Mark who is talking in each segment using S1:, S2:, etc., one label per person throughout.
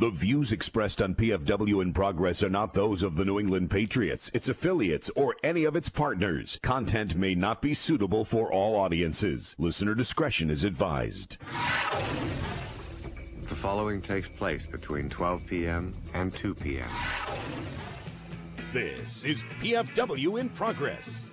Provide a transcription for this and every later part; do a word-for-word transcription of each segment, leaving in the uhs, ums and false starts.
S1: The views expressed on P F W in Progress are not those of the New England Patriots, its affiliates, or any of its partners. Content may not be suitable for all audiences. Listener discretion is advised.
S2: The following takes place between twelve p.m. and two p.m.
S1: This is P F W in Progress.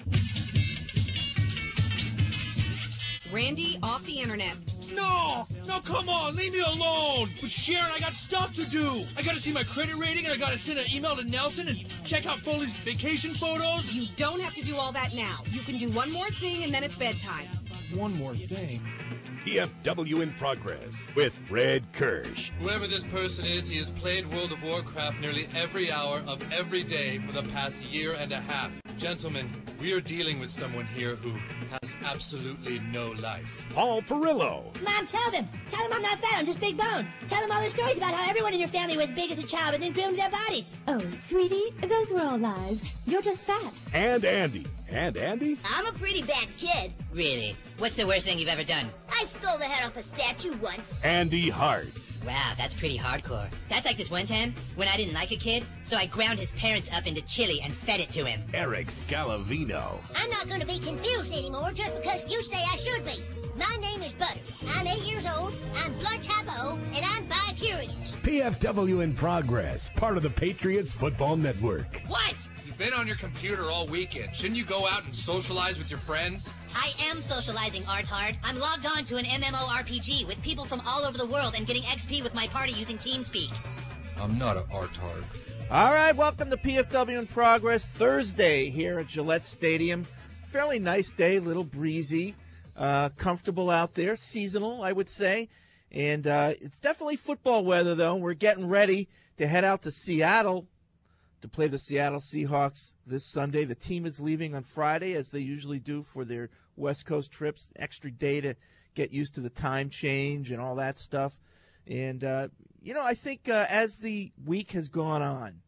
S3: Randy off the internet.
S4: No! No, come on! Leave me alone! But Sharon, I got stuff to do! I gotta see my credit rating, and I gotta send an email to Nelson and check out Foley's vacation photos.
S3: You don't have to do all that now. You can do one more thing, and then it's bedtime.
S4: One more thing.
S1: P F W in Progress with Fred Kirsch.
S5: Whoever this person is, he has played World of Warcraft nearly every hour of every day for the past year and a half. Gentlemen, we are dealing with someone here who has absolutely no life.
S1: Paul Perillo.
S6: Mom, tell them. Tell them I'm not fat, I'm just big bone. Tell them all the stories about how everyone in your family was big as a child and then filmed their bodies.
S7: Oh, sweetie, those were all lies. You're just fat.
S1: And Andy. And Andy?
S6: I'm a pretty bad kid.
S8: Really? What's the worst thing you've ever done?
S6: I stole the head off a statue once.
S1: Andy Hart.
S8: Wow, that's pretty hardcore. That's like this one time when I didn't like a kid, so I ground his parents up into chili and fed it to him.
S1: Eric Scalavino.
S6: I'm not going to be confused anymore just because you say I should be. My name is Butter. I'm eight years old, I'm blood type O, and I'm bi-curious.
S1: P F W in Progress, part of the Patriots Football Network.
S8: What?
S5: You've been on your computer all weekend. Shouldn't you go out and socialize with your friends?
S8: I am socializing, Artard. I'm logged on to an MMORPG with people from all over the world and getting X P with my party using TeamSpeak.
S5: I'm not an artard.
S9: All right, welcome to P F W in Progress. Thursday here at Gillette Stadium. Fairly nice day, a little breezy, uh, comfortable out there, seasonal, I would say. And uh, it's definitely football weather, though. We're getting ready to head out to Seattle to play the Seattle Seahawks this Sunday. The team is leaving on Friday, as they usually do for their West Coast trips. Extra day to get used to the time change and all that stuff. And, uh, you know, I think uh, as the week has gone on,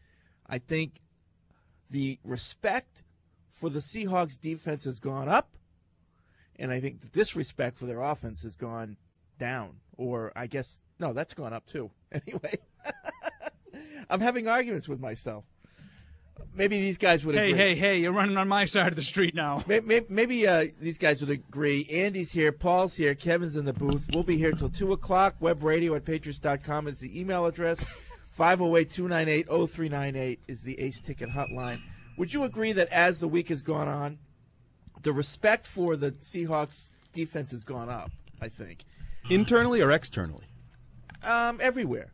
S9: I think the respect for the Seahawks defense has gone up, and I think the disrespect for their offense has gone down. Or I guess, no, that's gone up too. Anyway. I'm having arguments with myself. Maybe these guys would
S10: hey,
S9: agree.
S10: Hey, hey, hey, you're running on my side of the street now.
S9: Maybe, maybe uh, these guys would agree. Andy's here, Paul's here, Kevin's in the booth. We'll be here till two o'clock. Web radio at patriots dot com is the email address. five oh eight, two nine eight, oh three nine eight is the Ace Ticket hotline. Would you agree that as the week has gone on, the respect for the Seahawks defense has gone up, I think?
S11: Internally or externally?
S9: Um, everywhere.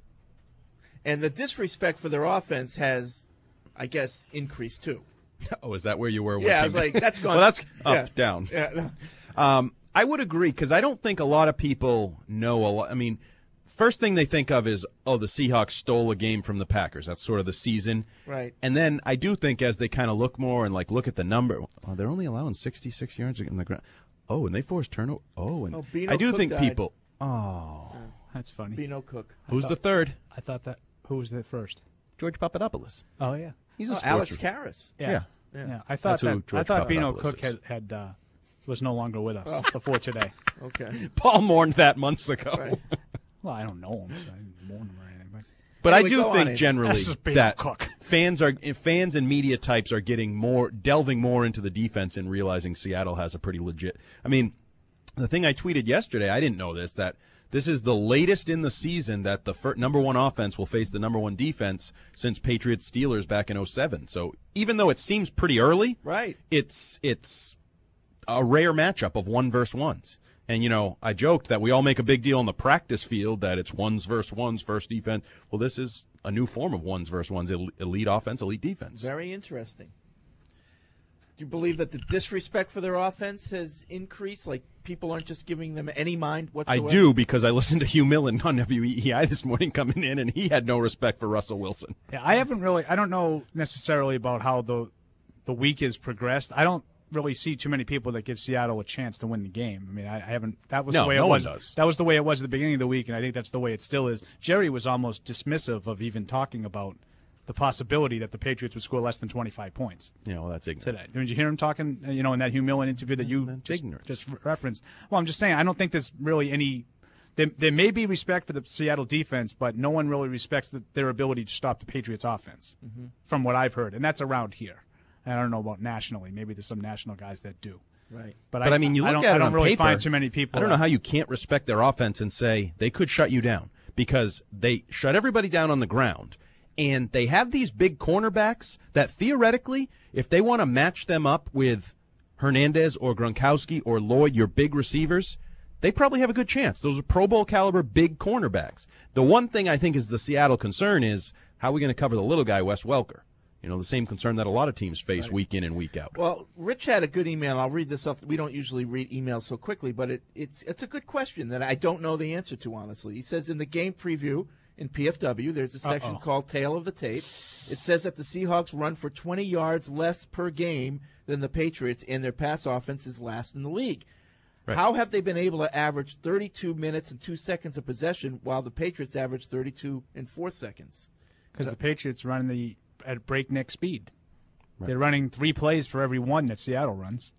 S9: And the disrespect for their offense has, I guess, increased too.
S11: Oh, is that where you were?
S9: Yeah, I was like, that's gone.
S11: Well, that's up,
S9: yeah.
S11: down.
S9: Yeah.
S11: Um, I would agree, because I don't think a lot of people know a lot. I mean, first thing they think of is, oh, the Seahawks stole a game from the Packers. That's sort of the season.
S9: Right.
S11: And then I do think as they kind of look more and, like, look at the number, oh, they're only allowing sixty-six yards in the ground. Oh, and they forced turnover. Oh, and
S9: oh, Bino
S11: I do
S9: Cook
S11: think
S9: died.
S11: people, oh.
S10: Yeah, that's funny.
S9: Bino Cook.
S11: Who's
S10: thought,
S11: the third?
S10: I thought that. Who was the first?
S11: George Papadopoulos.
S10: Oh, yeah.
S11: He's a
S9: oh,
S11: sports
S9: Alex
S11: reporter.
S9: Karras.
S10: Yeah.
S11: Yeah.
S10: Yeah.
S9: Yeah.
S10: I thought
S11: That's who
S10: that. I
S11: George
S10: thought Bino
S11: Papadopoulos
S10: Cook
S11: is.
S10: had, had uh, was no longer with us oh. before today.
S9: Okay.
S11: Paul mourned that months ago.
S9: Right.
S10: Well, I don't know him, so I didn't mourn him or anything. But,
S11: but
S9: anyway,
S11: I do think
S9: on,
S11: generally
S10: Bino
S11: that
S10: Cook.
S11: fans are fans and media types are getting more delving more into the defense and realizing Seattle has a pretty legit. I mean, the thing I tweeted yesterday, I didn't know this, that this is the latest in the season that the fir- number one offense will face the number one defense since Patriots Steelers back in oh seven. So even though it seems pretty early,
S9: right,
S11: it's it's a rare matchup of one versus ones. And, you know, I joked that we all make a big deal on the practice field that it's ones versus ones, first defense. Well, this is a new form of ones versus ones, elite offense, elite defense.
S9: Very interesting. Do you believe that the disrespect for their offense has increased? Like, people aren't just giving them any mind whatsoever?
S11: I do, because I listened to Hugh Millen on W E E I this morning coming in, and he had no respect for Russell Wilson.
S10: Yeah, I haven't really – I don't know necessarily about how the the week has progressed. I don't really see too many people that give Seattle a chance to win the game. I mean, I, I haven't – that was
S11: no,
S10: the way
S11: no
S10: it was.
S11: One does.
S10: That was the way it was at the beginning of the week, and I think that's the way it still is. Jerry was almost dismissive of even talking about the possibility that the Patriots would score less than twenty-five points.
S11: Yeah, well, that's ignorant.
S10: Today. Did you hear him talking, you know, in that Hugh Millen interview that you
S11: that's
S10: just,
S11: ignorant.
S10: just referenced? Well, I'm just saying, I don't think there's really any – there, there may be respect for the Seattle defense, but no one really respects the, their ability to stop the Patriots offense, mm-hmm. from what I've heard. And that's around here. And I don't know about nationally. Maybe there's some national guys that do.
S9: Right.
S11: But,
S10: but
S11: I,
S10: I
S11: mean, you look
S10: I don't,
S11: at it
S10: I don't
S11: on
S10: really
S11: paper,
S10: find too many people.
S11: I don't know
S10: that,
S11: how you can't respect their offense and say they could shut you down, because they shut everybody down on the ground. And they have these big cornerbacks that theoretically, if they want to match them up with Hernandez or Gronkowski or Lloyd, your big receivers, they probably have a good chance. Those are Pro Bowl caliber big cornerbacks. The one thing I think is the Seattle concern is how are we going to cover the little guy, Wes Welker? You know, the same concern that a lot of teams face right. week in and week out.
S9: Well, Rich had a good email. I'll read this off. We don't usually read emails so quickly, but it, it's it's a good question that I don't know the answer to, honestly. He says in the game preview in P F W, there's a section
S10: Uh-oh.
S9: called Tail of the Tape. It says that the Seahawks run for twenty yards less per game than the Patriots, and their pass offense is last in the league. Right. How have they been able to average thirty-two minutes and two seconds of possession while the Patriots average thirty-two and four seconds?
S10: Because the Patriots run the at breakneck speed.
S11: Right.
S10: They're running three plays for every one that Seattle runs.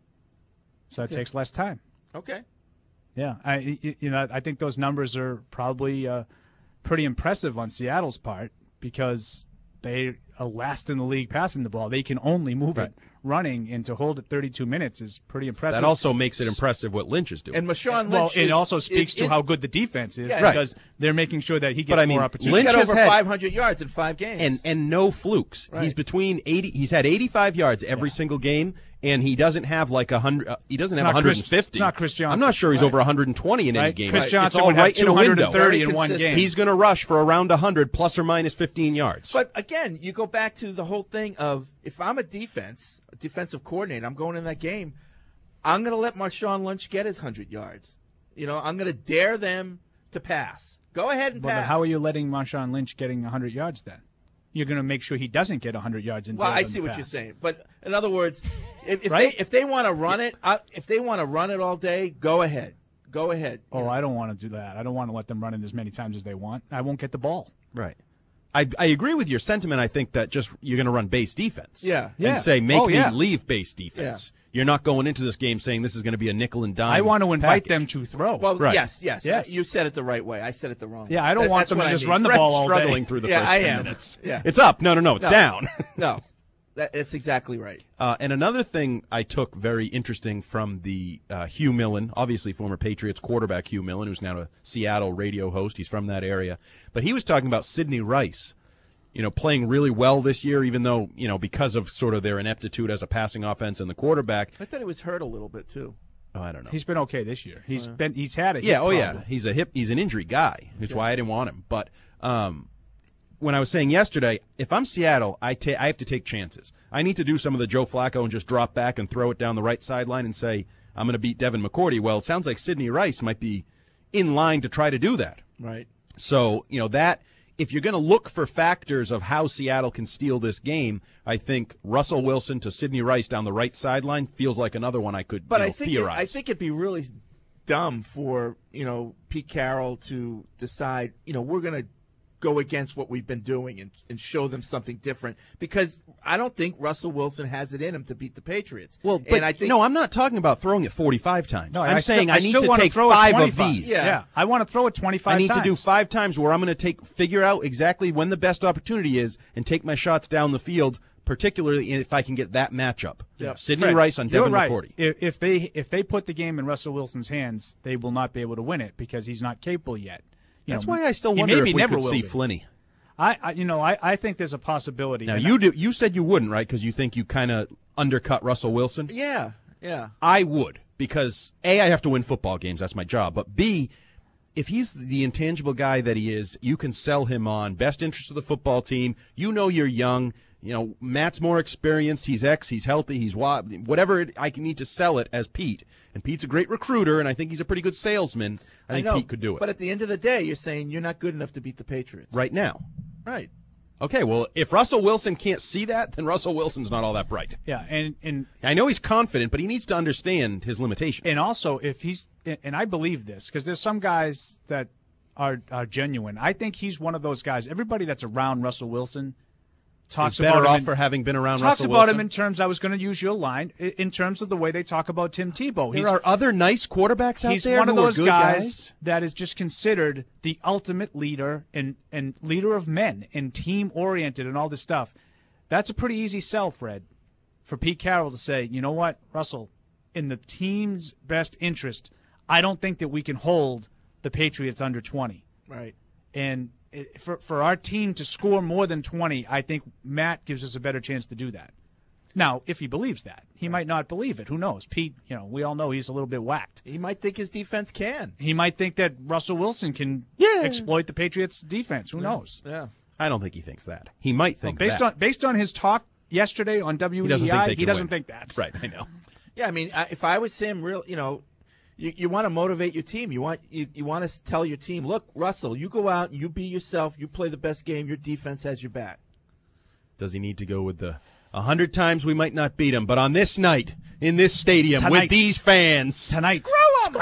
S10: So
S9: Okay.
S10: it takes less time.
S9: Okay.
S10: Yeah, I you know I think those numbers are probably uh, pretty impressive on Seattle's part because they are last in the league passing the ball. They can only move
S11: Right.
S10: it running, and to hold it thirty-two minutes is pretty impressive.
S11: That also makes it impressive what Lynch is doing.
S9: And Marshawn Lynch
S10: well,
S9: is,
S10: it also speaks
S9: is,
S10: to
S9: is,
S10: how good the defense is
S9: Yeah,
S10: because
S11: right.
S10: they're making sure that he gets
S11: But, I mean,
S10: more opportunities.
S9: He's
S11: Lynch
S9: got
S11: has
S9: over
S11: had-
S9: five hundred yards in five games.
S11: And and no flukes.
S9: Right.
S11: He's between eighty. He's had eighty-five yards every
S10: Yeah.
S11: single game, and he doesn't have like a hundred. Uh, he doesn't
S10: It's
S11: have
S10: not Chris-
S11: one hundred fifty.
S10: it's not Chris Johnson.
S11: I'm not sure he's
S9: Right.
S11: over one hundred twenty in any
S10: Right?
S11: game.
S10: Chris
S11: Right.
S10: Johnson
S11: it's all
S10: would
S11: right
S10: have
S11: in a window.
S10: two hundred thirty
S9: Very
S10: in one
S9: consistent.
S10: game.
S11: He's going to rush for around one hundred plus or minus fifteen yards.
S9: But again, you go back to the whole thing of if I'm a defense, a defensive coordinator, I'm going in that game, I'm going to let Marshawn Lynch get his one hundred yards. You know, I'm going to dare them to pass. Go ahead and
S10: Well,
S9: pass.
S10: how are you letting Marshawn Lynch getting one hundred yards then? You're going to make sure he doesn't get one hundred yards in.
S9: Well, I
S10: them
S9: see
S10: to
S9: what
S10: pass.
S9: you're saying, but in other words, if, if
S10: Right?
S9: they if they want to run it, uh, if they want to run it all day, go ahead, go ahead. You
S10: Oh,
S9: know.
S10: I don't want to do that. I don't want to let them run it as many times as they want. I won't get the ball.
S11: Right. I, I agree with your sentiment. I think that just you're going to run base defense.
S9: Yeah.
S10: Yeah.
S11: And say, make
S10: Oh,
S11: me
S10: yeah.
S11: leave base defense. You're not going into this game saying this is going to be a nickel and dime.
S10: I want to invite
S11: package.
S10: them to throw.
S9: Well,
S11: Right.
S9: yes, yes,
S10: Yes.
S9: You said it the right way. I said it the wrong way.
S10: Yeah, I don't
S9: That-
S10: want
S9: that's
S10: them
S9: what
S10: to
S9: I
S10: just
S9: mean.
S10: run the
S11: Fred's
S10: ball all day.
S11: struggling through the
S9: Yeah,
S11: first
S9: I
S11: ten
S9: am.
S11: minutes.
S9: Yeah.
S11: It's up. No, no, no. It's
S9: No.
S11: down.
S9: No, that, that's exactly right.
S11: Uh, and another thing I took very interesting from the uh, Hugh Millen, obviously former Patriots quarterback Hugh Millen, who's now a Seattle radio host. He's from that area. But he was talking about Sidney Rice, you know, playing really well this year, even though, you know, because of sort of their ineptitude as a passing offense and the quarterback.
S9: I thought he was hurt a little bit too.
S11: Oh, I don't know.
S10: He's been okay this year. He's been. He's had it.
S11: Yeah, oh yeah, he's a hip. He's an injury guy. That's why I didn't want him. But um, when I was saying yesterday, if I'm Seattle, I ta- I have to take chances. I need to do some of the Joe Flacco and just drop back and throw it down the right sideline and say I'm going to beat Devin McCourty. Well, it sounds like Sidney Rice might be in line to try to do that.
S9: Right.
S11: So you know that. If you're going to look for factors of how Seattle can steal this game, I think Russell Wilson to Sidney Rice down the right sideline feels like another one I could
S9: But
S11: you know,
S9: I think it,
S11: theorize.
S9: I think it'd be really dumb for you know Pete Carroll to decide you know we're going to go against what we've been doing and, and show them something different because I don't think Russell Wilson has it in him to beat the Patriots.
S11: Well, but
S9: and I think
S11: no, I'm not talking about throwing it forty-five times.
S10: No,
S11: I'm
S10: I
S11: saying
S10: still,
S11: I need
S10: still
S11: to
S10: want
S11: take
S10: throw it
S11: five of
S10: twenty-five.
S11: these.
S9: Yeah.
S10: Yeah, I want to throw it twenty-five
S11: I need
S10: times.
S11: to do five times where I'm going to take figure out exactly when the best opportunity is and take my shots down the field, particularly if I can get that matchup.
S9: Yeah.
S11: Sidney
S10: Fred,
S11: Rice on
S10: you're
S11: Devin
S10: right.
S11: McCourty.
S10: If, if they if they put the game in Russell Wilson's hands, they will not be able to win it because he's not capable yet. You
S11: That's
S10: know,
S11: why I still
S10: he
S11: wonder
S10: maybe
S11: if we
S10: never
S11: could
S10: will
S11: see
S10: be.
S11: Flinney.
S10: I, I you know I, I think there's a possibility.
S11: Now
S10: And
S11: you do. You said you wouldn't, right? Because you think you kind of undercut Russell Wilson.
S9: yeah, yeah.
S11: I would because A, I have to win football games. That's my job. But B, if he's the intangible guy that he is, you can sell him on best interest of the football team. You know you're young. You know, Matt's more experienced. He's X. He's healthy. He's wa- whatever. It, I can need to sell it as Pete. And Pete's a great recruiter, and I think he's a pretty good salesman. I think
S9: know,
S11: Pete could do it.
S9: But at the end of the day, you're saying you're not good enough to beat the Patriots.
S11: right now.
S9: Right.
S11: Okay, well, if Russell Wilson can't see that, then Russell Wilson's not all that bright.
S10: Yeah, and and
S11: I know he's confident, but he needs to understand his limitations.
S10: and also if he's and I believe this because there's some guys that are are genuine. I think he's one of those guys. Everybody that's around Russell Wilson talks
S11: is better
S10: about
S11: off
S10: him in,
S11: for having been around
S10: talks
S11: Russell
S10: about
S11: Wilson.
S10: him in terms. I was going to use your line i- in terms of the way they talk about Tim Tebow.
S11: There
S10: He's,
S11: are other nice quarterbacks out
S10: he's
S11: there
S10: one of
S11: who are
S10: those
S11: good
S10: guys,
S11: guys.
S10: that is just considered the ultimate leader and and leader of men and team oriented and all this stuff. That's a pretty easy sell, Fred, for Pete Carroll to say, you know what, Russell, in the team's best interest, I don't think that we can hold the Patriots under twenty.
S9: Right.
S10: And it, for for our team to score more than twenty, I think Matt gives us a better chance to do that. Now, if he believes that, he might not believe it. Who knows? Pete, you know, we all know he's a little bit whacked.
S9: He might think his defense can.
S10: He might think that Russell Wilson can
S11: Yeah.
S10: exploit the Patriots' defense. Who
S9: Yeah.
S10: knows?
S9: Yeah.
S11: I don't think he thinks that. He might think
S10: Well, based
S11: that.
S10: on based on his talk yesterday on W E I,
S11: he doesn't think they
S10: he
S11: can
S10: doesn't
S11: win.
S10: think that.
S11: Right, I know.
S9: Yeah, I mean, I- if I was him, real, you know, you, you want to motivate your team. You want you, you want to tell your team, look, Russell, you go out, you be yourself, you play the best game. Your defense has your back.
S11: Does he need to go with the a hundred times we might not beat him, but on this night in this stadium
S10: Tonight.
S11: with these fans,
S10: Tonight.
S9: Screw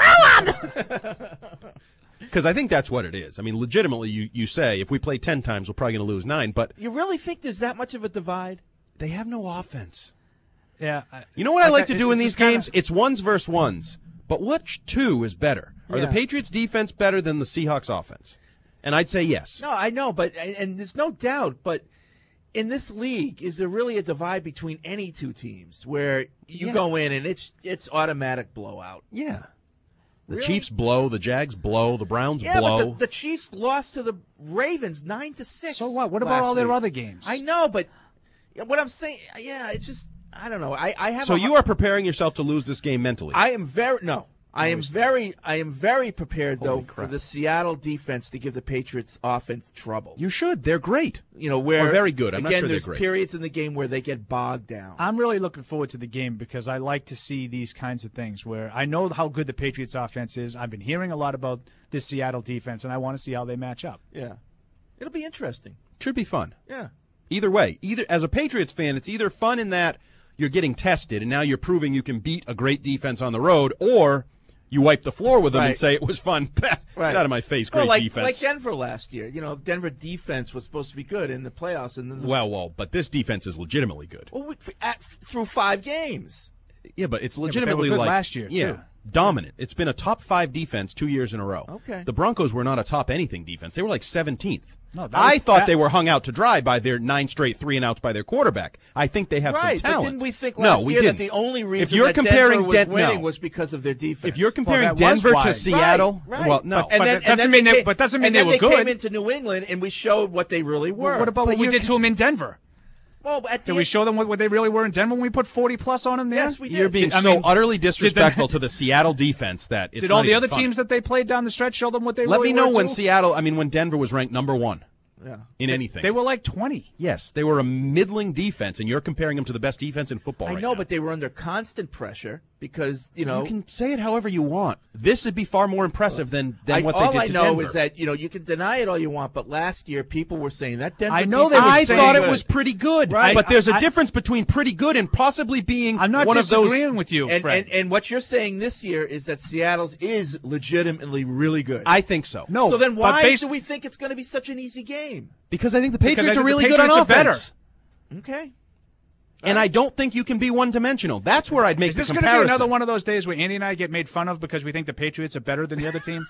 S9: him!
S11: because I think that's what it is. I mean, legitimately, you you say if we play ten times, we're probably going to lose nine, but
S9: You really think there's that much of a divide?
S11: they have no offense.
S10: Yeah. I-
S11: You know what I like to
S10: it-
S11: do in
S10: this
S11: these
S10: is kinda-
S11: games? It's ones versus ones. But which two is better? Are
S9: Yeah.
S11: the Patriots' defense better than the Seahawks' offense? And I'd say yes.
S9: No, I know, but and, and there's no doubt. But in this league, is there really a divide between any two teams where you
S11: Yeah.
S9: go in and it's it's automatic blowout?
S11: Yeah. The
S9: Really?
S11: Chiefs blow, the Jags blow, the Browns
S9: Yeah,
S11: blow.
S9: but the, the Chiefs lost to the Ravens nine to six.
S10: So what? What about
S9: last
S10: all their
S9: week.
S10: other games?
S9: I know, but what I'm saying, yeah, it's just I don't know. I, I have.
S11: so
S9: a,
S11: you are preparing yourself to lose this game mentally.
S9: I am very no. I am very. I am very prepared though
S11: Holy
S9: for
S11: crap.
S9: the Seattle defense to give the Patriots offense trouble.
S11: you should. They're great.
S9: You know where
S11: Or very good. I'm not
S9: again,
S11: sure they're
S9: there's
S11: great.
S9: periods in the game where they get bogged down.
S10: I'm really looking forward to the game because I like to see these kinds of things where I know how good the Patriots offense is. I've been hearing a lot about this Seattle defense, and I want to see how they match up.
S9: Yeah, it'll be interesting.
S11: Should be fun.
S9: Yeah.
S11: Either way, either as a Patriots fan, it's either fun in that you're getting tested and now you're proving you can beat a great defense on the road, or you wipe the floor with them and
S9: Right.
S11: say it was fun. Get
S9: Right.
S11: out of my face, great
S9: well, like,
S11: defense.
S9: like Denver last year. You know, Denver defense was supposed to be good in the playoffs, and then the,
S11: well, well, but this defense is legitimately good.
S9: well, we, at, through five games.
S11: Yeah, but it's
S10: but they were
S11: legitimately
S10: good
S11: like
S10: last year,
S11: yeah,
S10: too.
S11: dominant. It's been a top five defense two years in a row.
S9: Okay.
S11: The Broncos were not a top anything defense. They were like seventeenth.
S10: No, that
S11: I
S10: was-
S11: thought
S10: that-
S11: they were hung out to dry by their nine straight three and outs by their quarterback. I think they have
S9: Right,
S11: some talent.
S9: but didn't we think
S11: no,
S9: last
S11: we
S9: year
S11: didn't.
S9: that the only reason
S11: if you're
S9: that
S11: comparing
S9: Denver was
S11: Den-
S9: winning
S11: no.
S9: was because of their defense?
S11: If you're comparing
S10: that was
S11: Denver
S10: why.
S11: to Seattle,
S9: Right, right.
S11: well, no.
S10: But that doesn't mean they- but doesn't mean
S9: and
S10: they
S9: then
S10: were
S9: they
S10: good.
S9: came into New England, and we showed what they really were.
S10: Well, what about
S9: But
S10: what we
S9: you're-
S10: did to them in Denver?
S9: Well, at the
S10: Did we
S9: end-
S10: show them what, what they really were in Denver when we put forty plus on them there?
S9: Yes, we did.
S11: You're being
S10: Did- I
S11: so
S10: mean,
S11: utterly
S10: did the-
S11: disrespectful to the Seattle defense that it's
S10: Did
S11: not
S10: all the
S11: even
S10: other
S11: funny.
S10: teams that they played down the stretch show them what they
S11: Let
S10: really
S11: me know
S10: were
S11: when
S10: too?
S11: Seattle, I mean, when Denver was ranked number one
S9: Yeah.
S11: in anything.
S10: They were like twenty.
S11: Yes, they were a middling defense, and you're comparing them to the best defense in football
S9: I
S11: right
S9: know,
S11: now.
S9: but they were under constant pressure because you know.
S11: You can say it however you want. This would be far more impressive than, than
S9: I,
S11: what
S9: all
S11: they did
S9: I
S11: to
S9: know
S11: Denver.
S9: is that you know you can deny it all you want, but last year people were saying that Denver.
S10: I know they
S9: defense
S10: were
S11: I
S9: was
S10: saying
S11: thought
S9: good.
S11: it was pretty good,
S9: Right.
S11: but there's a
S10: I-
S11: difference between pretty good and possibly being
S10: I'm not
S11: one of those.
S10: disagreeing with you,
S9: And,
S10: Fred.
S9: and and what you're saying this year is that Seattle's is legitimately really good.
S11: I think so.
S10: no,
S9: so then
S10: but
S9: why
S10: based-
S9: do we think it's going to be such an easy game?
S11: Because I think the
S10: Because I
S11: Patriots
S10: think
S11: are really
S10: the
S11: good on
S10: Patriots are better.
S11: offense.
S9: Okay.
S11: And I don't think you can be one-dimensional. That's where I'd make
S10: Is
S11: the
S10: this going to be
S11: comparison.
S10: another one of those days where Andy and I get made fun of because we think the Patriots are better than the other team?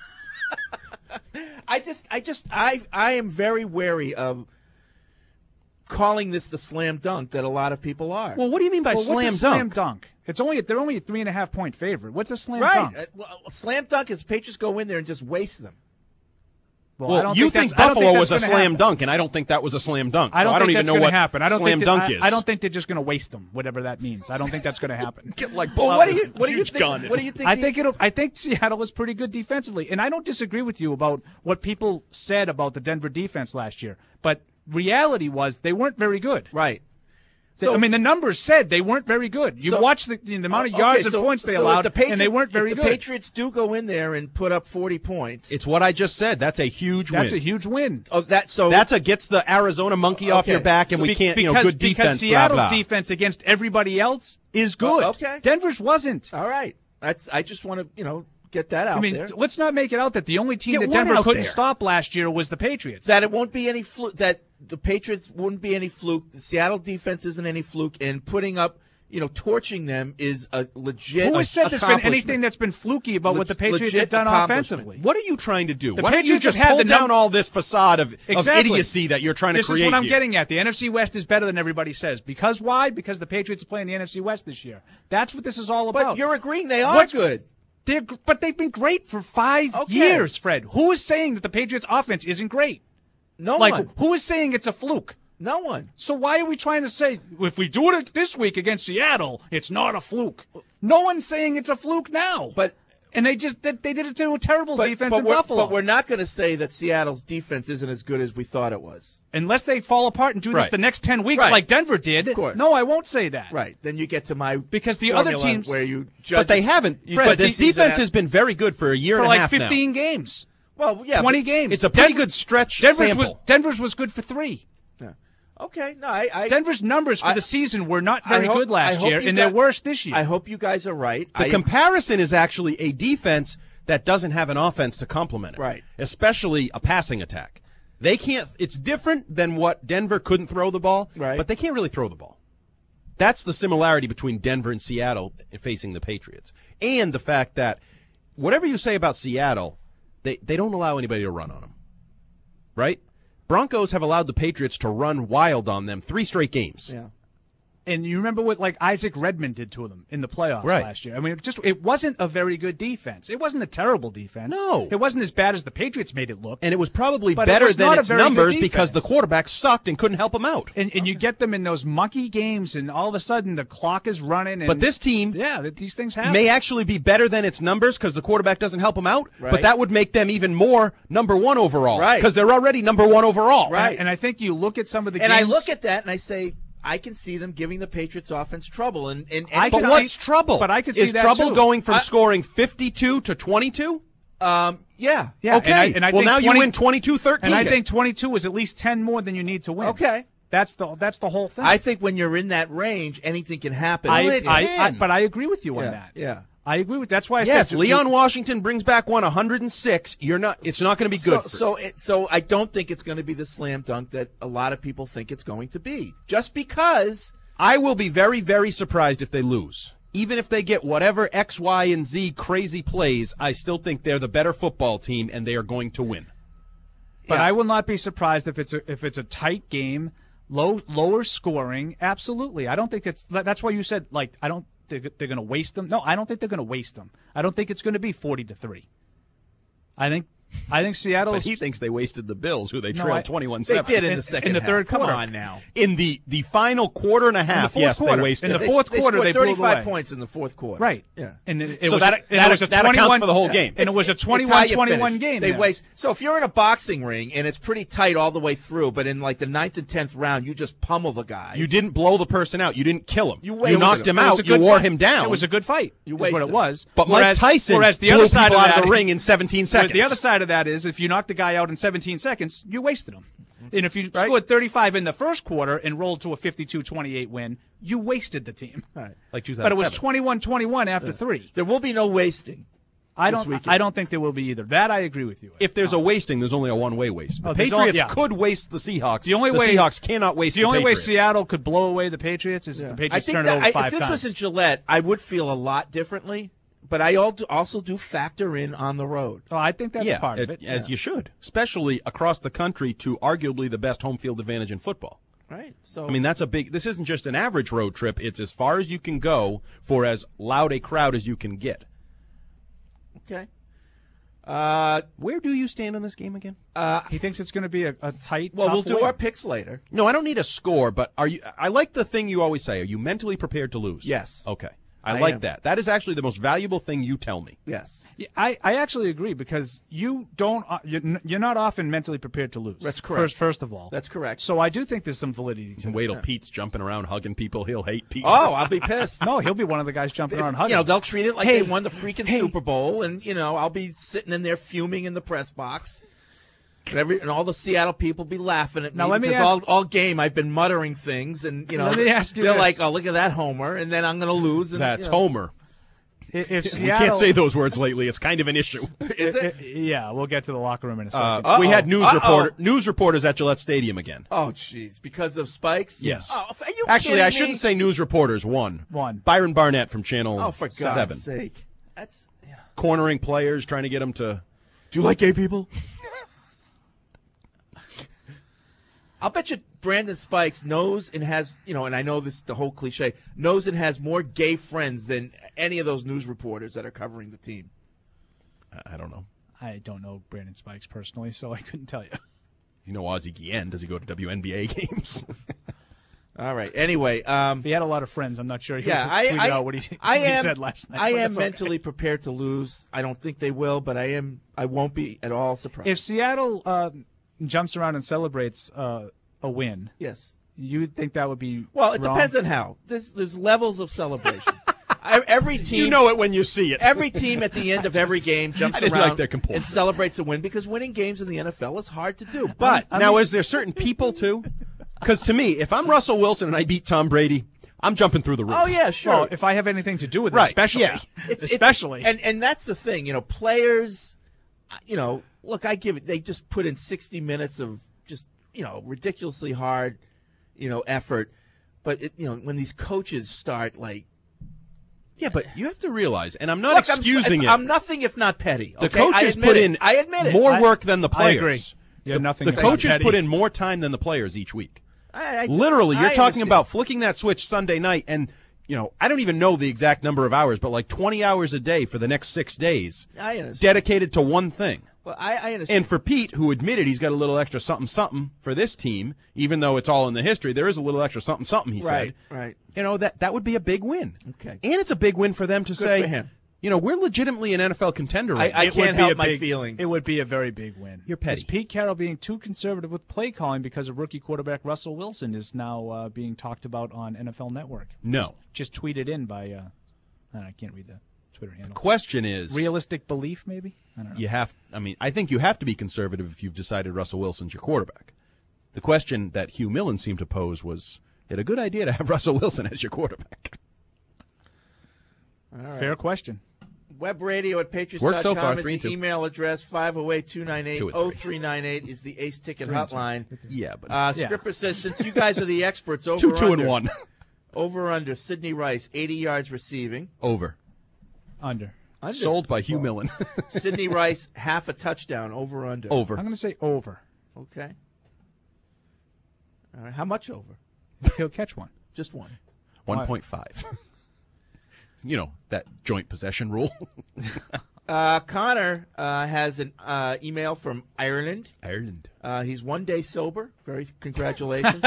S9: I just, I just, I, I am very wary of calling this the slam dunk that a lot of people are.
S11: Well, what do you mean by
S10: Well,
S11: slam
S10: what's a slam
S11: dunk?
S10: dunk? It's only they're only a three and a half point favorite. What's a slam
S9: right.
S10: dunk?
S9: Uh, well, a slam dunk is Patriots go in there and just waste them.
S10: Well, I
S11: Well,
S10: don't
S11: you
S10: think,
S11: think,
S10: that's- I don't
S11: Buffalo
S10: think
S11: was a
S10: that's gonna
S11: slam
S10: happen.
S11: dunk, and I don't think that was a slam dunk.
S10: I don't
S11: so I
S10: think
S11: don't even
S10: that's
S11: know
S10: going
S11: what
S10: to happen. I don't
S11: slam
S10: think
S11: dunk
S10: that,
S11: is.
S10: I, I don't think they're just going to waste them, whatever that means. I don't think that's going to happen.
S11: Get like
S9: Well, what do you, what do you
S11: huge
S9: think?
S11: gun.
S9: What do you think?
S10: I
S9: the-
S10: think it'll. I think Seattle was pretty good defensively, and I don't disagree with you about what people said about the Denver defense last year. But reality was they weren't very good.
S9: right.
S10: They- I mean, the numbers said they weren't very good. You
S9: So-
S10: watch the, the amount of
S9: Okay,
S10: yards
S9: so-
S10: and points they
S9: so if
S10: allowed,
S9: the Patriots,
S10: and they weren't very
S9: if the
S10: good.
S9: Patriots do go in there and put up forty points.
S11: It's what I just said. That's a huge
S10: That's
S11: win.
S10: a huge win.
S9: oh, that so
S11: That's a gets the Arizona monkey off
S9: Okay.
S11: your back, and
S9: So
S11: we
S9: be-
S11: can't, you know,
S10: because,
S11: good
S10: because
S11: defense,
S10: Seattle's
S11: blah, blah.
S10: defense against everybody else is good.
S9: Oh, okay.
S10: Denver's wasn't.
S9: all right. That's I just want to you know get that out
S10: I mean,
S9: there.
S10: let's not make it out that the only team
S11: Get
S10: that
S11: one
S10: Denver
S11: out
S10: couldn't
S11: there.
S10: stop last year was the Patriots.
S9: That it won't be any flu- that the Patriots wouldn't be any fluke. The Seattle defense isn't any fluke, and putting up, you know, torching them is a legit.
S10: Who has said there's been anything that's been fluky about
S9: Le-
S10: what the Patriots
S9: legit
S10: have done offensively?
S11: What are you trying to do?
S10: The
S11: Why don't you
S10: Patriots
S11: just
S10: have had
S11: pull
S10: the
S11: down
S10: num-
S11: all this facade of,
S10: Exactly.
S11: of idiocy that you're trying to
S10: this
S11: create
S10: This is what I'm
S11: here?
S10: getting at. The N F C West is better than everybody says. Because why? Because the Patriots are playing the N F C West this year. That's what this is all about.
S9: But you're agreeing they are
S10: What's-
S9: good.
S10: They're, but they've been great for five
S9: Okay.
S10: years, Fred. Who is saying that the Patriots' offense isn't great?
S9: No
S10: like,
S9: one.
S10: Who is saying it's a fluke?
S9: No one.
S10: So why are we trying to say, if we do it this week against Seattle, it's not a fluke? No one's saying it's a fluke now.
S9: But
S10: And they just they, they did it to a terrible
S9: but,
S10: defense
S9: but
S10: in
S9: we're,
S10: Buffalo.
S9: But we're not going to say that Seattle's defense isn't as good as we thought it was.
S10: Unless they fall apart and do this
S11: Right.
S10: the next ten weeks
S9: Right.
S10: like Denver did.
S9: Of course.
S10: No, I won't say that.
S9: Right. Then you get to my
S10: Because the other
S9: formula
S10: teams-
S9: where you judge
S11: But they
S9: it-
S11: haven't.
S9: you
S11: Fred,
S9: judge
S11: this
S9: the season
S11: defense
S9: at-
S11: has been very good for a year
S10: For
S11: and
S10: like
S11: a half
S10: fifteen
S11: now.
S10: games.
S9: Well, yeah,
S10: twenty
S9: but-
S10: games.
S11: It's a pretty
S10: Denver-
S11: good stretch
S10: Denver's
S11: sample.
S10: was Denver's was good for three.
S9: Yeah. Okay. No, I, I
S10: Denver's numbers for
S9: I-
S10: the season were not
S9: I
S10: very
S9: hope-
S10: good
S9: I
S10: last
S9: hope
S10: year,
S9: you
S10: and
S9: got-
S10: they're worse this year.
S9: I hope you guys are right.
S11: The
S9: I,
S11: comparison is actually a defense that doesn't have an offense to complement it.
S9: Right.
S11: Especially a passing attack. They can't – it's different than what Denver couldn't throw the ball,
S9: Right.
S11: but they can't really throw the ball. That's the similarity between Denver and Seattle facing the Patriots. And the fact that whatever you say about Seattle, they, they don't allow anybody to run on them. Right? Broncos have allowed the Patriots to run wild on them three straight games.
S9: yeah.
S10: And you remember what like Isaac Redmond did to them in the playoffs
S11: Right.
S10: last year. I mean, it just it wasn't a very good defense. It wasn't a terrible defense.
S11: No.
S10: It wasn't as bad as the Patriots made it look.
S11: And it was probably
S10: But it
S11: better
S10: was
S11: than
S10: not a
S11: its
S10: very good
S11: numbers because the
S10: defense.
S11: quarterback sucked and couldn't help him out.
S10: And and you get them in those monkey games, and all of a sudden the clock is running. And,
S11: But this team
S10: yeah, th- these things happen.
S11: may actually be better than its numbers because the quarterback doesn't help him out,
S9: Right.
S11: but that would make them even more number one overall.
S9: Right.
S11: Because they're already number one overall.
S9: Right.
S10: And, and I think you look at some of the
S9: And
S10: games.
S9: I look at that and I say, I can see them giving the Patriots offense trouble. And, and
S10: I
S11: But
S10: can
S11: what's
S10: see-
S11: trouble?
S10: but I can see
S11: Is
S10: that,
S11: trouble
S10: too.
S11: going from
S9: I-
S11: scoring fifty-two to twenty-two?
S9: um, yeah.
S10: yeah,
S11: okay.
S10: And I, and I
S11: well,
S10: think
S11: now
S10: twenty,
S11: you win twenty-two thirteen.
S10: And I think twenty-two is at least ten more than you need to win.
S9: Okay.
S10: That's the that's the whole thing.
S9: I think when you're in that range, anything can happen.
S10: I,
S11: it
S10: I, I,
S11: can.
S10: but I agree with you on
S9: yeah,
S10: that.
S9: yeah.
S10: I agree with. That's why I
S11: Yes,
S10: said
S11: Leon Washington brings back one one hundred six. You're not. It's not going to be good.
S9: So,
S11: for
S9: so, it, so I don't think it's going to be the slam dunk that a lot of people think it's going to be. Just because,
S11: I will be very, very surprised if they lose. Even if they get whatever X, Y, and Z crazy plays, I still think they're the better football team and they are going to win.
S10: But
S9: Yeah.
S10: I will not be surprised if it's a if it's a tight game, low lower scoring. Absolutely, I don't think it's. That's why you said like I don't. They're, they're going to waste them. No, I don't think they're going to waste them. I don't think it's going to be forty to three. I think I think Seattle.
S11: But he thinks they wasted the Bills, who they
S10: No,
S11: trailed
S10: I-
S11: twenty-one
S9: they
S11: seven.
S9: did in
S10: In-
S9: the second
S10: in the
S9: half.
S10: third
S9: Come
S10: quarter.
S9: on now.
S11: In the, the final quarter and a half,
S10: fourth
S11: yes,
S10: quarter.
S11: they wasted
S10: In
S11: it.
S10: the
S9: They-
S10: fourth
S9: they
S10: quarter,
S9: scored
S10: they blew it
S9: thirty-five
S10: away.
S9: points in the fourth quarter.
S10: Right.
S9: Yeah.
S10: And it, it
S11: So
S10: was
S11: that-
S10: a, and
S11: that-
S10: it was a
S11: that accounts
S10: twenty-one
S11: for the whole game.
S10: And it was a
S9: It's- it's how you
S10: twenty-one twenty-one
S9: finish.
S10: game.
S9: They
S10: there.
S9: waste. So if you're in a boxing ring and it's pretty tight all the way through, but in like the ninth and tenth round, you just pummel the guy.
S11: You didn't blow the person out. You didn't kill him.
S9: You
S11: You
S9: wasted
S11: knocked
S9: him.
S11: him
S10: It was
S11: out.
S10: a
S11: You
S10: good
S11: wore
S10: fight.
S11: him down.
S10: It was a good fight.
S9: You
S10: is what
S9: wasted
S10: it was.
S11: But
S10: whereas,
S11: Mike Tyson
S10: whereas the
S11: blew
S10: other
S11: people
S10: side of
S11: out
S10: that
S11: of the
S10: is-
S11: ring in seventeen seconds.
S10: The other side of that is if you knock the guy out in seventeen seconds, you wasted him. And if you scored thirty-five in the first quarter and rolled to a fifty-two twenty-eight win, you wasted the team.
S9: Right.
S11: Like two thousand seven.
S10: But it was twenty-one twenty-one after three.
S9: There will be no wasting.
S10: I
S9: this
S10: don't.
S9: weekend.
S10: I don't think there will be either. That I agree with you.
S11: If there's a wasting, there's only a one-way waste. The
S10: Oh, there's
S11: Patriots
S10: only- yeah.
S11: could waste the Seahawks.
S10: The only way
S11: Seahawks cannot waste
S10: the,
S11: the
S10: only way
S11: Patriots.
S10: Seattle could blow away the Patriots is if the
S9: I
S10: Patriots
S9: think
S10: turn
S9: that
S10: it over
S9: I,
S10: five
S9: if this
S10: times.
S9: was in Gillette, I would feel a lot differently. But I al- also do factor in on the road.
S10: Oh, I think that's
S11: yeah,
S10: part of it.
S11: as you should, especially across the country to arguably the best home field advantage in football.
S9: Right. So
S11: I mean, that's a big. This isn't just an average road trip. It's as far as you can go for as loud a crowd as you can get.
S9: okay. Uh,
S11: Where do you stand on this game again?
S9: uh,
S10: He thinks it's going to be a, a tight.
S9: well,
S10: tough
S9: we'll do
S10: win.
S9: our picks later.
S11: No, I don't need a score, but are you? I like the thing you always say. Are you mentally prepared to lose?
S9: Yes.
S11: Okay. I,
S9: I
S11: like
S9: am.
S11: that. That is actually the most valuable thing you tell me.
S9: Yes.
S10: Yeah, I, I actually agree because you don't uh, you're, n- you're not often mentally prepared to lose.
S9: That's correct.
S10: First, first of all,
S9: That's correct.
S10: So I do think there's some validity to
S11: And
S10: it.
S11: wait till Pete's jumping around hugging people. He'll hate Pete.
S9: Oh, I'll be pissed.
S10: No, he'll be one of the guys jumping
S9: If-
S10: around
S9: you
S10: hugging.
S9: know, they'll treat it like
S10: Hey,
S9: they won the freaking
S10: hey.
S9: Super Bowl, and you know, I'll be sitting in there fuming in the press box, and every and all the Seattle people be laughing at me
S10: Now, let me
S9: because
S10: ask-
S9: all all game I've been muttering things, and you know,
S10: Let me ask you
S9: they're
S10: this.
S9: like, "Oh, look at that homer," and then I'm going to lose. And,
S11: That's
S9: you know,
S11: Homer.
S10: If, if
S11: we
S10: Seattle,
S11: can't say those words lately. It's kind of an issue.
S9: Is it?
S10: Yeah, we'll get to the locker room in a second.
S11: Uh, we had news
S9: Uh-oh.
S11: reporter news reporters at Gillette Stadium again.
S9: Oh, jeez. Because of spikes?
S11: Yes.
S9: Oh, are you
S11: Actually,
S9: kidding
S11: I
S9: me?
S11: shouldn't say news reporters. One.
S10: One.
S11: Byron Barnett from Channel
S9: Oh, for God's
S11: seven.
S9: sake. That's. Yeah.
S11: Cornering players, trying to get them to.
S9: Do you like gay people? I'll bet you Brandon Spikes knows and has, you know, and I know this the whole cliche, knows and has more gay friends than any of those news reporters that are covering the team.
S11: I don't know.
S10: I don't know Brandon Spikes personally, so I couldn't tell you.
S11: You know Ozzie Guillen. Does he go to W N B A games?
S9: All right. Anyway, um,
S10: he had a lot of friends. I'm not sure he
S9: yeah,
S10: tweeted
S9: I, I,
S10: out what he,
S9: I
S10: what he
S9: am,
S10: said last night.
S9: I
S10: but
S9: am
S10: that's okay.
S9: mentally prepared to lose. I don't think they will, but I am. I won't be at all surprised.
S10: If Seattle uh, jumps around and celebrates uh, a win,
S9: yes,
S10: you would think that would be
S9: well. It
S10: wrong?
S9: depends on how. There's there's levels of celebration. I, every team,
S11: You know it when you see it.
S9: Every team at the end of every game jumps
S11: I didn't
S9: around
S11: like their composure.
S9: and celebrates a win because winning games in the N F L is hard to do. But
S11: I now, mean, is there certain people too? Because to me, if I'm Russell Wilson and I beat Tom Brady, I'm jumping through the roof.
S9: oh yeah, sure.
S10: Well, if I have anything to do with it,
S11: Right,
S10: especially,
S11: yeah.
S9: It's- it's-
S10: especially,
S9: and and that's the thing, you know, players, you know, look, I give it. They just put in sixty minutes of just you know ridiculously hard, you know, effort. But it, you know, when these coaches start like.
S11: Yeah, but you have to realize, and I'm not
S9: Look,
S11: excusing
S9: I'm,
S11: it.
S9: I'm nothing if not petty.
S11: The
S9: okay? I
S11: coaches
S9: admit
S11: put
S9: it.
S11: in
S9: I admit it.
S11: more
S10: I-
S11: work than the
S10: I
S11: players.
S10: agree. You're
S11: the
S10: nothing
S11: the
S10: if not
S11: coaches
S10: petty.
S11: put in more time than the players each week.
S9: I, I,
S11: Literally, you're
S9: I
S11: talking
S9: understand.
S11: about flicking that switch Sunday night, and you know, I don't even know the exact number of hours, but like twenty hours a day for the next six days,
S9: I understand.
S11: dedicated to one thing.
S9: Well, I, I understand.
S11: And for Pete, who admitted he's got a little extra something something for this team, even though it's all in the history, there is a little extra something something. He
S9: right,
S11: said,
S9: right.
S11: you know, that that would be a big win.
S9: Okay.
S11: And it's a big win for them to
S9: Good
S11: say,
S9: for him.
S11: you know, we're legitimately an N F L contender right
S9: I
S11: now.
S10: It would
S9: can't
S10: be
S9: help
S10: a
S9: my
S10: big-
S9: feelings.
S10: It would be a very big win.
S11: You're petty.
S10: Is Pete Carroll being too conservative with play calling because of rookie quarterback Russell Wilson is now uh, being talked about on N F L Network.
S11: No.
S10: Just, just tweeted in by, uh, I can't read the Twitter handle.
S11: Question is,
S10: Realistic belief, maybe? I don't know.
S11: you have, I mean, I think you have to be conservative if you've decided Russell Wilson's your quarterback. The question that Hugh Millen seemed to pose was, is it a good idea to have Russell Wilson as your quarterback?
S9: All right.
S10: Fair question.
S9: Web radio at patriots
S11: Worked
S9: dot com
S11: so far,
S9: is
S11: three
S9: the
S11: and two.
S9: email address. five oh eight, two nine eight,
S11: Two and
S9: oh
S11: three.
S9: three nine eight is the Ace Ticket
S10: Three and two.
S9: hotline.
S11: Yeah, but
S9: Uh,
S10: Yeah.
S9: Scripper says, since you guys are the experts, over
S11: two, two,
S9: under,
S11: and one.
S9: over under, Sidney Rice, eighty yards receiving.
S11: Over.
S10: Under.
S9: Under.
S11: Sold by Hugh Millen.
S9: Sidney Rice, half a touchdown, over under.
S11: Over.
S10: I'm going to say over.
S9: Okay. All right. How much over?
S10: He'll catch one.
S9: Just one.
S11: one point five. You know, that joint possession rule.
S9: Uh, Connor uh, has an uh, email from Ireland.
S11: Ireland.
S9: Uh, he's one day sober. Very congratulations.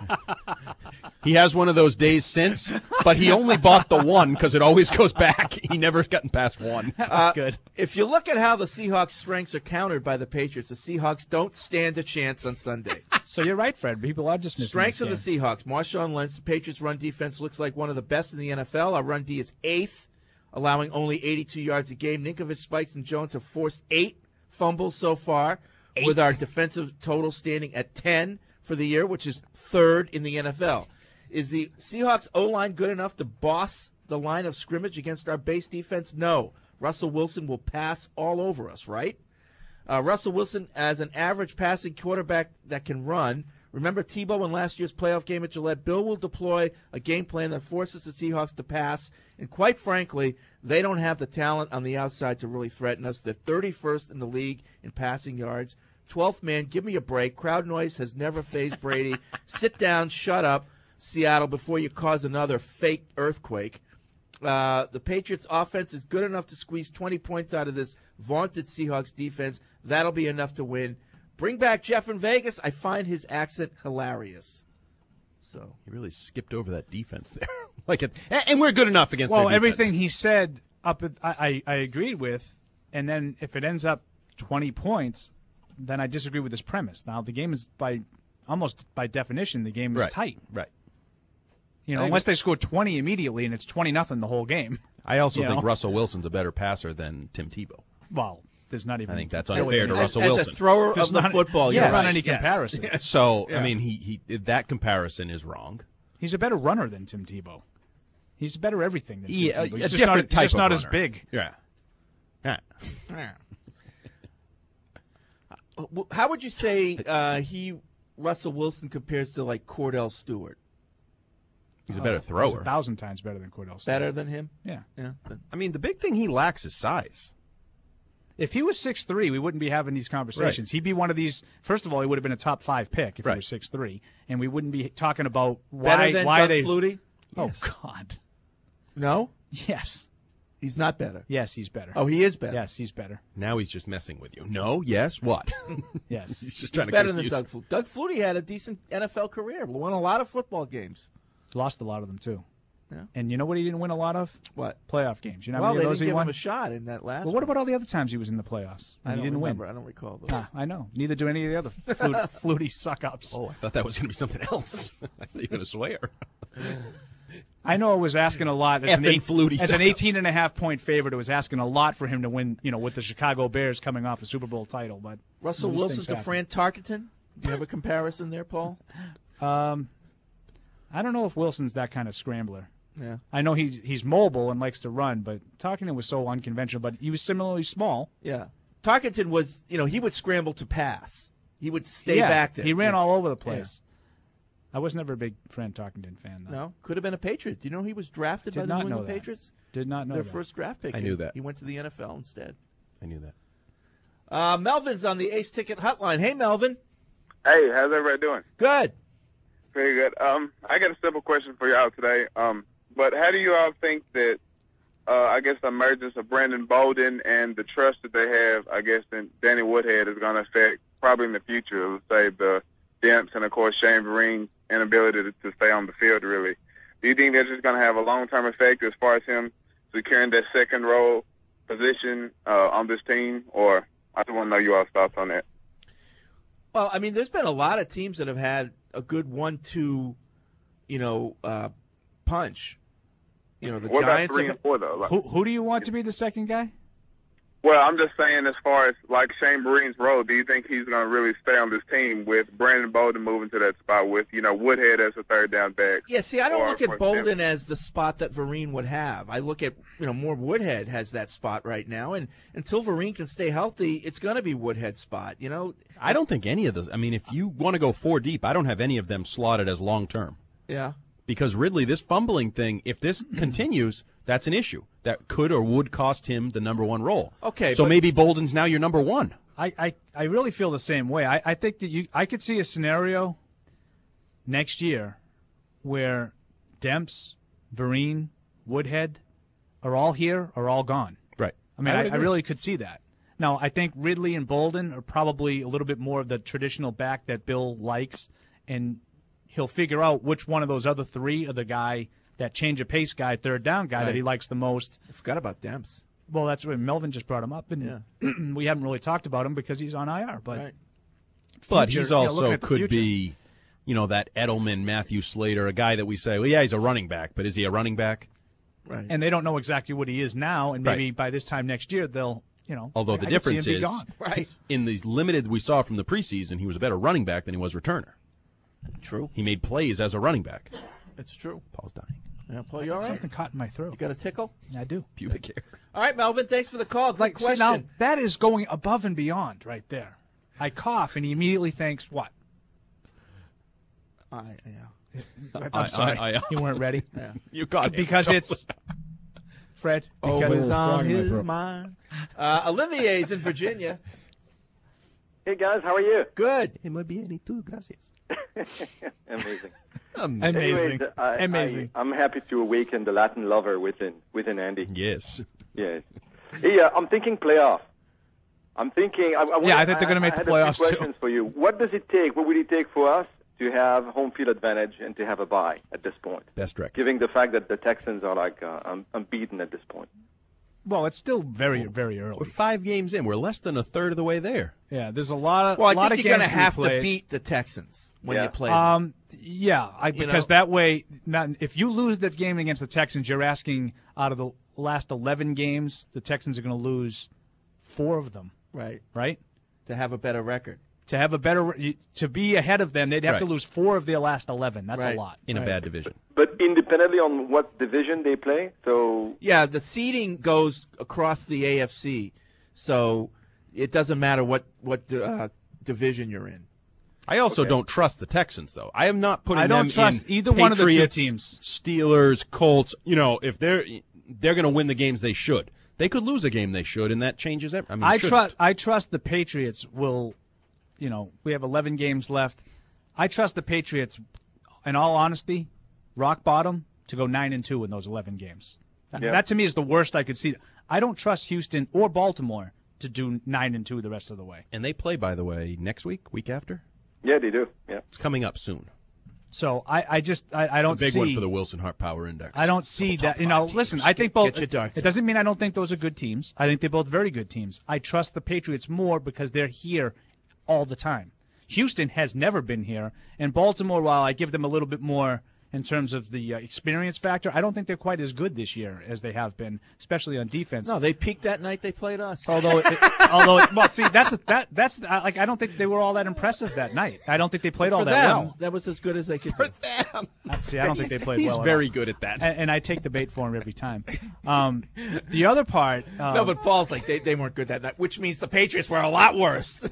S11: He has one of those days since, but he only bought the one because it always goes back. He never gotten past one.
S10: That's
S9: Uh,
S10: good.
S9: If you look at how the Seahawks' strengths are countered by the Patriots, the Seahawks don't stand a chance on Sunday.
S10: So you're right, Fred. People are just missing
S9: Strengths
S10: this
S9: of the
S10: game.
S9: Seahawks. Marshawn Lynch, the Patriots' run defense looks like one of the best in the N F L. Our run D is eighth, allowing only eighty-two yards a game. Ninkovich, Spikes, and Jones have forced eight fumbles so far, eight. with our defensive total standing at ten for the year, which is third in the N F L. Is the Seahawks O-line good enough to boss the line of scrimmage against our base defense? No. Russell Wilson will pass all over us, right? Uh, Russell Wilson, as an average passing quarterback that can run, remember Tebow in last year's playoff game at Gillette? Bill will deploy a game plan that forces the Seahawks to pass, and quite frankly, they don't have the talent on the outside to really threaten us. They're thirty-first in the league in passing yards. twelfth man, give me a break. Crowd noise has never fazed Brady. Sit down, shut up, Seattle, before you cause another fake earthquake. Uh, the Patriots' offense is good enough to squeeze twenty points out of this vaunted Seahawks defense. That'll be enough to win. Bring back Jeff in Vegas. I find his accent hilarious. So
S11: He really skipped over that defense there. like it, and we're good enough against
S10: Well,
S11: their defense.
S10: everything he said up, at, I, I I agreed with, and then if it ends up twenty points, then I disagree with his premise. Now the game is by almost by definition the game is
S11: Right.
S10: tight.
S11: Right.
S10: You know,
S11: I
S10: unless
S11: agree.
S10: they score twenty immediately and it's twenty nothing the whole game.
S11: I also
S10: You
S11: think
S10: know?
S11: Russell Wilson's a better passer than Tim Tebow.
S10: Well, there's not even.
S11: I think that's
S10: really
S11: unfair to
S10: any-
S11: Russell
S9: as
S11: Wilson.
S9: a thrower
S10: There's
S9: of the
S10: not-
S9: football,
S10: yeah,
S9: you're
S10: not
S9: right.
S10: any
S9: Yes.
S10: comparison.
S11: So
S9: Yeah.
S11: I mean, he he that comparison is wrong.
S10: He's a better runner than Tim Tebow. He's better everything than
S11: Yeah,
S10: Jim
S11: a,
S10: Tebow. He's
S11: a
S10: just
S11: different
S10: not,
S11: type
S10: just
S11: of
S10: not as
S11: runner.
S10: big.
S11: Yeah. Yeah.
S9: How would you say uh, he, Russell Wilson, compares to like Cordell Stewart?
S11: He's a better
S10: Oh,
S11: thrower.
S10: He's a thousand times better than Cordell Stewart.
S9: Better than him?
S10: Yeah.
S9: Yeah.
S11: I mean, the big thing he lacks is size.
S10: If he was six three, we wouldn't be having these conversations. Right. He'd be one of these. First of all, he would have been a top five pick if
S11: right.
S10: he was six three, and we wouldn't be talking about why.
S9: Better than
S10: why
S9: Doug
S10: they.
S9: Flutie?
S10: Oh
S9: Yes.
S10: God.
S9: No.
S10: Yes.
S9: He's not better.
S10: Yes, he's better.
S9: Oh, he is better.
S10: Yes, he's better.
S11: Now he's just messing with you. No, yes, what?
S10: Yes.
S11: He's just
S9: He's
S11: trying to
S9: better
S11: confuse.
S9: than Doug Flutie. Doug Flutie had a decent N F L career. Won a lot of football games.
S10: Lost a lot of them too.
S9: Yeah.
S10: And you know what he didn't win a lot of?
S9: What?
S10: Playoff games. You know how
S9: Well,
S10: many
S9: they
S10: of those
S9: didn't
S10: he
S9: give
S10: won?
S9: him a shot in that last
S10: Well, what
S9: one.
S10: about all the other times he was in the playoffs?
S9: I
S10: And
S9: don't
S10: he didn't
S9: remember.
S10: win.
S9: I don't recall those.
S10: Ah, I know. Neither do any of the other Flutie, Flutie suck-ups.
S11: Oh, I thought that was going to be something else. I thought you were going to swear.
S10: I know it was asking a lot. As, an,
S11: Effing
S10: eight,
S11: Flutie
S10: as an
S11: suck-ups.
S10: eighteen and a half point favorite, it was asking a lot for him to win, you know, with the Chicago Bears coming off a Super Bowl title. But
S9: Russell
S10: these
S9: Wilson
S10: things
S9: to
S10: happen.
S9: Fran Tarkenton? Do you have a comparison there, Paul?
S10: Um, I don't know if Wilson's that kind of scrambler.
S9: Yeah.
S10: I know he's he's mobile and likes to run, but Tarkenton was so unconventional. But he was similarly small.
S9: Yeah. Tarkenton was, you know, he would scramble to pass. He would stay
S10: yeah,
S9: back there.
S10: he ran
S9: Yeah.
S10: all over the place. I was never a big Fran Tarkenton fan, though.
S9: No, could have been a Patriot. Do you know he was drafted
S10: Did
S9: by the
S10: not
S9: New
S10: know
S9: England
S10: that.
S9: Patriots?
S10: Did not know
S9: Their
S10: that.
S9: first draft pick.
S11: I knew
S9: He-
S11: that.
S9: He went to the N F L instead.
S11: I knew that.
S9: Uh, Melvin's on the Ace Ticket Hotline. Hey, Melvin.
S12: Hey, how's everybody doing?
S9: Good.
S12: Very good. Um, I got a simple question for y'all today. Um, but how do you all think that, uh, I guess, the emergence of Brandon Bolden and the trust that they have, I guess, in Danny Woodhead is going to affect probably in the future, let's say, the Demps and, of course, Shane Vereen's inability to, to stay on the field, really? Do you think that's just going to have a long-term effect as far as him securing that second role position uh, on this team? Or I just want to know your all's thoughts on that.
S9: Well, I mean, there's been a lot of teams that have had a good one-two, you know, uh, punch. You know, the
S12: What about
S9: Giants.
S12: three
S9: have-
S12: and four, though? Like,
S10: Who who do you want to be the second guy?
S12: well, I'm just saying as far as, like, Shane Vereen's role, do you think he's going to really stay on this team with Brandon Bolden moving to that spot with, you know, Woodhead as a third down back?
S9: Yeah, see, I don't
S12: Or,
S9: look
S12: for
S9: at Bolden
S12: example-
S9: as the spot that Vereen would have. I look at, you know, more Woodhead has that spot right now, and until Vereen can stay healthy, it's going to be Woodhead's spot. You know,
S11: I don't think any of those. I mean, if you want to go four deep, I don't have any of them slotted as long term.
S9: Yeah.
S11: Because Ridley, this fumbling thing, if this continues, that's an issue that could or would cost him the number one role.
S10: Okay,
S11: so
S10: but-
S11: maybe Bolden's now your number one.
S10: I, I, I really feel the same way. I, I think that you I could see a scenario next year where Demps, Vereen, Woodhead are all here or all gone.
S11: Right.
S10: I mean,
S11: I
S10: I,
S11: would
S10: I
S11: agree.
S10: really could see that. Now, I think Ridley and Bolden are probably a little bit more of the traditional back that Bill likes, and he'll figure out which one of those other three are the guy, that change of pace guy, third down guy that
S9: Right.
S10: he likes the most.
S9: I forgot about Demps.
S10: Well, that's what Melvin just brought him up, and we haven't really talked about him because he's on I R. But,
S9: Right.
S11: But
S10: future-
S11: he's
S10: you know,
S11: also
S10: looking at the
S11: could
S10: future.
S11: be, you know, that Edelman, Matthew Slater, a guy that we say, well, yeah, he's a running back, but is he a running back?
S9: Right.
S10: And they don't know exactly what he is now, and
S11: Right.
S10: maybe by this time next year they'll, you know.
S11: Although
S10: I-
S11: the
S10: I could see him
S11: difference
S10: be
S11: is,
S10: gone.
S9: Right.
S11: in the limited we saw from the preseason, he was a better running back than he was returner.
S9: True.
S11: He made plays as a running back.
S9: It's true.
S11: Paul's dying.
S9: Yeah, Paul, you all right?
S10: Something caught in my throat.
S9: You got a tickle?
S10: I do.
S11: Pubic hair.
S9: All right, Melvin, thanks for the call. Good
S10: Like, see,
S9: question.
S10: now that is going above and beyond right there. I cough, and he immediately thinks, what?
S9: I, yeah.
S10: I'm
S11: I-
S10: sorry.
S11: I- I-
S10: you weren't ready?
S9: Yeah.
S11: You got him.
S10: Because it's, Fred, because
S9: Always on his mind. Uh, Olivier's in Virginia.
S13: Hey, guys, how are you?
S9: Good.
S11: Muy bien, y tú, gracias.
S13: Amazing.
S10: Amazing.
S13: Anyways, I,
S10: Amazing.
S13: I, I'm happy to awaken the Latin lover within within Andy.
S11: Yes.
S13: Yes. Hey, uh, I'm thinking playoff. I'm thinking. I, I wanna-
S10: Yeah, I think they're gonna make
S13: I
S10: the
S13: had a
S10: playoffs,
S13: few
S10: too.
S13: questions for you. What does it take? What would it take for us to have home field advantage and to have a bye at this point?
S11: Best record.
S13: Given the fact that the Texans are like uh, un- unbeaten at this point.
S10: Well, it's still very, very early.
S11: We're five games in. We're less than a third of the way there.
S10: Yeah, there's a lot of
S9: Well, I
S10: a lot
S9: think
S10: of
S9: you're going
S10: games
S9: to have
S10: be
S9: to
S10: played.
S9: beat the Texans when
S13: Yeah.
S9: you play them.
S10: Um, yeah, I, because
S9: know?
S10: that way, not, if you lose that game against the Texans, you're asking out of the last eleven games, the Texans are going to lose four of them,
S9: Right.
S10: right?
S9: To have a better record.
S10: To have a better, to be ahead of them, they'd have
S11: Right.
S10: to lose four of their last eleven. That's
S9: Right.
S10: a lot.
S11: in
S9: Right.
S11: a bad division.
S13: But independently on what division they play, so
S9: Yeah, the seeding goes across the A F C, so it doesn't matter what what uh, division you're in.
S11: I also
S9: Okay.
S11: don't trust the Texans, though. I am not putting
S10: I don't
S11: them
S10: trust
S11: in
S10: either one of the two
S11: Patriots,
S10: teams.
S11: Steelers, Colts. You know, if they're they're going to win the games they should. They could lose a game they should, and that changes everything. I mean,
S10: I
S11: shouldn't.
S10: trust. I trust the Patriots will. You know, we have eleven games left. I trust the Patriots. In all honesty, rock bottom to go nine and two in those eleven games. That,
S13: Yeah.
S10: that to me is the worst I could see. I don't trust Houston or Baltimore to do nine and two the rest of the way.
S11: And they play, by the way, next week, week after.
S13: yeah, they do. Yeah.
S11: It's coming up soon.
S10: So I, I just I, I don't
S11: It's a big
S10: see.
S11: one for the Wilson Hart Power Index.
S10: I don't see
S11: Couple top
S10: that. You know,
S11: five
S10: listen.
S11: teams.
S10: I think both.
S9: Get your darts
S10: It doesn't mean I don't think those are good teams. I think they're both very good teams. I trust the Patriots more because they're here all the time. Houston has never been here, and Baltimore, while I give them a little bit more in terms of the uh, experience factor, I don't think they're quite as good this year as they have been, especially on defense.
S9: No, they peaked that night they played us.
S10: Although, it, although, it, well, see, that's that that's I- like I don't think they were all that impressive that night. I don't think they played all
S9: for
S10: that
S9: them,
S10: well.
S9: that was as good as they could. For
S11: them,
S10: see, I don't think they played
S11: He's
S10: well. at
S11: very
S10: all.
S11: good at that.
S10: and, and I take the bait for him every time. Um, the other part, um,
S9: no, but Paul's like they, they weren't good that night, which means the Patriots were a lot worse.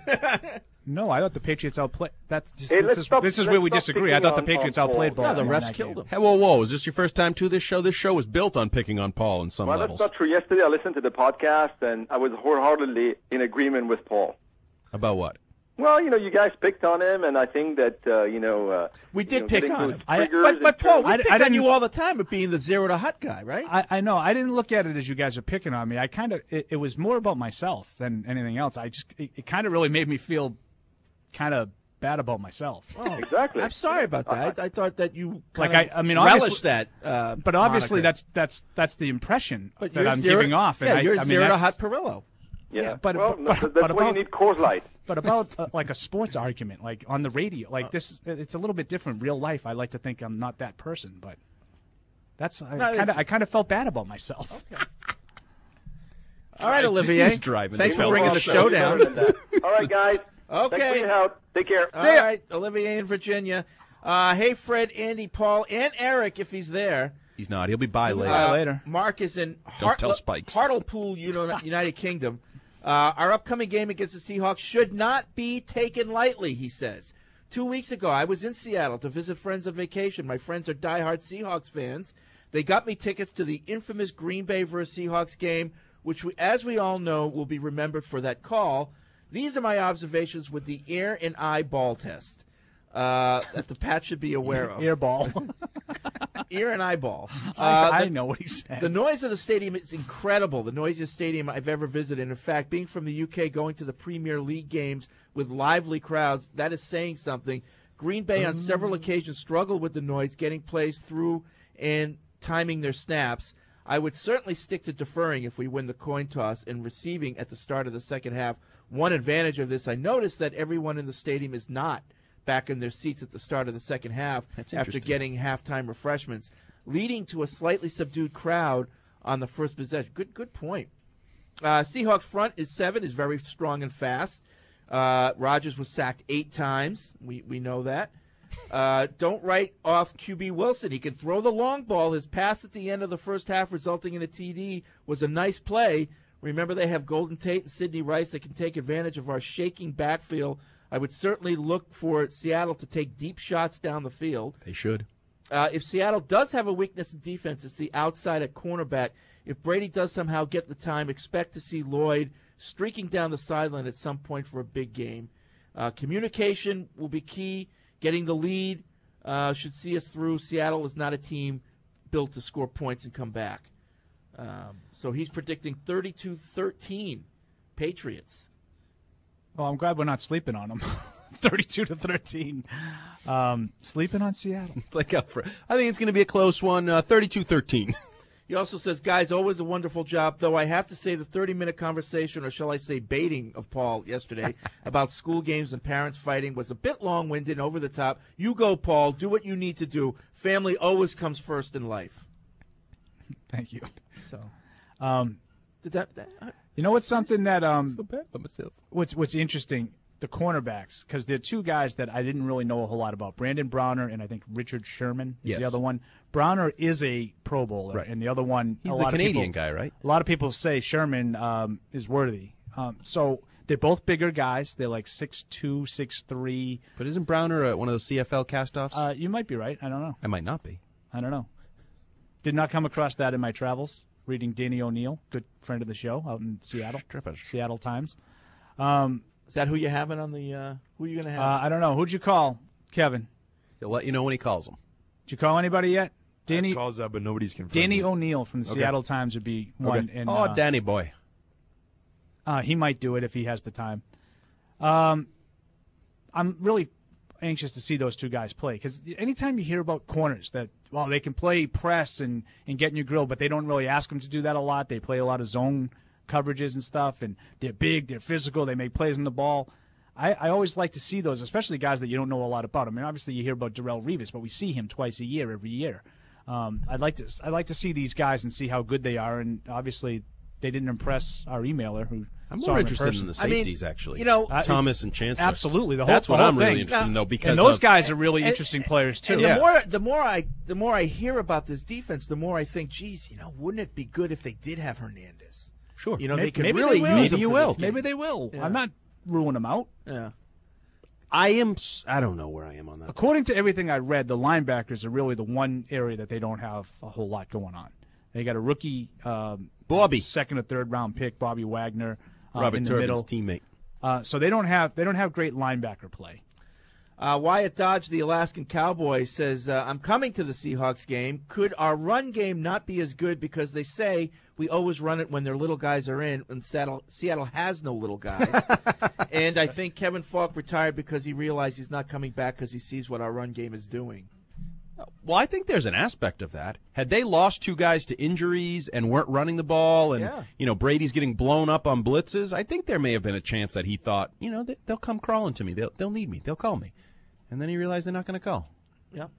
S10: no, I thought the Patriots outplayed. That's just,
S13: Hey,
S10: this
S13: let's
S10: is
S13: stop-
S10: this is
S13: let's
S10: where we
S13: stop
S10: disagree. I
S13: picking
S10: thought the
S13: on-
S10: Patriots
S13: on
S10: outplayed
S13: Paul.
S10: Baltimore.
S9: No, the
S10: in
S9: refs
S10: that
S9: killed
S10: game.
S9: them.
S11: Hey, whoa, whoa! Is this your first time to this show? This show was built on picking on Paul in some
S13: Well,
S11: levels.
S13: that's not true. Yesterday I listened to the podcast and I was wholeheartedly in agreement with Paul.
S11: About what?
S13: Well, you know, you guys picked on him, and I think that uh, you know uh,
S9: We
S13: you
S9: did
S13: know,
S9: pick
S13: getting
S9: on
S13: those
S9: him.
S10: I-
S13: triggers
S9: But,
S13: in
S9: but Paul,
S13: terms-
S9: we
S10: I-
S9: picked
S10: I
S9: on
S10: didn't-
S9: you all the time of being the zero to hut guy, right?
S10: I, I know. I didn't look at it as you guys are picking on me. I kind of it, it was more about myself than anything else. I just it, it kind of really made me feel kind of bad about myself.
S13: exactly.
S9: I'm sorry about that. I, I thought that you
S10: Like
S9: kind
S10: I,
S9: of
S10: I mean,
S9: relished
S10: obviously,
S9: that. Uh,
S10: but obviously
S9: moniker.
S10: that's that's that's the impression
S9: But
S10: that
S9: you're
S10: I'm
S9: zero,
S10: giving off. And
S9: Yeah,
S10: I,
S9: you're
S10: I mean,
S9: zero to
S10: that's-
S9: hut Perillo.
S13: Yeah,
S10: Yeah, but-
S13: well,
S10: but-
S13: no,
S10: but-
S13: that's
S10: but
S13: why you
S10: about-
S13: need Coors Light.
S10: But about uh, like a sports argument, like on the radio,
S9: Uh.
S10: like this, it's a little bit different. Real life, I like to think I'm not that person, but that's I
S9: No,
S10: kind of
S9: it's-
S10: I kind of felt bad about myself.
S9: All right, Olivier.
S11: He's driving.
S9: Thanks
S11: They
S9: for
S11: felt
S9: bringing
S11: bad.
S9: the show down.
S13: Better than that. All right, guys.
S9: Okay.
S13: Thanks for your help. Take care.
S9: All right, Olivier in Virginia. Uh, hey, Fred, Andy, Paul, and Eric, if he's there.
S11: He's not. He'll be by later.
S10: Bye
S9: Uh,
S10: later.
S9: Mark is in
S11: Don't
S9: Hart-
S11: tell Spikes.
S9: Hartlepool, Uni- United Kingdom. Uh, our upcoming game against the Seahawks should not be taken lightly, he says. Two weeks ago, I was in Seattle to visit friends on vacation. My friends are diehard Seahawks fans. They got me tickets to the infamous Green Bay versus Seahawks game, which, we, as we all know, will be remembered for that call. These are my observations with the ear and eye ball test uh, that the Pat should be aware of.
S10: Airball.
S9: Ear and eyeball. Uh,
S10: I, I
S9: the-
S10: know what he said.
S9: The noise of the stadium is incredible. The noisiest stadium I've ever visited. In fact, being from the U K, going to the Premier League games with lively crowds, that is saying something. Green Bay on several occasions struggled with the noise, getting plays through and timing their snaps. I would certainly stick to deferring if we win the coin toss and receiving at the start of the second half. One advantage of this, I noticed that everyone in the stadium is not back in their seats at the start of the second half
S11: That's
S9: after
S11: interesting.
S9: getting halftime refreshments, leading to a slightly subdued crowd on the first possession. Good, good point. Uh, Seahawks front is seven is very strong and fast. Uh, Rodgers was sacked eight times. We we know that. Uh, don't write off Q B Wilson. He can throw the long ball. His pass at the end of the first half, resulting in a T D, was a nice play. Remember, they have Golden Tate and Sidney Rice that can take advantage of our shaking backfield. I would certainly look for Seattle to take deep shots down the field.
S11: They should.
S9: Uh, if Seattle does have a weakness in defense, it's the outside at cornerback. If Brady does somehow get the time, expect to see Lloyd streaking down the sideline at some point for a big game. Uh, communication will be key. Getting the lead uh, should see us through. Seattle is not a team built to score points and come back. Um, so he's predicting thirty-two thirteen Patriots.
S10: Well, I'm glad we're not sleeping on them. thirty-two to thirteen. Um, sleeping on Seattle.
S11: It's like up for. I think it's going to be a close one. Uh, thirty-two thirteen.
S9: He also says, guys, always a wonderful job, though I have to say the thirty-minute conversation, or shall I say baiting, of Paul yesterday about school games and parents fighting was a bit long-winded and over the top. You go, Paul. Do what you need to do. Family always comes first in life.
S10: Thank you.
S9: So,
S10: Um,
S9: did that, that uh,
S10: you know what's something that um,
S11: bad about myself.
S10: what's what's interesting the cornerbacks, because they're two guys that I didn't really know a whole lot about. Brandon Browner and I think Richard Sherman is
S11: Yes.
S10: the other one. Browner is a Pro Bowler,
S11: Right.
S10: and the other one,
S11: He's
S10: a
S11: the
S10: lot
S11: Canadian
S10: of people,
S11: guy, right?
S10: A lot of people say Sherman um, is worthy. Um, so they're both bigger guys. They're like six two, six three.
S11: But isn't Browner uh, one of those C F L castoffs?
S10: Uh, you might be right. I don't know.
S11: I might not be.
S10: I don't know. Did not come across that in my travels. Reading Danny O'Neill, good friend of the show out in Seattle, Seattle Times. Um,
S9: Is that who you're having on the? Uh, who are you going to have?
S10: uh, I don't know. Who'd you call, Kevin?
S11: He'll let you know when he calls him.
S10: Did you call anybody yet? Danny
S14: calls up, but nobody's confirmed.
S10: Danny
S14: it.
S10: O'Neill from the
S14: Okay.
S10: Seattle Times would be one.
S11: Okay.
S10: And,
S11: oh,
S10: uh,
S11: Danny boy.
S10: Uh, he might do it if he has the time. Um, I'm really anxious to see those two guys play because anytime you hear about corners that, well, they can play press and, and get in your grill, but they don't really ask them to do that a lot. They play a lot of zone coverages and stuff, and they're big, they're physical, they make plays on the ball. I, I always like to see those, especially guys that you don't know a lot about. I mean, obviously you hear about Darrelle Revis, but we see him twice a year, every year. Um, I'd like to I'd like to see these guys and see how good they are, and obviously they didn't impress our emailer who
S11: I'm
S10: saw
S11: more
S10: him
S11: interested
S10: person.
S11: in the safeties, actually.
S9: you know,
S10: Uh,
S11: Thomas and Chancellor.
S10: Absolutely, the whole
S11: That's what
S10: the whole
S11: I'm really
S10: thing.
S11: interested in, though, because
S10: and those
S11: of-
S10: guys are really
S9: And-
S10: interesting players too.
S9: And the more the more I the more I hear about this defense, the more I think, geez, you know, wouldn't it be good if they did have Hernandez?
S11: Sure.
S9: You know,
S10: maybe,
S9: they could
S10: maybe
S9: really
S10: they will.
S9: use
S10: Maybe
S9: him
S10: you
S9: for
S10: will.
S9: this game.
S10: Maybe they will.
S9: Yeah.
S10: I'm not ruling them out.
S9: Yeah.
S11: I am. s- I don't know where I am on that.
S10: According to everything I read, the linebackers are really the one area that they don't have a whole lot going on. They got a rookie, um,
S11: Bobby.
S10: second or third round pick, Bobby Wagner, um,
S11: Robert
S10: in the
S11: Turbin's
S10: middle.
S11: teammate.
S10: Uh, so they don't have they don't have great linebacker play.
S9: Uh, Wyatt Dodge, the Alaskan Cowboy, says, uh, I'm coming to the Seahawks game. Could our run game not be as good because they say we always run it when their little guys are in, and Seattle, Seattle has no little guys. And I think Kevin Falk retired because he realized he's not coming back because he sees what our run game is doing.
S11: Well, I think there's an aspect of that. Had they lost two guys to injuries and weren't running the ball, and
S9: Yeah.
S11: you know Brady's getting blown up on blitzes, I think there may have been a chance that he thought, you know, they, they'll come crawling to me, they'll they'll need me, they'll call me, and then he realized they're not going to call.
S9: Yep.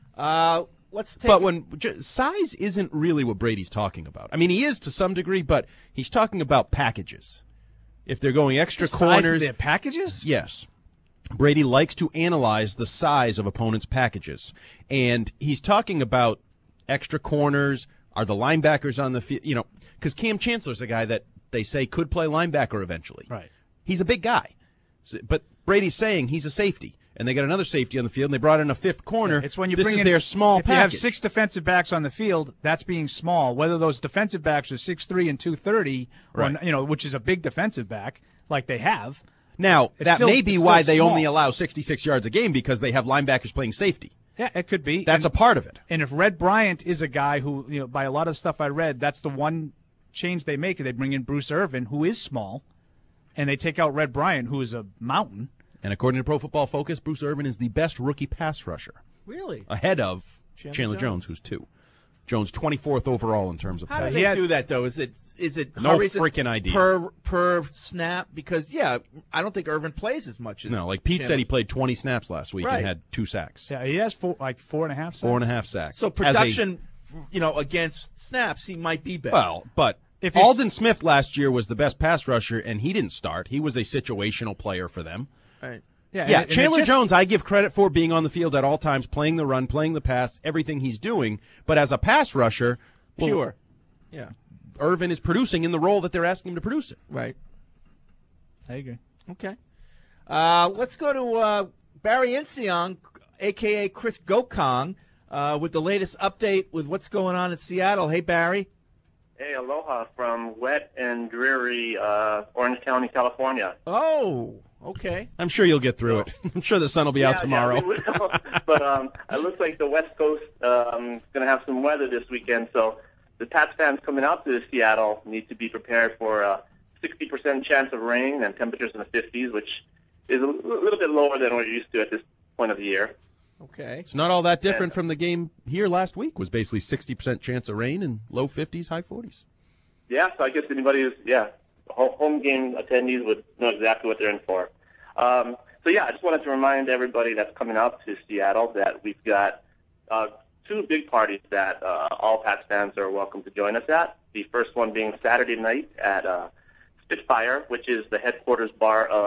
S9: Uh, let's take.
S11: But when j- size isn't really what Brady's talking about. I mean, he is to some degree, but he's talking about packages. If they're going extra
S10: The size of
S11: corners,
S10: their packages?
S11: yes. Brady likes to analyze the size of opponents' packages. And he's talking about extra corners, are the linebackers on the field, you know, because Cam Chancellor's a guy that they say could play linebacker eventually.
S10: Right.
S11: He's a big guy. So- But Brady's saying he's a safety. And they got another safety on the field, and they brought in a fifth corner.
S10: It's when you
S11: this
S10: bring
S11: is
S10: in
S11: their
S10: s-
S11: small
S10: If you have
S11: package.
S10: six defensive backs on the field, that's being small. Whether those defensive backs are six three and two thirty, or
S11: Right.
S10: you know, which is a big defensive back like they have.
S11: Now,
S10: It's
S11: that
S10: still-
S11: may be
S10: it's
S11: why
S10: still
S11: they
S10: small.
S11: only allow sixty-six yards a game because they have linebackers playing safety.
S10: Yeah, it could be.
S11: That's
S10: and,
S11: a part of it.
S10: And if Red Bryant is a guy who, you know, by a lot of stuff I read, that's the one change they make. They bring in Bruce Irvin, who is small, and they take out Red Bryant, who is a mountain.
S11: And according to Pro Football Focus, Bruce Irvin is the best rookie pass rusher,
S9: Really?
S11: ahead of
S9: Chandler
S11: Chandler,
S9: Jones.
S11: Jones. who's two. Jones twenty-fourth overall in terms of
S9: How do
S11: pass.
S9: they
S10: He had-
S9: do that, though? Is it is it
S11: No
S9: or is it
S11: freaking idea.
S9: per per snap? Because yeah, I don't think Irvin plays as much as
S11: No, like Pete said, he played twenty snaps last week
S9: Right.
S11: and had two sacks,
S10: Yeah, he has four, like four and a half.
S11: four and a
S10: sacks.
S11: half sacks.
S9: So
S11: As a-
S9: production, you know, against snaps, he might be better.
S11: well, but
S10: If he's-
S11: Alden Smith last year was the best pass rusher, and he didn't start. He was a situational player for them.
S9: right.
S10: Yeah,
S11: Yeah,
S10: and- and it
S11: Chandler
S10: just-
S11: Jones, I give credit for being on the field at all times, playing the run, playing the pass, everything he's doing. But as a pass rusher, well,
S9: Pure. Yeah.
S11: Irvin is producing in the role that they're asking him to produce it.
S9: Right.
S10: I agree.
S9: Okay. Uh, let's go to uh, Barry Inseong, a k a. Chris Gokong, uh, with the latest update with what's going on in Seattle. Hey, Barry.
S15: Hey, aloha from wet and dreary uh, Orange County, California.
S9: Oh, okay.
S11: I'm sure you'll get through it. I'm sure the sun will be
S15: Yeah,
S11: out tomorrow.
S15: Yeah, we will. But um, it looks like the West Coast um, is going to have some weather this weekend, so the Pats fans coming out to Seattle need to be prepared for a sixty percent chance of rain and temperatures in the fifties, which is a little bit lower than we're used to at this point of the year.
S9: Okay.
S11: It's not all that different from the game here last week. Was basically sixty percent chance of rain and low fifties, high forties.
S15: Yeah, so I guess anybody who's, yeah, ho- home game attendees would know exactly what they're in for. Um, so, yeah, I just wanted to remind everybody that's coming out to Seattle that we've got uh, two big parties that uh, all Pats fans are welcome to join us at. The first one being Saturday night at uh, Spitfire, which is the headquarters bar of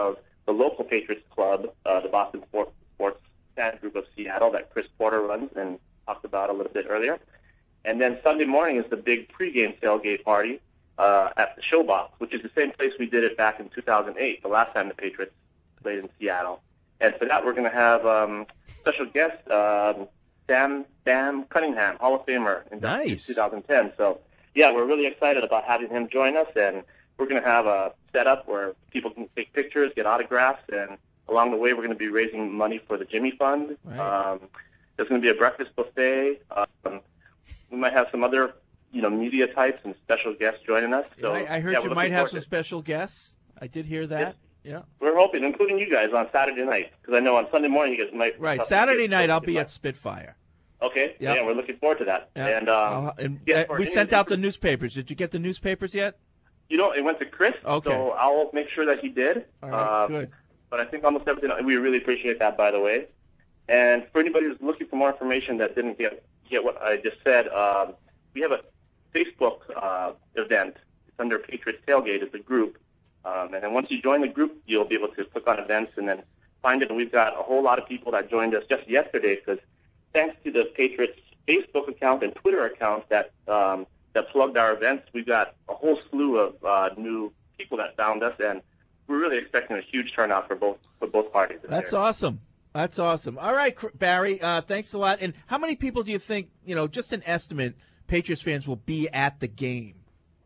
S15: the local Patriots club, uh, the Boston Sports, Sports Fan Group of Seattle that Chris Porter runs and talked about a little bit earlier. And then Sunday morning is the big pregame tailgate party uh, at the Showbox, which is the same place we did it back in two thousand eight, the last time the Patriots played in Seattle. And for that, we're going to have um, special guest um, Sam Sam Cunningham, Hall of Famer in
S11: nice.
S15: two thousand ten. So, yeah, we're really excited about having him join us, and we're going to have a setup where people can take pictures, get autographs, and along the way, we're going to be raising money for the Jimmy Fund.
S9: Right.
S15: Um, there's going to be a breakfast buffet. Um, we might have some other, you know, media types and special guests joining us. So
S9: I, I heard
S15: yeah,
S9: you might have some special guests. I did hear that. Yeah.
S15: We're hoping, including you guys, on Saturday night, because I know on Sunday morning you guys might.
S9: Right. Saturday night I'll be at Spitfire.
S15: Okay.
S9: Yep.
S15: Yeah, we're looking forward to that.
S9: Yeah.
S15: And, um,
S9: I'll- and
S15: yeah,
S9: uh,
S15: for
S9: we
S15: any
S9: sent
S15: of
S9: out
S15: you-
S9: the newspapers. Did you get the newspapers yet?
S15: You know, it went to Chris.
S9: Okay.
S15: So I'll make sure that he did.
S9: All right.
S15: Uh,
S9: Good.
S15: But I think almost everything. We really appreciate that, by the way. And for anybody who's looking for more information that didn't get get what I just said, um, we have a Facebook uh, event. It's under Patriots Tailgate. It's a group. Um, and then once you join the group, you'll be able to click on events and then find it. And we've got a whole lot of people that joined us just yesterday because thanks to the Patriots Facebook account and Twitter account that um, that plugged our events, we've got a whole slew of uh, new people that found us, and we're really expecting a huge turnout for both for both parties. this
S9: That's
S15: year.
S9: awesome. That's awesome. All right, Cr- Barry, uh, thanks a lot. And how many people do you think, you know, just an estimate, Patriots fans will be at the game?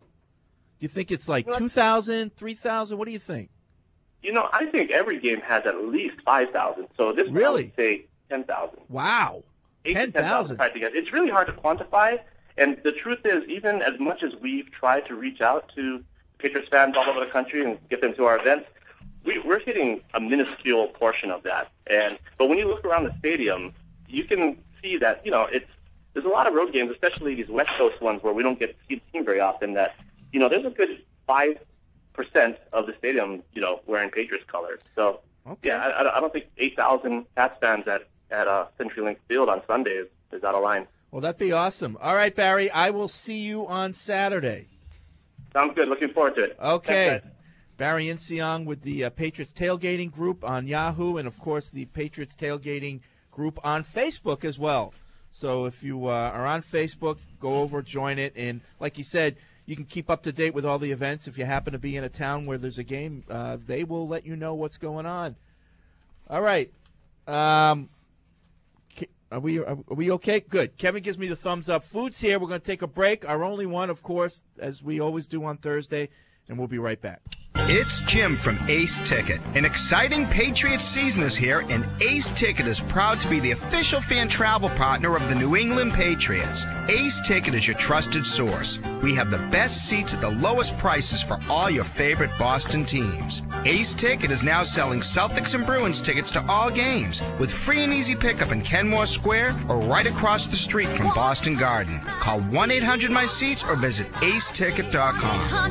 S9: Do you think it's like two thousand, three thousand? What do you think?
S15: You know, I think every game has at least five thousand. So this one I
S9: Really?
S15: would say ten thousand.
S9: Wow.
S15: Eight to
S9: ten
S15: ten thousand
S9: thousand.
S15: tied together. It's really hard to quantify. And the truth is, even as much as we've tried to reach out to Patriots fans all over the country and get them to our events, we, we're hitting a minuscule portion of that. And but when you look around the stadium, you can see that, you know, it's there's a lot of road games, especially these West Coast ones where we don't get to see the team very often, that, you know, there's a good five percent of the stadium, you know, wearing Patriots colors. So,
S9: Okay.
S15: yeah, I, I don't think eight thousand Pats fans at, at uh, CenturyLink Field on Sunday is, is out of line.
S9: Well, that'd be awesome. All right, Barry, I will see you on Saturday.
S15: Sounds good. Looking forward to it.
S9: Okay.
S15: Thanks, guys.
S9: Barry Inseong with the uh, Patriots Tailgating Group on Yahoo, and, of course, the Patriots Tailgating Group on Facebook as well. So if you uh, are on Facebook, go over, join it. And like you said, you can keep up to date with all the events. If you happen to be in a town where there's a game, uh, they will let you know what's going on. All right. Um, Ke- are we are we okay? Good. Kevin gives me the thumbs up. Food's here. We're going to take a break. Our only one, of course, as we always do on Thursday, and we'll be right back.
S14: It's Jim from Ace Ticket. An exciting Patriots season is here, and Ace Ticket is proud to be the official fan travel partner of the New England Patriots. Ace Ticket is your trusted source. We have the best seats at the lowest prices for all your favorite Boston teams. Ace Ticket is now selling Celtics and Bruins tickets to all games with free and easy pickup in Kenmore Square or right across the street from Boston Garden. Call one eight hundred my seats or visit ace ticket dot com.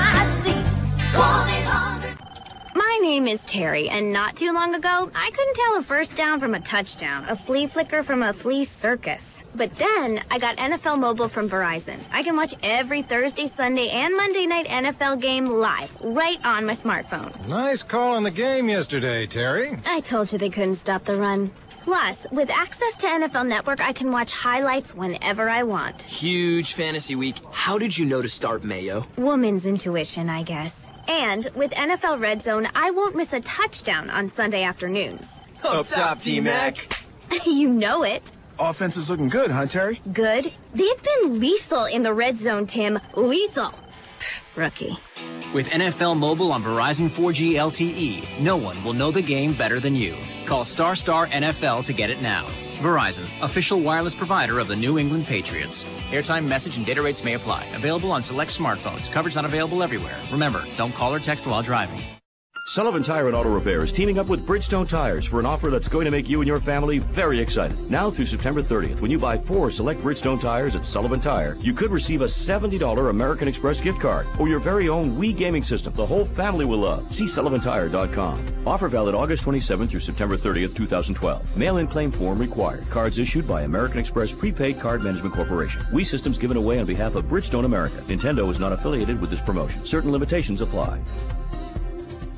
S16: My name is Terry, and not too long ago, I couldn't tell a first down from a touchdown, a flea flicker from a flea circus. But then, I got N F L Mobile from Verizon. I can watch every Thursday, Sunday, and Monday night N F L game live, right on my smartphone.
S17: Nice call on the game yesterday, Terry.
S16: I told you they couldn't stop the run. Plus, with access to N F L Network, I can watch highlights whenever I want.
S18: Huge fantasy week. How did you know to start Mayo?
S16: Woman's intuition, I guess. And with N F L Red Zone, I won't miss a touchdown on Sunday afternoons.
S18: Up top, T-Mac.
S16: You know it.
S17: Offense is looking good, huh, Terry?
S16: Good. They've been lethal in the red zone, Tim. Lethal. Pfft, rookie.
S18: With N F L Mobile on Verizon four G L T E, no one will know the game better than you. Call Star Star N F L to get it now. Verizon, official wireless provider of the New England Patriots. Airtime, message, and data rates may apply. Available on select smartphones. Coverage not available everywhere. Remember, don't call or text while driving.
S19: Sullivan Tire and Auto Repair is teaming up with Bridgestone Tires for an offer that's going to make you and your family very excited. Now through September thirtieth, when you buy four select Bridgestone tires at Sullivan Tire, you could receive a seventy dollars American Express gift card or your very own Wii gaming system the whole family will love. See sullivan tire dot com. Offer valid August twenty-seventh through September thirtieth, two thousand twelve. Mail-in claim form required. Cards issued by American Express Prepaid Card Management Corporation. Wii systems given away on behalf of Bridgestone America. Nintendo is not affiliated with this promotion. Certain limitations apply.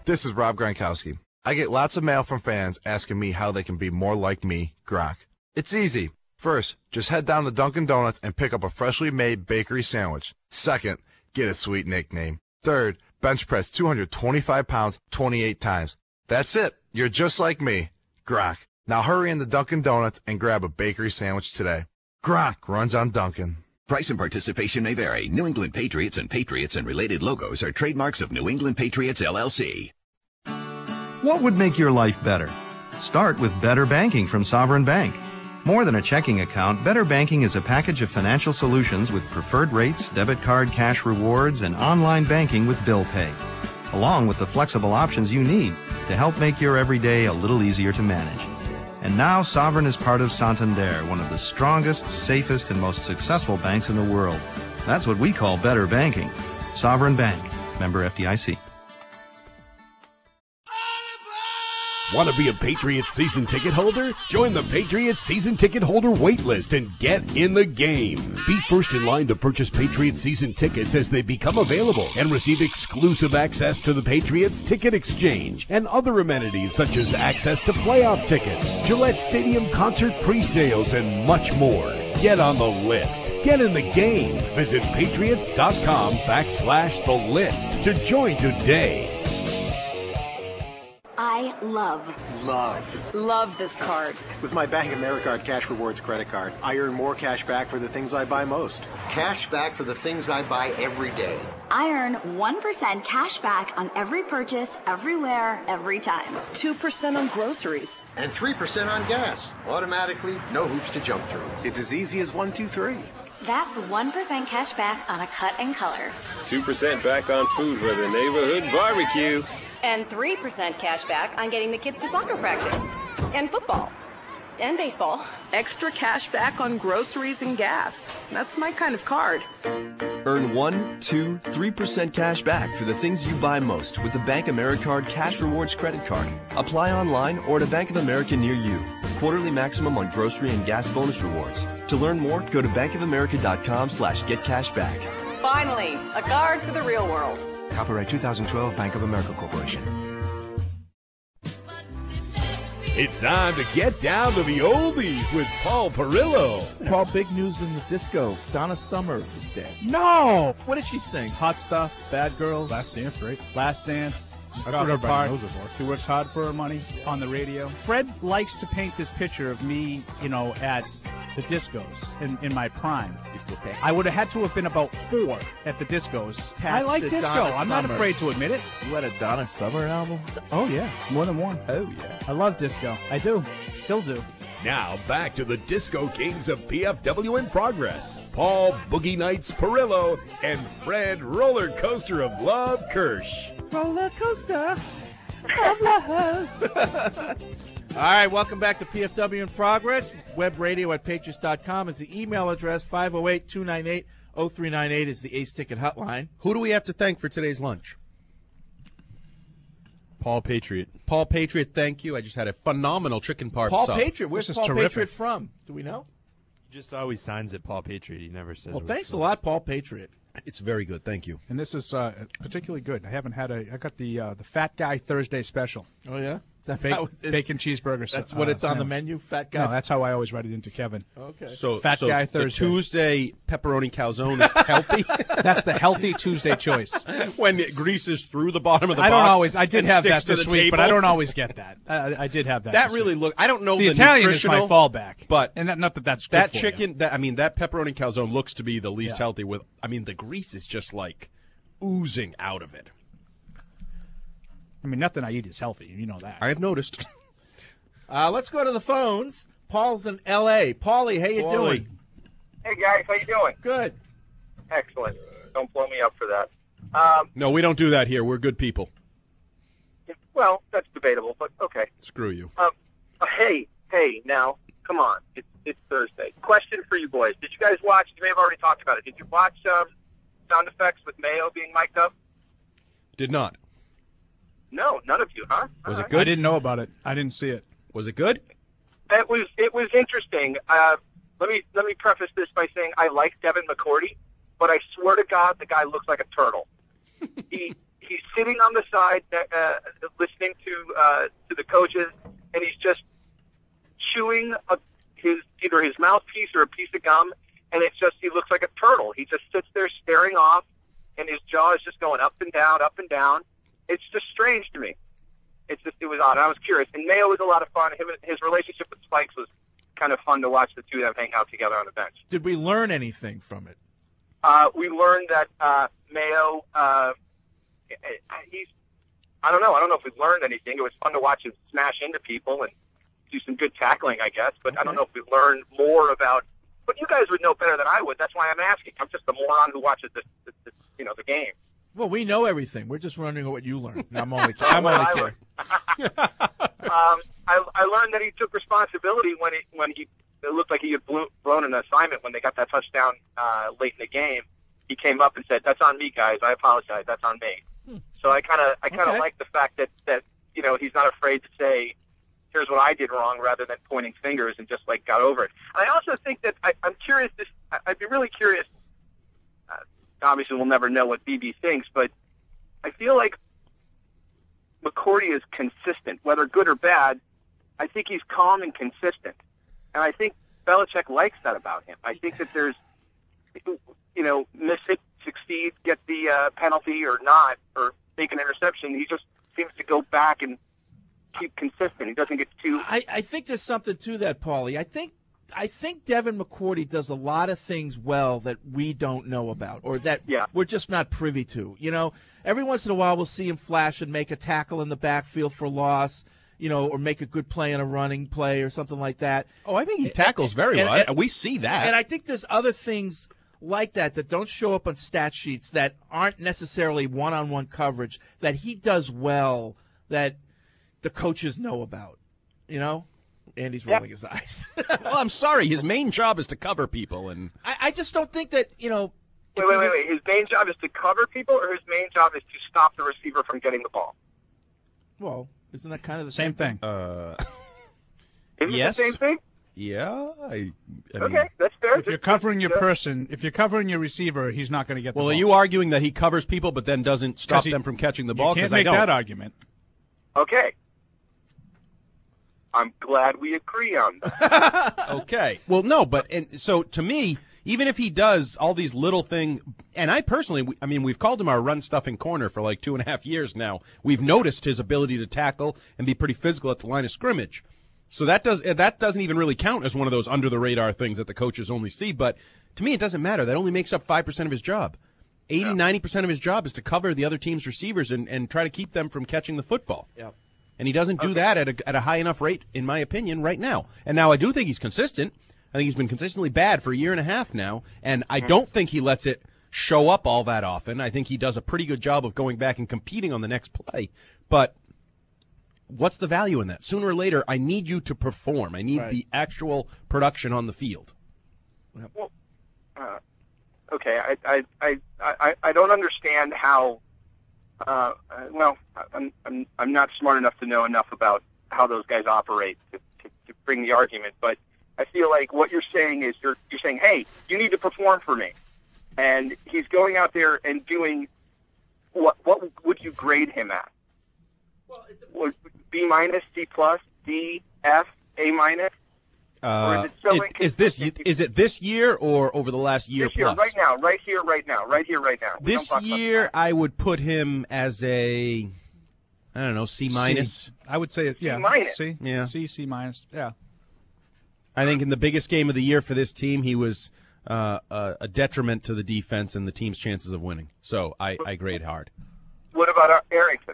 S17: This is Rob Gronkowski. I get lots of mail from fans asking me how they can be more like me, Gronk. It's easy. First, just head down to Dunkin' Donuts and pick up a freshly made bakery sandwich. Second, get a sweet nickname. Third, bench press two hundred twenty-five pounds twenty-eight times. That's it. You're just like me, Gronk. Now hurry into Dunkin' Donuts and grab a bakery sandwich today. Gronk runs on Dunkin'.
S20: Price and participation may vary. New England Patriots and Patriots and related logos are trademarks of New England Patriots, L L C.
S21: What would make your life better? Start with Better Banking from Sovereign Bank. More than a checking account, Better Banking is a package of financial solutions with preferred rates, debit card cash rewards, and online banking with bill pay, along with the flexible options you need to help make your everyday a little easier to manage. And now Sovereign is part of Santander, one of the strongest, safest, and most successful banks in the world. That's what we call Better Banking. Sovereign Bank. Member F D I C.
S1: Want to be a Patriots season ticket holder? Join the Patriots season ticket holder waitlist and get in the game. Be first in line to purchase Patriots season tickets as they become available and receive exclusive access to the Patriots Ticket Exchange and other amenities such as access to playoff tickets, Gillette Stadium concert pre-sales, and much more. Get on the list. Get in the game. Visit patriots.com backslash the list to join today.
S22: I love,
S23: Love.
S22: love this card.
S23: With my Bank of America Cash Rewards credit card, I earn more cash back for the things I buy most.
S22: Cash back for the things I buy every day. I earn one percent cash back on every purchase, everywhere, every time.
S23: two percent on groceries.
S22: And three percent on gas. Automatically, no hoops to jump through.
S23: It's as easy as one, two, three.
S22: That's one percent cash back on a cut and color.
S24: two percent back on food for the neighborhood barbecue.
S3: And three percent cash back on getting the kids to soccer practice. And football. And baseball.
S23: Extra cash back on groceries and gas. That's my kind of card.
S25: Earn one, two, three percent cash back for the things you buy most with the Bank Americard Cash Rewards credit card. Apply online or at a Bank of America near you. Quarterly maximum on grocery and gas bonus rewards. To learn more, go to bankofamerica.com slash get cash back.
S3: Finally, a card for the real world.
S25: Copyright two thousand twelve Bank of America Corporation.
S1: It's time to get down to the oldies with Paul Perillo.
S9: Paul, big news in the disco. Donna Summer is dead.
S10: No!
S9: What did she sing?
S10: Hot Stuff, Bad Girls.
S11: Last Dance, right?
S10: Last Dance.
S11: That's
S10: Got
S11: what
S10: her
S11: everybody
S10: part.
S11: knows her for.
S10: She works hard for her money on the radio. Fred likes to paint this picture of me, you know, at the discos in, in my prime. I would have had to have been about four at the discos. I like
S9: to
S10: disco.
S9: Donna
S10: I'm not
S9: Summer.
S10: afraid to admit it.
S9: You had a Donna Summer album?
S10: Oh, yeah. More than one.
S9: Oh, yeah.
S10: I love disco. I do. Still do.
S1: Now back to the Disco Kings of P F W in progress. Paul Boogie Nights Perillo and Fred Roller Coaster of Love Kirsch.
S9: Roller coaster of love. All right, welcome back to P F W in Progress. Web radio at patriots dot com is the email address. five oh eight, two nine eight, oh three nine eight is the Ace Ticket hotline.
S11: Who do we have to thank for today's lunch? Paul Patriot. Paul Patriot, thank you. I just had a phenomenal chicken parm
S9: Paul
S11: sub.
S9: Patriot. Where's
S11: This is
S9: Paul
S11: terrific.
S9: Patriot from? Do we know?
S26: He just always signs it Paul Patriot. He never says.
S9: Well,
S26: where
S9: thanks
S26: it's
S9: a
S26: from.
S9: lot, Paul Patriot.
S11: It's very good. Thank you.
S10: And this is uh, particularly good. I haven't had a. I got the uh, the Fat Guy Thursday special.
S9: Oh yeah, is that
S10: Ba-
S9: how it's-
S10: bacon cheeseburger.
S9: That's
S10: uh,
S9: what it's on the
S10: sandwich.
S9: menu, Fat Guy?
S10: No, that's how I always write it into Kevin.
S9: Okay.
S11: So,
S10: Fat
S11: so
S10: Guy
S11: the
S10: Thursday.
S11: Tuesday pepperoni calzone is healthy.
S10: That's the healthy Tuesday choice.
S11: When it greases through the bottom of the
S10: I don't
S11: box.
S10: always. I did
S11: and
S10: have
S11: sticks
S10: that
S11: to
S10: this
S11: the
S10: week, but
S11: table.
S10: I don't always get that. I, I did have that.
S11: That
S10: this
S11: really
S10: week.
S11: look. I don't know
S10: the,
S11: the,
S10: Italian is my
S11: nutritional,
S10: fallback,
S11: but
S10: and that, not that that's good
S11: that
S10: for you.
S11: chicken. That I mean, that pepperoni calzone looks to be the least
S10: Yeah.
S11: healthy. With I mean, the grease is just like oozing out of it.
S10: I mean, nothing I eat is healthy. You know that.
S11: I have noticed.
S9: Uh, let's go to the phones. Paul's in L A Paulie, how you
S11: Paulie.
S9: doing?
S27: Hey guys, how you doing?
S9: Good.
S27: Excellent. Don't blow me up for that. Um,
S11: No, we don't do that here. We're good people.
S27: well, that's debatable, but okay.
S11: Screw you.
S27: Um, uh, hey, hey, now, come on. It's it's Thursday. Question for you boys. Did you guys watch, you may have already talked about it, did you watch um, Sound Effects with Mayo being mic'd up?
S11: Did not.
S27: No, none of you, huh?
S11: Was
S27: All
S11: it
S27: right.
S11: good?
S10: I didn't know about it. I didn't see it.
S11: Was it good?
S27: It was it was interesting. Uh, let me let me preface this by saying I like Devin McCourty, but I swear to God the guy looks like a turtle. he he's sitting on the side, uh, listening to uh, to the coaches, and he's just chewing a, his either his mouthpiece or a piece of gum, and it's just he looks like a turtle. He just sits there staring off, and his jaw is just going up and down, up and down. It's just strange to me. It's just it was odd. I was curious, and Mayo was a lot of fun. Him, his relationship with Spikes was kind of fun to watch the two of them hang out together on the bench.
S9: Did we learn anything from it?
S27: Uh, we learned that uh, Mayo, uh, he's, I don't know, I don't know if we learned anything. It was fun to watch him smash into people and do some good tackling, I guess, but okay. I don't know if we learned more about, but you guys would know better than I would. That's why I'm asking. I'm just a moron who watches the, the, the you know, the game.
S9: Well, we know everything. We're just wondering what you learned. No, I'm only, I'm only kidding.
S27: um, I, I learned that he took responsibility when he, when he, it looked like he had blew, blown an assignment when they got that touchdown uh, late in the game. He came up and said, "That's on me, guys. I apologize. That's on me." Hmm. So I kind of, I kind of
S9: Okay.
S27: like the fact that that you know he's not afraid to say, "Here's what I did wrong," rather than pointing fingers and just like got over it. And I also think that I, I'm curious. This, I- I'd be really curious. Uh, obviously, we'll never know what B B thinks, but I feel like McCourty is consistent, whether good or bad. I think he's calm and consistent. And I think Belichick likes that about him. I think that there's, you know, miss it, succeed, get the uh, penalty or not, or make an interception. He just seems to go back and keep consistent. He doesn't get too.
S9: I, I think there's something to that, Paulie. I think I think Devin McCourty does a lot of things well that we don't know about, or that
S27: yeah.
S9: we're just not privy to. You know, every once in a while we'll see him flash and make a tackle in the backfield for loss. You know, or make a good play on a running play or something like that.
S11: Oh, I think he tackles very
S9: And-
S11: well.
S9: and-
S11: we see that.
S9: And I think there's other things like that that don't show up on stat sheets that aren't necessarily one-on-one coverage that he does well that the coaches know about. You know? Andy's rolling his eyes.
S11: Well, I'm sorry. His main job is to cover people, and
S9: I, I just don't think that, you know.
S27: Wait, wait, wait, wait. His main job is to cover people, or his main job is to stop the receiver from getting the ball?
S9: Well, isn't that kind of the
S10: Same
S9: same,
S10: thing.
S11: Uh,
S27: Isn't it
S11: yes.
S27: the same thing?
S11: Yeah. I, I mean,
S27: Okay, that's fair.
S10: If you're covering your person, if you're covering your receiver, he's not going to get the
S11: Well,
S10: ball.
S11: are you arguing that he covers people but then doesn't stop
S10: 'Cause he-
S11: them from catching the
S10: You
S11: ball?
S10: can't
S11: 'Cause I
S10: make
S11: don't.
S10: that argument.
S27: Okay. I'm glad we agree on that.
S11: Okay. Well, no, but and so to me, even if he does all these little thing, and I personally, I mean, we've called him our run stuffing corner for like two and a half years now. We've noticed his ability to tackle and be pretty physical at the line of scrimmage. So that does that doesn't even really count as one of those under the radar things that the coaches only see. But to me, it doesn't matter. That only makes up five percent of his job. eighty, ninety percent of his job is to cover the other team's receivers and, and try to keep them from catching the football.
S9: Yep.
S11: And he doesn't do
S27: Okay.
S11: that at a, at a high enough rate, in my opinion, right now. And now I do think he's consistent. I think he's been consistently bad for a year and a half now. And I don't think he lets it show up all that often. I think he does a pretty good job of going back and competing on the next play. But what's the value in that? Sooner or later, I need you to perform. I need
S27: Right.
S11: the actual production on the field.
S27: Well, uh, okay, I, I, I, I, I don't understand how. Uh, uh, well, I'm, I'm, I'm not smart enough to know enough about how those guys operate to, to, to bring the argument. But I feel like what you're saying is you're, you're saying, hey, you need to perform for me, and he's going out there and doing what? What would you grade him at? Well, B minus, C plus, D, F, A minus. Or is
S11: Uh,
S27: it so
S11: it- is this is it this year or over the last year
S27: This year,
S11: plus?
S27: right now, right here, right now, right here, right now. We
S11: This
S27: don't talk about
S11: year, I would put him as a, I don't know, C minus.
S10: C. I would say, yeah,
S27: minus.
S10: C,
S11: Yeah.
S10: C, C minus, yeah.
S11: I think in the biggest game of the year for this team, he was uh, a, a detriment to the defense and the team's chances of winning. So I, I grade hard.
S27: What about uh, Arrington?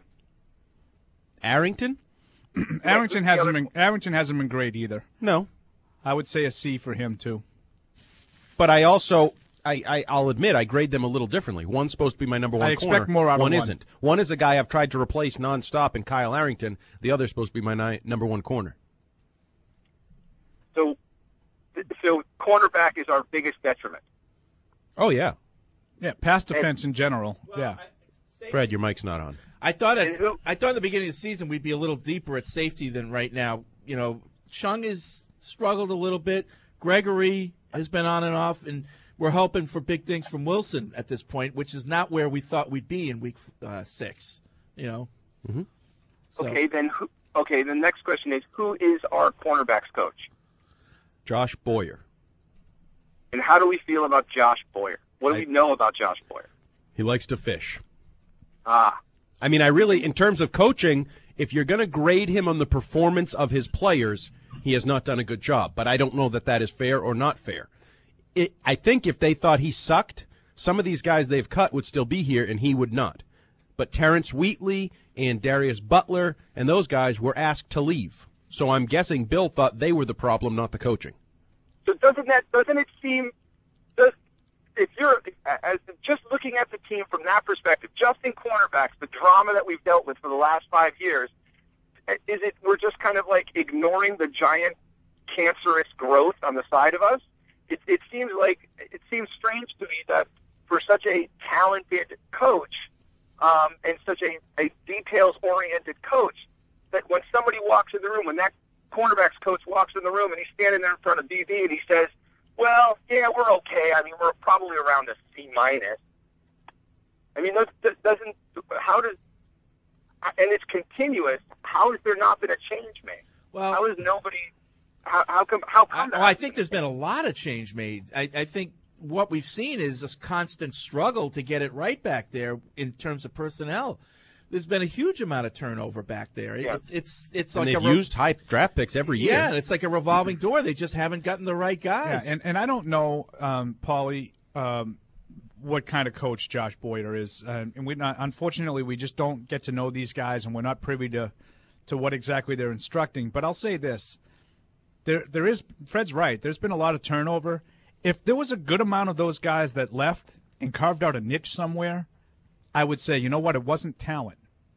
S11: Arrington?
S10: Arrington hasn't been Arrington hasn't been great either.
S11: No.
S10: I would say a C for him too.
S11: But I also, I, I, I'll admit, I grade them a little differently. One's supposed to be my number one
S10: I expect
S11: corner.
S10: more out of
S11: one
S10: one.
S11: isn't. One is a guy I've tried to replace nonstop in Kyle Arrington. The other's supposed to be my ni- number one corner.
S27: So, so cornerback is our biggest detriment.
S11: Oh, yeah.
S10: Yeah, pass defense in general. Yeah.
S11: Fred, your mic's not on.
S9: I thought at, I thought at the beginning of the season we'd be a little deeper at safety than right now. You know, Chung has struggled a little bit. Gregory has been on and off, and we're hoping for big things from Wilson at this point, which is not where we thought we'd be in week uh, six. You know.
S11: Mm-hmm.
S9: So.
S27: Okay, then. Who, okay, the next question is, who is our cornerbacks coach?
S11: Josh Boyer.
S27: And how do we feel about Josh Boyer? What do I, we know about Josh Boyer?
S11: He likes to fish.
S27: Ah.
S11: I mean, I really, in terms of coaching, if you're going to grade him on the performance of his players, he has not done a good job. But I don't know that that is fair or not fair. It, I think if they thought he sucked, some of these guys they've cut would still be here, and he would not. But Terrence Wheatley and Darius Butler and those guys were asked to leave. So I'm guessing Bill thought they were the problem, not the coaching.
S27: So doesn't that doesn't it seem, does, if you're as just looking at the team from that perspective, just in cornerbacks, the drama that we've dealt with for the last five years, is it we're just kind of like ignoring the giant cancerous growth on the side of us? It, it seems like it seems strange to me that for such a talented coach um, and such a, a details-oriented coach, that when somebody walks in the room, when that cornerbacks coach walks in the room and he's standing there in front of D B and he says, well, yeah, we're okay. I mean, we're probably around a C minus. I mean, those, doesn't, how does, and it's continuous, how has there not been a change made?
S9: Well,
S27: how is nobody, how, how come, how come
S9: I,
S27: that?
S9: well, I think there's been a lot of change made. I, I think what we've seen is this constant struggle to get it right back there in terms of personnel. There's been a huge amount of turnover back there.
S27: Yeah.
S9: It's it's it's
S11: and
S9: like
S11: they've
S9: a re-
S11: used high draft picks every year.
S9: Yeah, it's like a revolving door. They just haven't gotten the right guys.
S10: Yeah, and, and I don't know, um, Paulie, um, what kind of coach Josh Boyer is, uh, and we not unfortunately we just don't get to know these guys, and we're not privy to to what exactly they're instructing. But I'll say this: there there is Fred's right. There's been a lot of turnover. If there was a good amount of those guys that left and carved out a niche somewhere, I would say, you know what, it wasn't talent.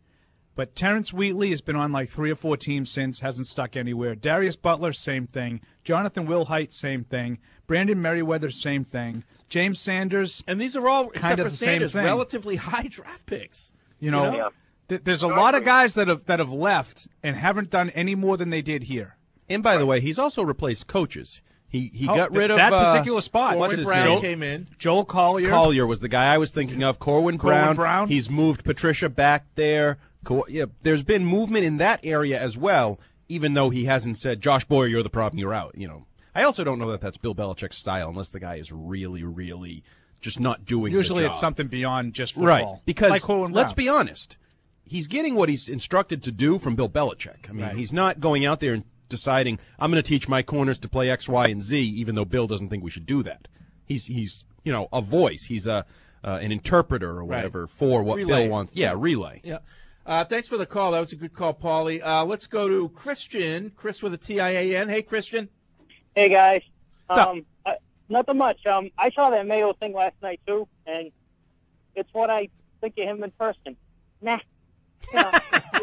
S10: But Terrence Wheatley has been on like three or four teams since, hasn't stuck anywhere. Darius Butler, same thing. Jonathan Wilhite, same thing. Brandon Merriweather, same thing. James Sanders,
S9: and these are all,
S10: kind
S9: except
S10: of
S9: for
S10: the
S9: Sanders,
S10: same thing.
S9: relatively high draft picks.
S10: You know,
S9: You know?
S27: Yeah.
S10: th- there's a lot of guys that have that have left and haven't done any more than they did here.
S11: And by the way, he's also replaced coaches. He he
S10: Oh,
S11: got rid of
S10: that
S11: uh,
S10: particular spot.
S11: What's
S9: Corwin
S11: his
S9: Brown
S11: name?
S9: came in.
S10: Joel Collier.
S11: Collier was the guy I was thinking of. Corwin,
S10: Corwin
S11: Brown.
S10: Brown.
S11: He's moved Patricia back there. Co- yeah, there's been movement in that area as well, even though he hasn't said, Josh Boyer, you're the problem, you're out. You know, I also don't know that that's Bill Belichick's style unless the guy is really, really just not doing
S10: Usually
S11: the
S10: it's
S11: job.
S10: something beyond just football.
S11: Right, because
S10: like Corwin
S11: let's
S10: Brown.
S11: be honest, he's getting what he's instructed to do from Bill Belichick. I mean,
S10: Right.
S11: he's not going out there and deciding, I'm going to teach my corners to play X, Y, and Z, even though Bill doesn't think we should do that. He's, he's you know, a voice. He's a uh, an interpreter or whatever
S9: Right.
S11: for what
S9: Relay.
S11: Bill wants. Yeah, relay.
S9: Yeah. Uh, thanks for the call. That was a good call, Paulie. Uh, let's go to Christian. Chris with a T I A N. Hey, Christian.
S2: Hey, guys.
S9: What's up?
S2: Um, uh, nothing much. Um, I saw that Mayo thing last night, too, and it's what I think of him in person. Nah. You know,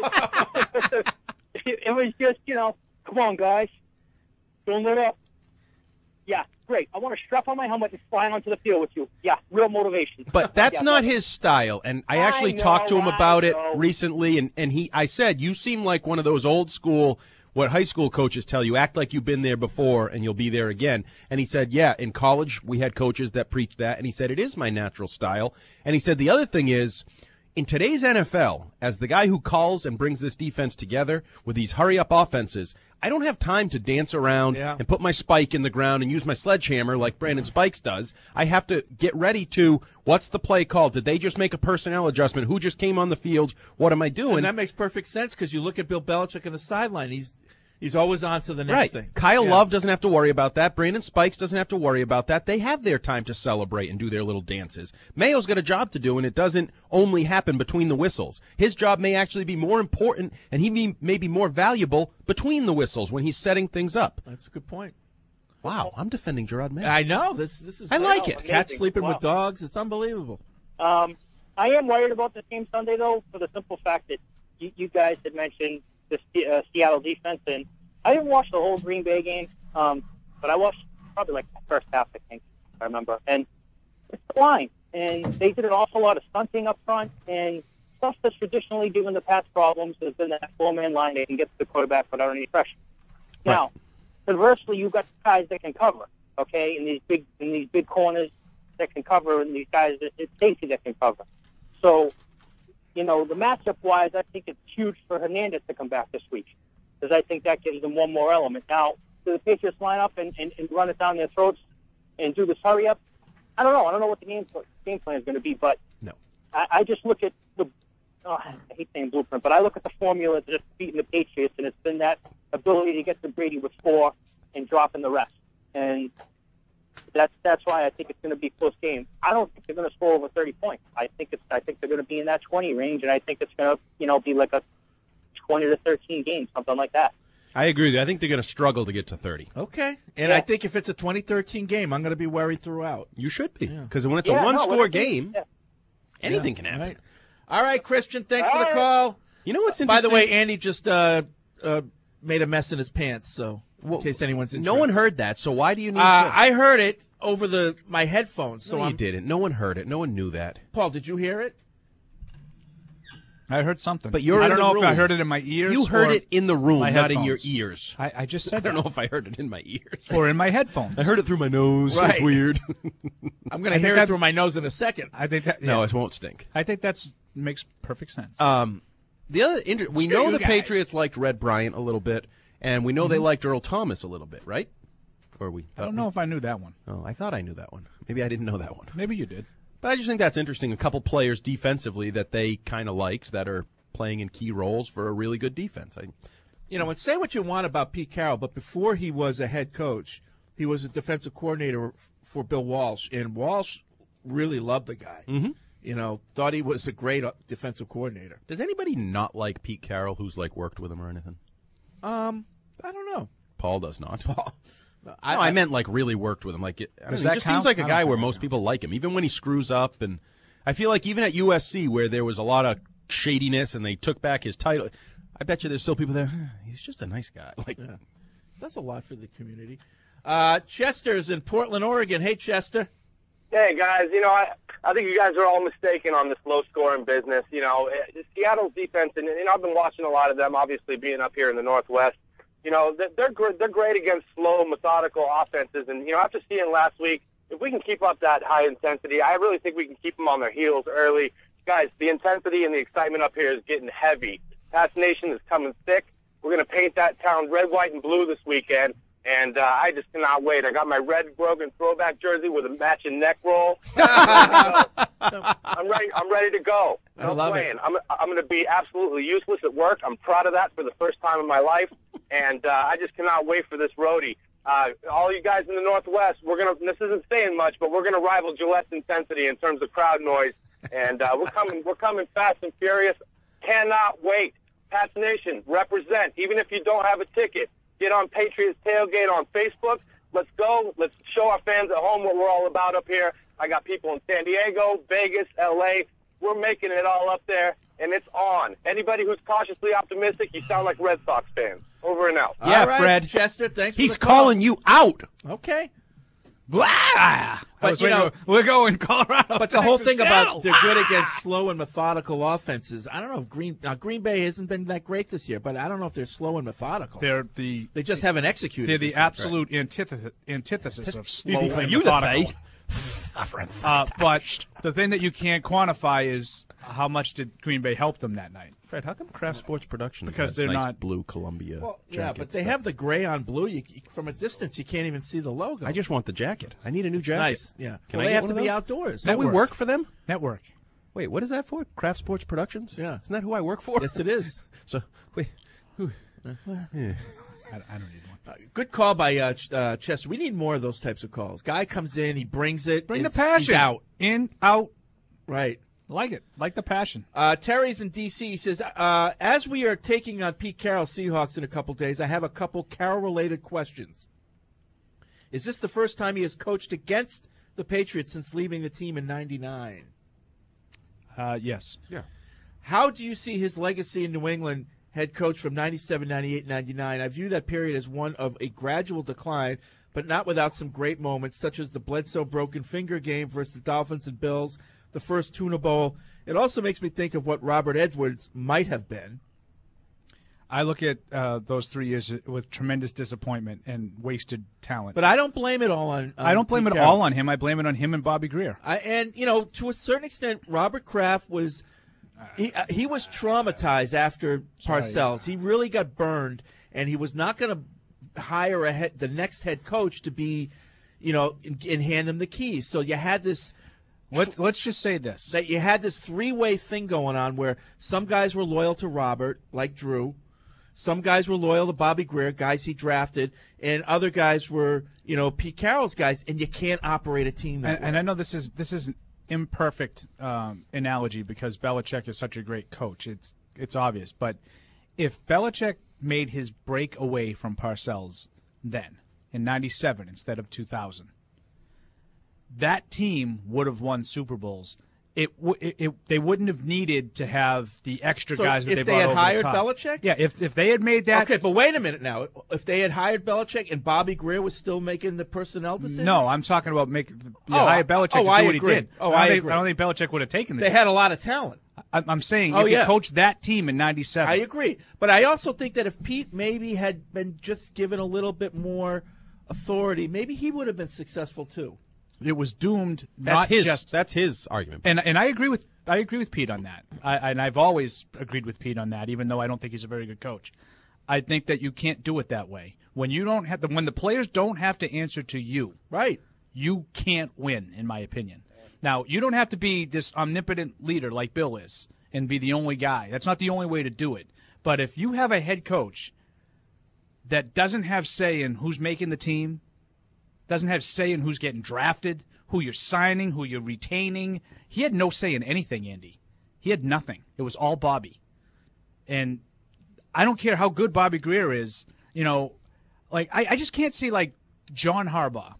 S2: it, it was just, you know, come on, guys. Filling it up. Yeah, great. I want to strap on my helmet and fly onto the field with you. Yeah, real motivation.
S11: But that's
S2: Yeah,
S11: not
S2: but-
S11: his style, and I
S2: I
S11: actually
S2: know,
S11: talked to him
S2: I
S11: about it
S2: know.
S11: recently, and, and he, I said, you seem like one of those old school, what high school coaches tell you, act like you've been there before and you'll be there again. And he said, yeah, in college we had coaches that preached that, and he said, it is my natural style. And he said, the other thing is, in today's N F L, as the guy who calls and brings this defense together with these hurry-up offenses, I don't have time to dance around
S9: Yeah.
S11: and put my spike in the ground and use my sledgehammer like Brandon Spikes does. I have to get ready to, what's the play called? Did they just make a personnel adjustment? Who just came on the field? What am I doing?
S9: And that makes perfect sense because you look at Bill Belichick on the sideline. He's he's always on to the next
S11: Right.
S9: thing.
S11: Kyle
S9: Yeah.
S11: Love doesn't have to worry about that. Brandon Spikes doesn't have to worry about that. They have their time to celebrate and do their little dances. Mayo's got a job to do, and it doesn't only happen between the whistles. His job may actually be more important, and he may, may be more valuable between the whistles when he's setting things up.
S9: That's a good point.
S11: Wow, I'm defending Gerard Mayo.
S9: I know. This this is
S11: I like it.
S9: Cats
S2: Amazing.
S9: sleeping
S2: Wow.
S9: with dogs. It's unbelievable.
S2: Um, I am worried about the game Sunday, though, for the simple fact that you, you guys had mentioned the Se- uh, Seattle defense, and I didn't watch the whole Green Bay game, um, but I watched probably like the first half, I think, if I remember. And it's the line, and they did an awful lot of stunting up front, and stuff that's traditionally given the Pats problems has been that four-man line they can get to the quarterback without any pressure. Now, conversely, you've got guys that can cover, okay, in these big in these big corners, that can cover and these guys that it's safety that can cover. So, you know, the matchup-wise, I think it's huge for Hernandez to come back this week because I think that gives them one more element. Now, do the Patriots line up and, and, and run it down their throats and do this hurry-up? I don't know. I don't know what the game, game plan is going to be, but
S11: no.
S2: I, I just look at the oh, I hate saying blueprint, but I look at the formula to just beating the Patriots, and it's been that ability to get to Brady with four and dropping the rest. And that's that's why I think it's going to be a close game. I don't think they're going to score over thirty points. I think it's I think they're going to be in that twenty range, and I think it's going to you know be like a twenty to thirteen game, something like that.
S11: I agree with you. I think they're going to struggle to get to thirty.
S9: Okay. And
S2: Yeah.
S9: I think if it's a twenty thirteen game, I'm going to be worried throughout.
S11: You should be. Because when it's
S2: Yeah,
S11: a
S2: no,
S11: one-score
S2: when it's-
S11: game,
S2: yeah.
S11: anything
S9: Yeah,
S11: can happen.
S9: right. All right, Christian, thanks
S2: All
S9: for the
S2: right.
S9: call.
S11: You know what's
S9: By the
S11: interesting?
S9: way, Andy just uh, uh, made a mess in his pants, so in case anyone's interested.
S11: No one heard that, so why do you need
S9: Uh,
S11: to?
S9: I heard it over the my headphones. So
S11: no,
S9: I'm,
S11: you didn't. No one heard it. No one knew that.
S9: Paul, did you hear it?
S10: I heard something.
S11: But you're
S10: I
S11: in
S10: don't
S11: the
S10: know if I
S11: room.
S10: heard it in my ears.
S11: You heard
S10: or
S11: it in the room,
S10: my
S11: not in your
S10: headphones.
S11: ears.
S10: I, I just
S11: I
S10: said
S11: don't
S10: that.
S11: know if I heard it in my ears.
S10: Or in my headphones.
S11: I heard it through my nose.
S9: Right.
S11: It's weird.
S9: I'm going
S10: I
S9: to hear
S10: think
S9: it
S10: that-
S9: through my nose in a second.
S10: I think that.
S11: No,
S10: yeah.
S11: it won't stink.
S10: I think that's makes perfect sense.
S11: Um, the other inter- we
S10: Screw
S11: know
S10: you
S11: the
S10: guys.
S11: Patriots liked Red Bryant a little bit, and we know they
S10: Mhm.
S11: liked Earl Thomas a little bit, right? Or we?
S10: I don't know if I knew that one.
S11: Oh, I thought I knew that one. Maybe I didn't know that one.
S10: Maybe you did.
S11: But I just think that's interesting. A couple players defensively that they kind of liked that are playing in key roles for a really good defense. I,
S9: You know, and say what you want about Pete Carroll, but before he was a head coach, he was a defensive coordinator f- for Bill Walsh, and Walsh really loved the guy.
S11: Mm-hmm.
S9: You know, thought he was a great uh, defensive coordinator.
S11: Does anybody not like Pete Carroll who's like worked with him or anything?
S9: Um, I don't know.
S11: Paul does not.
S9: Paul.
S11: I, no, I meant like really worked with him. Like, it, I
S10: Does
S11: mean,
S10: that
S11: he just
S10: count?
S11: seems like a
S10: I don't
S11: guy
S10: think
S11: where
S10: that
S11: most people like him, even when he screws up. And I feel like even at U S C, where there was a lot of shadiness and they took back his title, I bet you there's still people there. He's just a nice guy. Like,
S9: Yeah. That's a lot for the community. Uh, Chester's in Portland, Oregon. Hey, Chester.
S4: Hey, guys, you know, I, I think you guys are all mistaken on this low-scoring business. You know, eh, Seattle's defense, and you know, I've been watching a lot of them, obviously being up here in the Northwest. You know, they're they're, gr- they're great against slow, methodical offenses. And, you know, after seeing last week, if we can keep up that high intensity, I really think we can keep them on their heels early. Guys, the intensity and the excitement up here is getting heavy. Pats Nation is coming thick. We're going to paint that town red, white, and blue this weekend. And uh, I just cannot wait. I got my red Grogan throwback jersey with a matching neck roll. I'm ready. I'm ready to go.
S9: I
S4: No
S9: love
S4: playing.
S9: it.
S4: I'm I'm going to be absolutely useless at work. I'm proud of that for the first time in my life, and uh, I just cannot wait for this roadie. Uh, all you guys in the Northwest, we're gonna. This isn't saying much, but we're gonna rival Gillette's intensity in terms of crowd noise, and uh, we're coming. We're coming fast and furious. Cannot wait. Pats Nation, represent. Even if you don't have a ticket, get on Patriots Tailgate on Facebook. Let's go. Let's show our fans at home what we're all about up here. I got people in San Diego, Vegas, L A. We're making it all up there, and it's on. Anybody who's cautiously optimistic, you sound like Red Sox fans. Over and out.
S11: yeah,
S9: All right,
S11: Fred.
S9: Chester, thanks for
S11: He's
S9: the call.
S11: calling you out.
S9: Okay.
S10: Blah! I
S9: But,
S10: was
S9: you
S10: waiting
S9: know-
S10: for- we're going Colorado.
S9: But the whole
S10: Texas,
S9: thing
S10: Seattle.
S9: about they're good
S10: Ah!
S9: against slow and methodical offenses. I don't know if Green now Green Bay hasn't been that great this year, but I don't know if they're slow and methodical.
S10: They're the
S9: they just haven't executed.
S10: they're the
S9: this year.
S10: absolute antithesis, antithesis of slow
S11: You'd be
S10: and
S11: you the
S10: methodical. Uh, but the thing that you can't quantify is how much did Green Bay help them that night.
S11: Fred, how come Kraft Sports Productions
S10: Because
S11: has
S10: they're
S11: nice
S10: not-
S11: blue Columbia
S9: Well, yeah,
S11: jackets?
S9: but they have the gray on blue. You, you- from a distance, you can't even see the logo.
S11: I just want the jacket. I need a new
S9: It's
S11: jacket.
S9: nice. Yeah.
S11: Can
S9: well,
S11: I
S9: they
S11: get
S9: have
S11: one
S9: to
S11: of
S9: be
S11: those?
S9: outdoors.
S11: Don't we
S10: Network.
S11: work for them?
S10: Network.
S11: Wait, what is that for? Kraft Sports Productions?
S9: Yeah.
S11: Isn't that who I work for?
S9: Yes, it is.
S11: So, wait. Who? Yeah.
S10: I, I don't need one.
S9: Uh, good call by uh, Ch- uh, Chester. We need more of those types of calls. Guy comes in, he brings it.
S10: Bring the
S9: it's-
S10: passion.
S9: He's out.
S10: In, out.
S9: Right.
S10: Like it. Like the passion.
S9: Uh, Terry's in D C He says, uh, as we are taking on Pete Carroll Seahawks in a couple days, I have a couple Carroll-related questions. Is this the first time he has coached against the Patriots since leaving the team in ninety-nine?
S10: Uh, yes.
S11: Yeah.
S9: How do you see his legacy in New England, head coach from ninety-seven, ninety-eight, ninety-nine? I view that period as one of a gradual decline, but not without some great moments, such as the Bledsoe broken finger game versus the Dolphins and Bills, the first Tuna Bowl. It also makes me think of what Robert Edwards might have been.
S10: I look at uh, those three years with tremendous disappointment and wasted talent.
S9: But I don't blame it all on. on
S10: I don't blame
S9: Pete
S10: it
S9: Carroll.
S10: all on him. I blame it on him and Bobby Greer.
S9: I, and you know, to a certain extent, Robert Kraft was he uh, he was traumatized after Parcells. He really got burned, and he was not going to hire a head, the next head coach to be, you know, and, and hand him the keys. So you had this.
S10: Let, let's just say this:
S9: that you had this three-way thing going on where some guys were loyal to Robert, like Drew. Some guys were loyal to Bobby Greer, guys he drafted, and other guys were, you know, Pete Carroll's guys, and you can't operate a team that
S10: and,
S9: way.
S10: and I know this is this is an imperfect um, analogy because Belichick is such a great coach. It's it's obvious, but if Belichick made his break away from Parcells then in ninety-seven instead of two thousand, that team would have won Super Bowls. It, it, it they wouldn't have needed to have the extra
S9: So
S10: guys that
S9: if
S10: they
S9: they
S10: brought
S9: had
S10: over
S9: hired
S10: the top.
S9: Belichick?
S10: Yeah, if if they had made that.
S9: Okay, but wait a minute now. If they had hired Belichick and Bobby Greer was still making the personnel decisions?
S10: No, I'm talking about making you
S9: Oh,
S10: know, hire Belichick
S9: oh,
S10: to do
S9: I
S10: what
S9: agree.
S10: he did.
S9: Oh,
S10: I, don't
S9: I
S10: think,
S9: agree.
S10: I don't think Belichick would have taken the
S9: They
S10: job.
S9: had a lot of talent.
S10: I, I'm saying
S9: Oh,
S10: if
S9: yeah.
S10: you coached that team in ninety-seven.
S9: I agree. But I also think that if Pete maybe had been just given a little bit more authority, maybe he would have been successful too.
S10: It was doomed.
S11: That's
S10: not
S11: his.
S10: Just,
S11: that's his argument.
S10: and and I agree with I agree with Pete on that. I, and I've always agreed with Pete on that, even though I don't think he's a very good coach. I think that you can't do it that way. When you don't have the, when the players don't have to answer to you,
S9: right?
S10: You can't win, in my opinion. Now, you don't have to be this omnipotent leader like Bill is and be the only guy. That's not the only way to do it. But if you have a head coach that doesn't have say in who's making the team, doesn't have say in who's getting drafted, who you're signing, who you're retaining, he had no say in anything, Andy. He had nothing. It was all Bobby. And I don't care how good Bobby Greer is, you know, like I, I just can't see like John Harbaugh.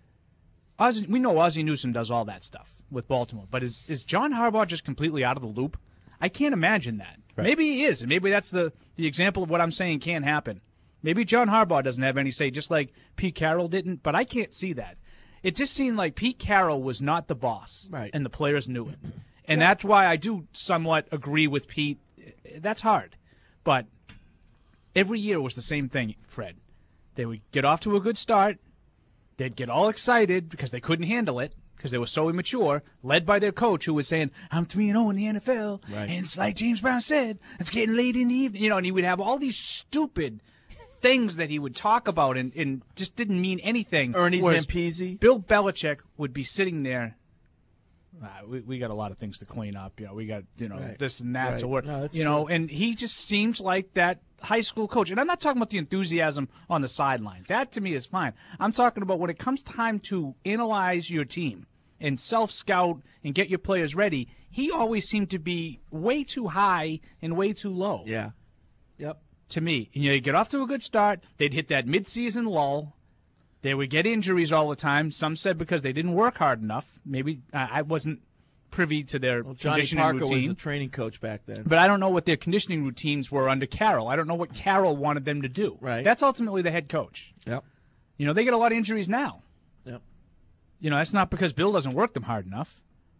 S10: Ozzie, we know Ozzie Newsome does all that stuff with Baltimore, but is is John Harbaugh just completely out of the loop? I can't imagine that.
S11: Right.
S10: Maybe he is, and maybe that's the, the example of what I'm saying can happen. Maybe John Harbaugh doesn't have any say, just like Pete Carroll didn't, but I can't see that. It just seemed like Pete Carroll was not the boss,
S9: right.
S10: and the players knew it. And that's why I do somewhat agree with Pete. That's hard. But every year was the same thing, Fred. They would get off to a good start. They'd get all excited because they couldn't handle it because they were so immature, led by their coach who was saying, I'm three and oh in the N F L.
S9: Right.
S10: And it's like James Brown said, it's getting late in the evening. You know, and he would have all these stupid things that he would talk about and, and just didn't mean anything.
S9: Ernie
S10: Whereas
S9: Zampese.
S10: Bill Belichick would be sitting there. Uh, we, we got a lot of things to clean up. You know, we got, you know,
S9: Right.
S10: this and that.
S9: Right.
S10: So we're,
S9: No, that's
S10: you know, and he just seems like that high school coach. And I'm not talking about the enthusiasm on the sideline. That to me is fine. I'm talking about when it comes time to analyze your team and self-scout and get your players ready, he always seemed to be way too high and way too low.
S9: Yeah. Yep.
S10: To me. And, you know, you get off to a good start. They'd hit that midseason lull. They would get injuries all the time. Some said because they didn't work hard enough. Maybe uh, I wasn't privy to their
S9: Well, Johnny
S10: conditioning
S9: Parker
S10: routine.
S9: was the training coach back then.
S10: But I don't know what their conditioning routines were under Carroll. I don't know what Carroll wanted them to do.
S9: Right.
S10: That's ultimately the head coach.
S9: Yep.
S10: You know, they get a lot of injuries now.
S9: Yep.
S10: You know, that's not because Bill doesn't work them hard enough.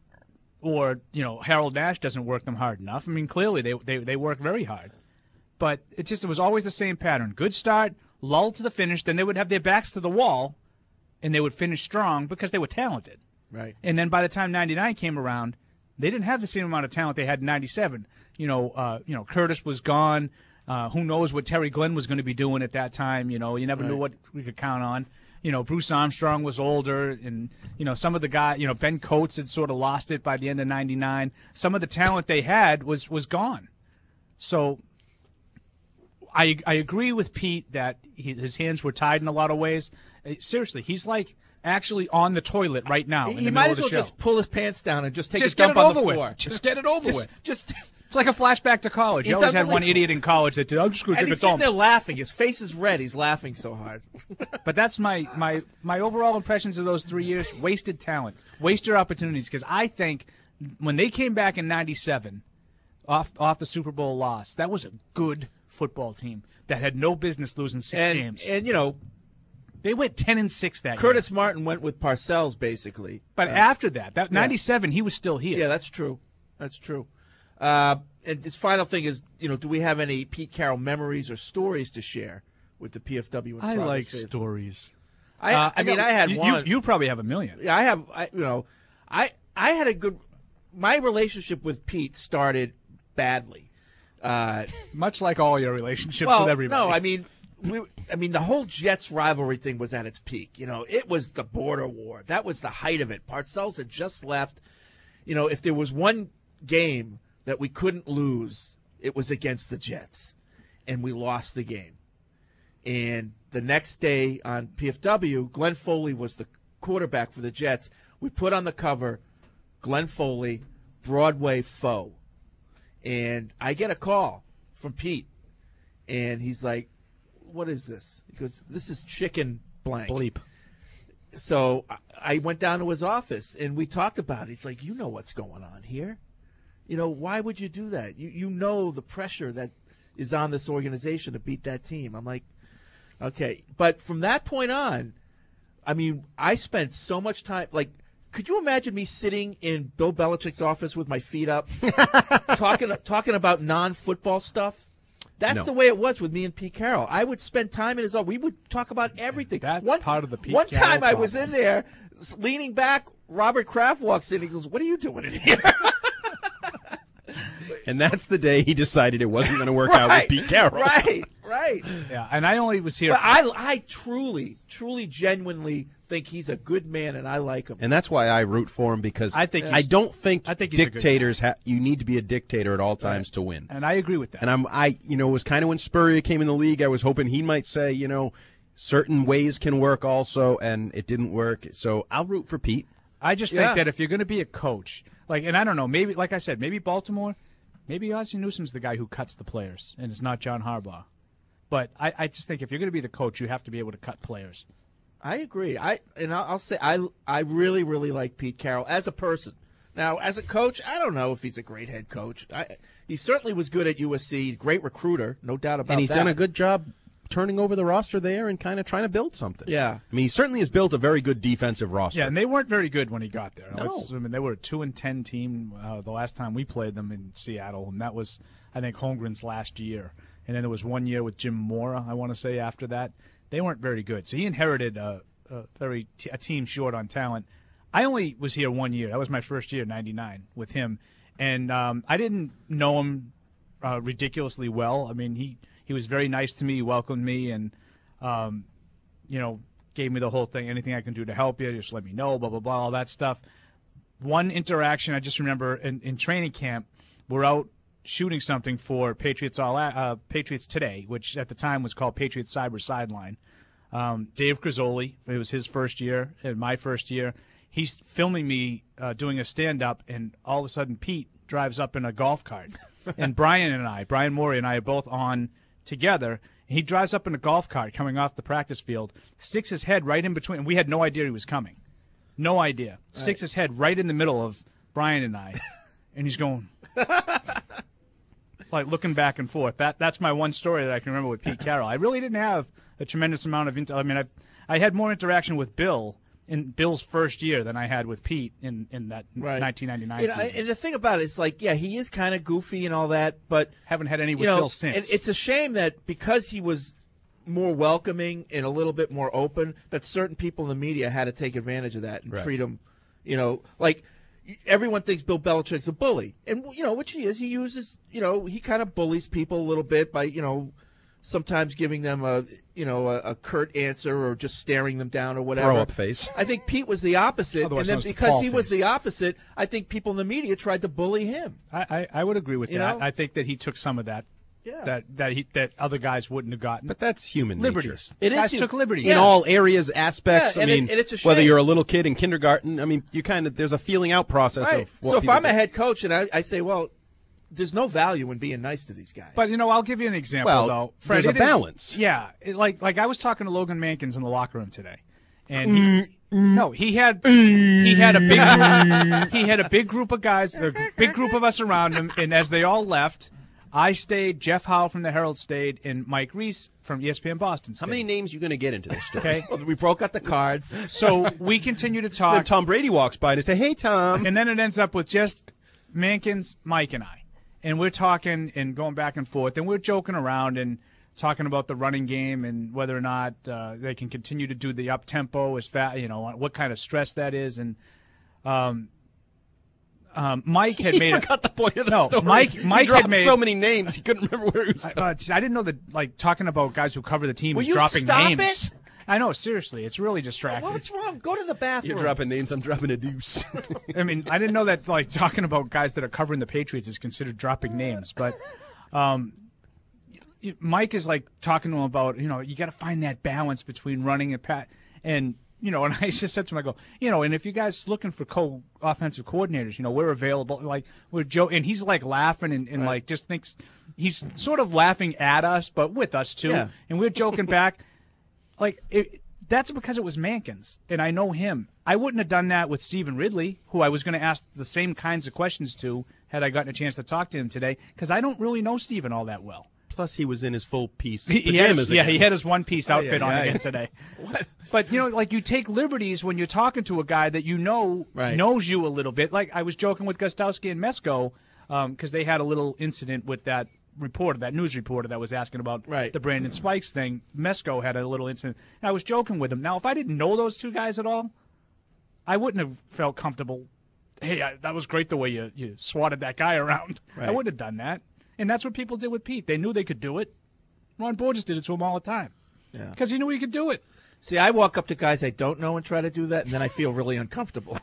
S10: Or, you know, Harold Nash doesn't work them hard enough. I mean, clearly they they, they work very hard. But it just it was always the same pattern. Good start, lull to the finish, then they would have their backs to the wall, and they would finish strong because they were talented.
S9: Right.
S10: And then by the time ninety-nine came around, they didn't have the same amount of talent they had in ninety-seven. You know, uh, you know, Curtis was gone. Uh, who knows what Terry Glenn was going to be doing at that time? You know, you never
S9: Right.
S10: knew what we could count on. You know, Bruce Armstrong was older, and you know some of the guys. You know, Ben Coates had sort of lost it by the end of ninety-nine. Some of the talent they had was was gone. So, I I agree with Pete that he, his hands were tied in a lot of ways. Uh, seriously, he's like actually on the toilet right now. in
S9: He
S10: the
S9: might
S10: middle
S9: as
S10: of
S9: well
S10: the show.
S9: just pull his pants down and just take
S10: Just
S9: a
S10: get
S9: dump
S10: it
S9: on
S10: over
S9: the
S10: with.
S9: floor.
S10: Just get it over
S9: just,
S10: with.
S9: Just
S10: It's like a flashback to college. You
S9: He's
S10: always had one
S9: unbelievable.
S10: idiot in college that did, I'm just going to
S9: and
S10: take
S9: he's
S10: a
S9: sitting
S10: dump.
S9: there laughing. His face is red. He's laughing so hard.
S10: But that's my, my, my overall impressions of those three years. Wasted talent. Wasted opportunities. Because I think when they came back in ninety-seven, off off the Super Bowl loss, that was a good football team that had no business losing six
S9: and,
S10: games.
S9: And, you know,
S10: they went ten and six that year.
S9: Curtis Martin went with Parcells, basically.
S10: But
S9: Uh,
S10: after that, that
S9: yeah.
S10: ninety-seven, he was still here.
S9: Yeah, that's true. That's true. Uh, and this final thing is, you know, do we have any Pete Carroll memories or stories to share with the P F W?
S10: I like stories.
S9: I,
S10: uh,
S9: I mean,
S10: know,
S9: I had
S10: you,
S9: one.
S10: You, you probably have a million.
S9: Yeah, I have. I, you know, I I had a good. My relationship with Pete started badly. Uh,
S10: Much like all your relationships
S9: well,
S10: with everybody.
S9: No, I mean, we, I mean, the whole Jets rivalry thing was at its peak. You know, it was the border war. That was the height of it. Parcells had just left. You know, if there was one game that we couldn't lose, it was against the Jets, and we lost the game. And the next day on P F W, Glenn Foley was the quarterback for the Jets. We put on the cover, Glenn Foley, Broadway foe. And I get a call from Pete, and he's like, what is this? He goes, this is chicken blank.
S10: Bleep.
S9: So I went down to his office, and we talked about it. He's like, you know what's going on here. You know, why would you do that? You you know the pressure that is on this organization to beat that team. I'm like, okay. But from that point on, I mean, I spent so much time, like, could you imagine me sitting in Bill Belichick's office with my feet up, talking talking about non-football stuff? That's
S11: No.
S9: the way it was with me and Pete Carroll. I would spend time in his office. We would talk about everything.
S10: That's
S9: one,
S10: part of the Pete
S9: One
S10: Carroll
S9: time I was
S10: problem.
S9: in there, s- leaning back. Robert Kraft walks in. He goes, what are you doing in here?
S11: And that's the day he decided it wasn't going to work out with
S9: Right,
S11: Pete Carroll.
S9: Right, right.
S10: Yeah, and I only was here.
S9: But I, I truly, truly, genuinely think he's a good man, and I like him.
S11: And that's why I root for him, because
S10: I think
S11: I
S10: he's-
S11: don't think,
S10: I think he's a good
S11: dictators ha- you need to be a dictator at all times to win.
S10: And I agree with that.
S11: And I'm I you know, it was kind of when Spurrier came in the league, I was hoping he might say, you know, certain ways can work also, and it didn't work. So I'll root for Pete.
S10: I just
S11: Yeah.
S10: think that if you're going to be a coach, like, and I don't know, maybe, like I said, maybe Baltimore, maybe Ozzie Newsom's the guy who cuts the players, and it's not John Harbaugh. But I, I just think if you're going to be the coach, you have to be able to cut players.
S9: I agree. I and I'll, I'll say I I really really like Pete Carroll as a person. Now, as a coach, I don't know if he's a great head coach. I, he certainly was good at U S C. Great recruiter, no doubt about that.
S11: And he's done a good job turning over the roster there and kind of trying to build something.
S9: Yeah.
S11: I mean, he certainly has built a very good defensive roster.
S10: Yeah, and they weren't very good when he got there.
S11: No.
S10: Let's- I mean, they were a two and ten team uh, the last time we played them in Seattle, and that was, I think, Holmgren's last year. And then there was one year with Jim Mora, I want to say, after that. They weren't very good. So he inherited a, a very t- a team short on talent. I only was here one year. That was my first year, ninety-nine, with him. And um, I didn't know him uh, ridiculously well. I mean, he, he was very nice to me. He welcomed me and, um, you know, gave me the whole thing. Anything I can do to help you, just let me know, blah, blah, blah, all that stuff. One interaction, I just remember in, in training camp, we're out shooting something for Patriots All uh, Patriots Today, which at the time was called Patriots Cyber Sideline. Um, Dave Crizzoli, it was his first year and my first year. He's filming me uh, doing a stand-up, and all of a sudden Pete drives up in a golf cart. And Brian and I, Brian Morey and I are both on together. And he drives up in a golf cart coming off the practice field, sticks his head right in between. And we had no idea he was coming. No idea.
S9: Right.
S10: Sticks his head right in the middle of Brian and I. And he's going, like, looking back and forth. That That's my one story that I can remember with Pete Carroll. I really didn't have a tremendous amount of intel. I mean, I I had more interaction with Bill in Bill's first year than I had with Pete in, in that
S9: Right.
S10: nineteen ninety-nine
S9: You know,
S10: season.
S9: and the thing about it is, like, yeah, he is kind of goofy and all that, but
S10: haven't had any with
S9: you know,
S10: Bill since.
S9: and it's a shame that because he was more welcoming and a little bit more open, that certain people in the media had to take advantage of that and
S11: Right.
S9: treat him, you know, like everyone thinks Bill Belichick's a bully, and you know, which he is. He uses, you know, he kind of bullies people a little bit by, you know, sometimes giving them a, you know, a, a curt answer or just staring them down or whatever.
S11: Throw up face.
S9: I think Pete was the opposite,
S10: Otherwise
S9: and then
S10: known as
S9: because
S10: Paul
S9: he was
S10: face.
S9: the opposite, I think people in the media tried to bully him.
S10: I, I, I would agree with
S9: You
S10: that.
S9: know?
S10: I think that he took some of that.
S9: Yeah.
S10: That that he that other guys wouldn't have gotten.
S11: But that's human
S10: liberties.
S11: nature.
S9: It is
S10: guys
S9: hu-
S10: took liberties.
S11: In all areas, aspects.
S9: Yeah, and
S11: I
S9: it-
S11: mean,
S9: and it's a
S11: whether
S9: shame.
S11: you're a little kid in kindergarten, I mean, you kind of there's a feeling out process
S9: Right.
S11: of what
S9: So if
S11: people
S9: I'm a
S11: do.
S9: head coach and I, I say, well, there's no value in being nice to these guys.
S10: But you know, I'll give you an example
S11: Well,
S10: though. Fred,
S11: there's a
S10: it is-
S11: balance.
S10: yeah, it, like like I was talking to Logan Mankins in the locker room today, and
S11: Mm,
S10: he, no, he had he had a big he had a big group of guys, a big group of us around him, and as they all left, I stayed. Jeff Howell from the Herald stayed, and Mike Reese from E S P N Boston stayed.
S11: How many names are you going to get into this story?
S10: Okay,
S9: Well, we broke out the cards.
S10: so we continue to
S11: Then
S10: talk.
S11: Tom Brady walks by and say, "Hey, Tom."
S10: And then it ends up with just Mankins, Mike, and I. and we're talking and going back and forth, and we're joking around and talking about the running game and whether or not uh, they can continue to do the up tempo, as fast, you know, what kind of stress that is, and um, um, Mike had
S11: he
S10: made
S11: forgot
S10: a,
S11: the point of the
S10: no,
S11: story.
S10: Mike. Mike
S11: he dropped
S10: had made
S11: so many names he couldn't remember where he was.
S10: I, uh, I didn't know that. Like talking about guys who cover the team
S9: Will
S10: is
S9: you
S10: dropping
S9: stop
S10: names.
S9: it?
S10: I know, seriously, it's really distracting.
S9: What's wrong? Go to the bathroom.
S11: You're dropping names. I'm dropping a deuce.
S10: I mean, I didn't know that. Like talking about guys that are covering the Patriots is considered dropping names, but um, Mike is like talking to him about, you know, you got to find that balance between running and pat, and you know, and I just said to him, I go, you know, and if you guys looking for co-offensive coordinators, you know, we're available. Like we're Joe, and he's like laughing and, and right. like just thinks he's sort of laughing at us, but with us too,
S9: yeah.
S10: and we're joking back. Like it, that's because it was Mankins, and I know him. I wouldn't have done that with Stephen Ridley, who I was going to ask the same kinds of questions to had I gotten a chance to talk to him today, because I don't really know Stephen all that well.
S11: Plus, he was in his full piece
S10: He, he had
S11: pajamas
S10: his, yeah,
S11: again.
S10: he had his one-piece outfit
S9: Oh, yeah,
S10: on
S9: yeah,
S10: again
S9: yeah.
S10: today. But, you know, like you take liberties when you're talking to a guy that you know
S9: Right.
S10: knows you a little bit. Like I was joking with Gostowski and Mesko because they had a little incident with that reporter, that news reporter that was asking about
S9: Right.
S10: the Brandon Spikes thing. Mesko had a little incident. And I was joking with him. Now, if I didn't know those two guys at all, I wouldn't have felt comfortable. Hey, I, that was great the way you, you swatted that guy around.
S9: Right.
S10: I wouldn't have done that. And that's what people did with Pete. They knew they could do it. Ron Borges did it to him all the time.
S9: Yeah.
S10: Because he knew he could do it.
S9: See, I walk up to guys I don't know and try to do that, and then I feel really uncomfortable.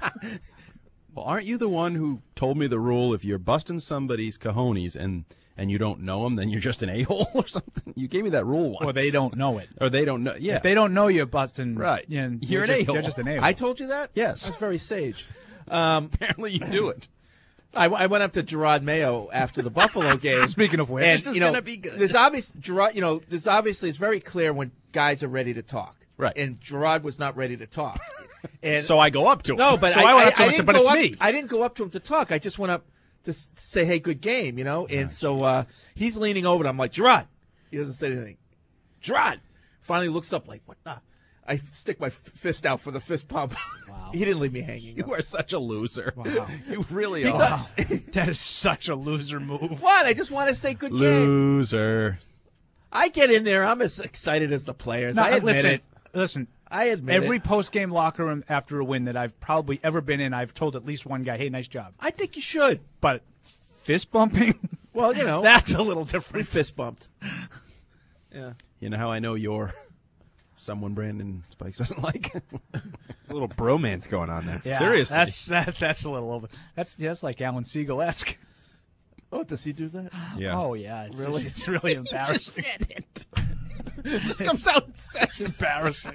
S11: Well, aren't you the one who told me the rule? If you're busting somebody's cojones and and you don't know them, then you're just an a-hole or something. You gave me that rule once.
S10: Or they don't know it.
S11: Or they don't know. Yeah.
S10: If they don't know you're busting,
S11: Right.
S10: you know,
S11: You're an
S10: just,
S11: a-hole.
S10: You're just an a-hole.
S9: I told you that?
S11: Yes.
S9: That's very sage. Um,
S11: Apparently you do it.
S9: I, I went up to Gerard Mayo after the Buffalo game.
S10: Speaking of which,
S9: and,
S11: this is
S9: you know,
S11: gonna be good.
S9: There's obvious, Gerard, you know, there's obviously it's very clear when guys are ready to talk.
S11: Right.
S9: And Gerard was not ready to talk. And
S11: So I go up to him.
S9: no, but
S10: So
S9: I,
S10: I went
S9: I,
S10: up to him
S9: I
S10: and said,
S9: didn't
S10: "But
S9: go
S10: it's
S9: up.
S10: me."
S9: I didn't go up to him to talk. I just went up to s- say, "Hey, good game," you know. And so uh, he's leaning over, and I'm like, "Gerard." He doesn't say anything. Gerard finally looks up, like, "What the?" I stick my f- fist out for the fist pump.
S10: Wow.
S9: He didn't leave me hanging.
S11: You are such a loser.
S10: Wow.
S11: You really
S9: He
S11: are.
S10: Wow. That is such a loser move.
S9: What? I just want to say good game.
S11: Loser.
S9: I get in there. I'm as excited as the players.
S10: No,
S9: I admit
S10: listen,
S9: it.
S10: listen.
S9: I admit
S10: Every
S9: it.
S10: post-game locker room after a win that I've probably ever been in, I've told at least one guy, "Hey, nice job."
S9: I think you should.
S10: But fist bumping,
S9: Well, you know,
S10: that's a little
S9: we
S10: different.
S9: fist bumped. Yeah.
S11: You know how I know you're someone Brandon Spikes doesn't like?
S26: A little bromance going on there.
S10: Yeah,
S11: Seriously.
S10: that's that's that's a little over. That's that's like Alan Siegel-esque.
S9: Oh, does he do that?
S11: Yeah.
S10: Oh yeah, it's
S9: Really?
S10: it's really embarrassing.
S11: said it. It just comes out.
S10: It's embarrassing.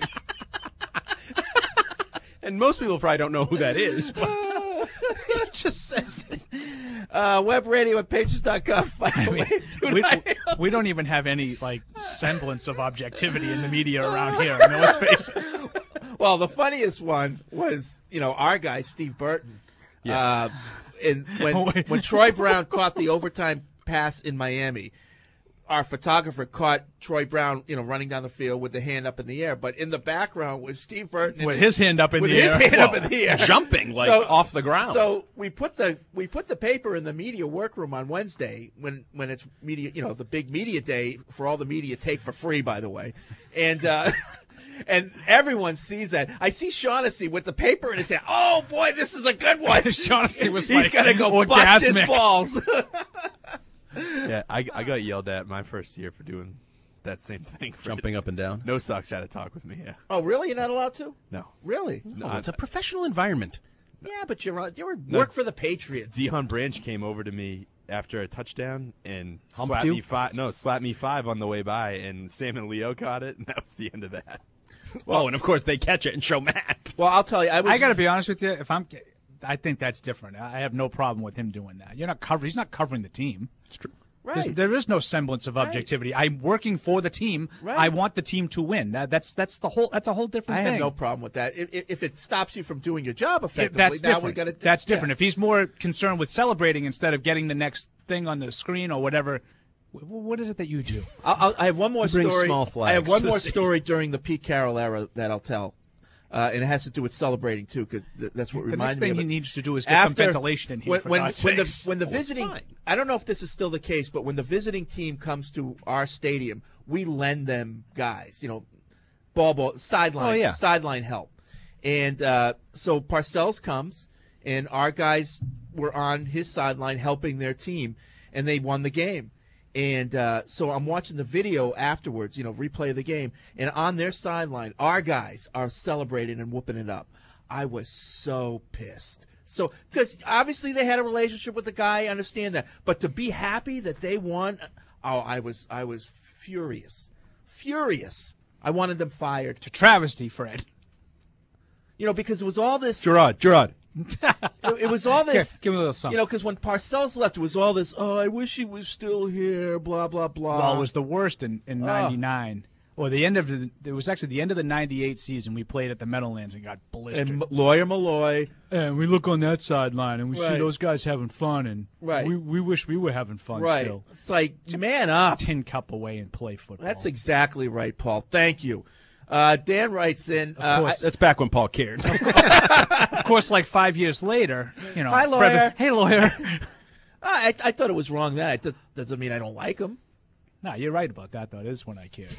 S11: And most people probably don't know who that is, but it just says it.
S9: Uh, web radio at pages dot com.
S10: I mean, we, we don't even have any like semblance of objectivity in the media around here. I know, let's face it.
S9: Well, the funniest one was, you know, our guy, Steve Burton.
S11: Yeah.
S9: Uh, and when, when Troy Brown caught the overtime pass in Miami, our photographer caught Troy Brown, you know, running down the field with the hand up in the air. But in the background was Steve Burton
S10: With his hand up in
S9: with
S10: the
S9: his
S10: air.
S9: hand up
S10: Whoa.
S9: in the air,
S11: Jumping, like, off the ground.
S9: So we put the we put the paper in the media workroom on Wednesday when when it's media, you know, the big media day for all the media take for free, by the way, and. uh And everyone sees that. I see Shaughnessy with the paper in his hand. Oh boy, this is a good one.
S10: Shaughnessy was
S9: He's
S10: like
S9: gonna go bust his
S10: orgasmic.
S9: balls.
S26: Yeah, I, I got yelled at my first year for doing that same thing.
S11: Jumping up and down.
S26: No Sox had to talk with me, yeah.
S9: Oh, really? You're not allowed to?
S26: No.
S9: Really?
S11: No, it's a professional environment.
S9: Yeah, but you're on, you're
S26: No.
S9: work for the Patriots.
S26: Deion Branch came over to me after a touchdown and
S11: Humped
S26: slapped
S11: you?
S26: me five. No, slapped me five on the way by, and Sam and Leo caught it, and that was the end of that.
S11: Well, and of course they catch it and show Matt.
S9: Well, I'll tell you. I, was,
S10: I got to be honest with you. If I'm, I think that's different. I have no problem with him doing that. You're not covering. He's not covering the team.
S11: It's true.
S10: There's-
S9: right.
S10: There is no semblance of objectivity. I'm working for the team.
S9: Right.
S10: I want the team to win. That, that's that's the whole. That's a whole different
S9: I
S10: thing.
S9: have no problem with that. If, if- if it stops you from doing your job
S10: Yeah,
S9: effectively,
S10: that's
S9: now
S10: different.
S9: we got to.
S10: That's different. If he's more concerned with celebrating instead of getting the next thing on the screen or whatever, wh- what is it that you do?
S9: I'll, I'll, I have one more
S11: You bring
S9: story.
S11: small
S9: I have
S11: flags
S9: one
S11: to
S9: more
S11: the
S9: story during the Pete Carroll era that I'll tell. Uh, and it has to do with celebrating, too, because th- that's what
S10: the
S9: reminded
S10: me
S9: me
S10: of
S9: of
S10: it.
S9: it.
S10: He needs to do is get
S9: After,
S10: some ventilation in here,
S9: when,
S10: for
S9: when,
S10: God's
S9: when the,
S10: sakes.
S9: when the
S10: Oh, it's
S9: visiting,
S10: fine.
S9: I don't know if this is still the case, but when the visiting team comes to our stadium, we lend them guys, you know, ball, ball, sideline,
S11: Oh, yeah.
S9: sideline help. And uh, so Parcells comes, and our guys were on his sideline helping their team, and they won the game. And uh, so I'm watching the video afterwards, you know, replay of the game, and on their sideline, our guys are celebrating and whooping it up. I was so pissed. So, because obviously they had a relationship with the guy, I understand that. But to be happy that they won, oh, I was, I was furious, furious. I wanted them fired.
S10: To travesty, Fred.
S9: You know, because it was all this.
S11: Gerard, Gerard.
S9: It, it was all this.
S10: Here, give me a little something.
S9: You know, because when Parcells left, it was all this. Oh, I wish he was still here. Blah blah blah.
S10: Well, it was the worst in in
S9: Oh.
S10: ninety-nine. Or the end of the, it was actually the end of the ninety-eight season. We played at the Meadowlands and got blistered.
S9: And M- Lawyer Malloy.
S10: And we look on that sideline and we see
S9: Right.
S10: those guys having fun, and
S9: Right.
S10: we we wish we were having fun
S9: Right.
S10: still.
S9: It's like, man up.
S10: Tin cup away and play football.
S9: That's exactly right, Paul. Thank you. Uh, Dan writes in. Uh,
S10: course.
S11: That's back when Paul cared.
S10: Of course, like five years later, you know.
S9: Hi, lawyer.
S10: Fred- hey, lawyer.
S9: I, I thought it was wrong then. It doesn't mean I don't like him.
S10: No, you're right about that, though. It is when I cared.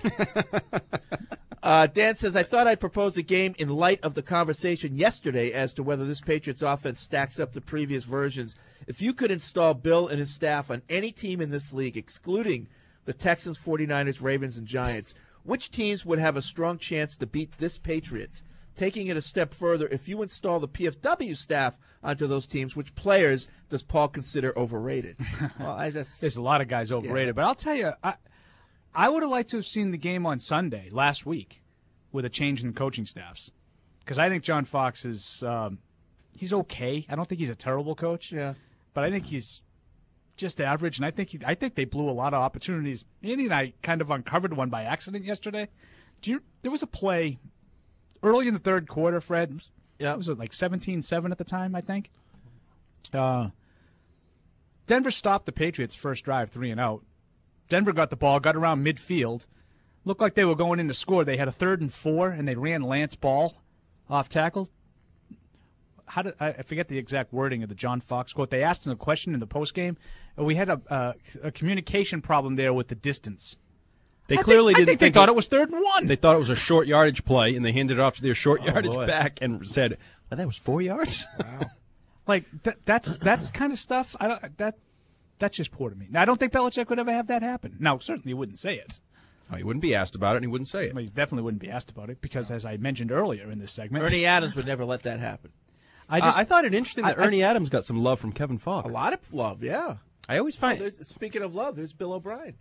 S9: Uh, Dan says, I thought I'd propose a game in light of the conversation yesterday as to whether this Patriots offense stacks up to previous versions. If you could install Bill and his staff on any team in this league, excluding the Texans, forty-niners, Ravens, and Giants, which teams would have a strong chance to beat this Patriots? Taking it a step further, if you install the P F W staff onto those teams, which players does Paul consider overrated? Well, I, that's,
S10: There's a lot of guys overrated,
S9: Yeah.
S10: but I'll tell you, I I would have liked to have seen the game on Sunday last week with a change in the coaching staffs, because I think John Fox is um, he's okay. I don't think he's a terrible coach.
S9: Yeah,
S10: but I think he's just average, and I think he, I think they blew a lot of opportunities. Andy and I kind of uncovered one by accident yesterday. Do you? There was a play early in the third quarter, Fred.
S9: Yeah,
S10: was it like seventeen seven at the time? I think. Uh, Denver stopped the Patriots' first drive, three and out. Denver got the ball, got around midfield, looked like they were going in to score. They had a third and four, and they ran Lance Ball off tackle. How did I, I forget the exact wording of the John Fox quote? They asked him a question in the postgame, and we had a, a, a communication problem there with the distance.
S11: They
S10: I
S11: clearly
S10: think,
S11: didn't
S10: I think they
S11: think
S10: thought
S11: it-
S10: it was third and one.
S11: They thought it was a short yardage play, and they handed it off to their short
S10: Oh,
S11: yardage
S10: boy.
S11: back and said, well, that was four yards?
S9: Wow.
S10: Like that, that's that's kind of stuff. I don't that that's just poor to me. Now, I don't think Belichick would ever have that happen. Now, certainly he wouldn't say it.
S11: Oh, he wouldn't be asked about it, and he wouldn't say it.
S10: Well, he definitely wouldn't be asked about it because, as I mentioned earlier in this segment,
S9: Ernie Adams would never let that happen.
S10: I just
S11: uh, I thought it interesting that
S10: I- I-
S11: Ernie Adams got some love from Kevin Falk.
S9: A lot of love, yeah.
S11: I always find
S9: Oh, there's- speaking of love, there's Bill O'Brien.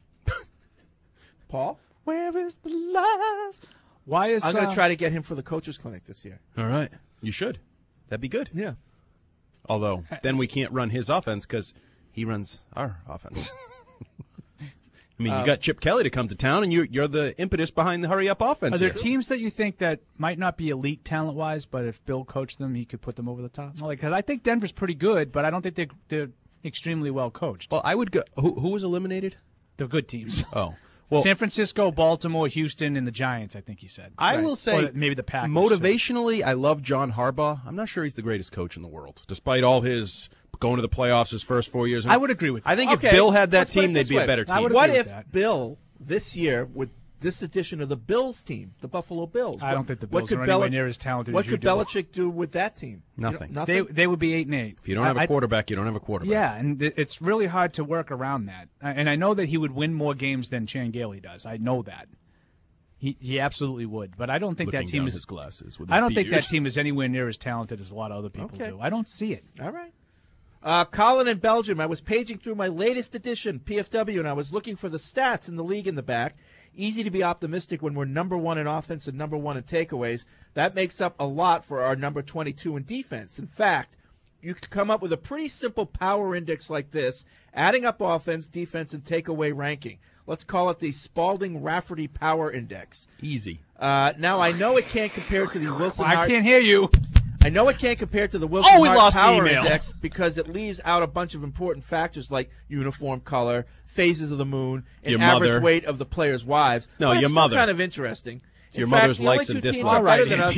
S9: Paul?
S10: Where is the love? Why is
S9: I'm going
S10: uh,
S9: to try to get him for the coaches clinic this year.
S11: All right. You should. That'd be good.
S9: Yeah.
S11: Although, then we can't run his offense because he runs our offense. I mean,
S10: Uh,
S11: you got Chip Kelly to come to town, and you're, you're the impetus behind the hurry-up offense
S10: Are there
S11: here.
S10: teams that you think that might not be elite talent-wise, but if Bill coached them, he could put them over the top? Like, 'cause I think Denver's pretty good, but I don't think they're, they're extremely well coached.
S11: Well, I would go. Who, who was eliminated?
S10: The good teams.
S11: Oh. Well,
S10: San Francisco, Baltimore, Houston, and the Giants, I think he said.
S11: I
S10: Right.
S11: will say,
S10: Or maybe the Packers.
S11: motivationally, I love John Harbaugh. I'm not sure he's the greatest coach in the world, despite all his going to the playoffs his first four years.
S10: I would agree with
S11: I
S10: that.
S11: think
S9: Okay,
S11: if Bill had that
S9: let's put it
S11: team, they'd
S9: this
S11: be
S9: way.
S11: a better
S10: I
S11: team.
S10: would
S9: What
S10: agree
S9: if
S10: with that.
S9: Bill, this year, with this edition of the Bills team, the Buffalo Bills?
S10: I
S9: what-
S10: don't think the
S9: what
S10: Bills
S9: could
S10: are anywhere
S9: Belich-
S10: near as talented
S9: What
S10: as you
S9: could
S10: do.
S9: Belichick do with that team? You know,
S11: Nothing.
S9: nothing.
S10: They they would be eight and eight.
S11: If you don't have a
S10: I- I-
S11: quarterback, you don't have a quarterback.
S10: Yeah, and th- it's really hard to work around that. Uh, And I know that he would win more games than Chan-Gailey does. I know that. He he absolutely would. But I don't think
S11: Looking
S10: that team
S11: down
S10: is.
S11: his glasses with
S10: I
S11: his
S10: don't think
S11: beard.
S10: that team is anywhere near as talented as a lot of other people
S9: Okay.
S10: do. I don't see it.
S9: All right. Uh, Colin in Belgium. I was paging through my latest edition, P F W, and I was looking for the stats in the league in the back. Easy to be optimistic when we're number one in offense and number one in takeaways. That makes up a lot for our number twenty-two in defense. In fact, you could come up with a pretty simple power index like this, adding up offense, defense, and takeaway ranking. Let's call it the Spalding-Rafferty Power Index.
S11: Easy.
S9: Uh, now, I know it can't compare to the Wilson
S10: I
S9: Hart-
S10: can't hear you.
S9: I know it can't compare to the Wilson
S11: Oh, we
S9: Hart
S11: lost the
S9: Power
S11: email.
S9: Index because it leaves out a bunch of important factors like uniform color, phases of the moon, and
S11: Your
S9: average
S11: mother.
S9: weight of the players' wives.
S11: No,
S9: but
S11: your
S9: it's still
S11: mother.
S9: kind of interesting.
S11: Your
S9: In
S11: mother's
S9: fact, the only
S11: likes
S9: two
S11: and
S9: teams
S11: dislikes.
S9: are better
S10: All
S9: than
S10: right,
S9: us
S10: Andy.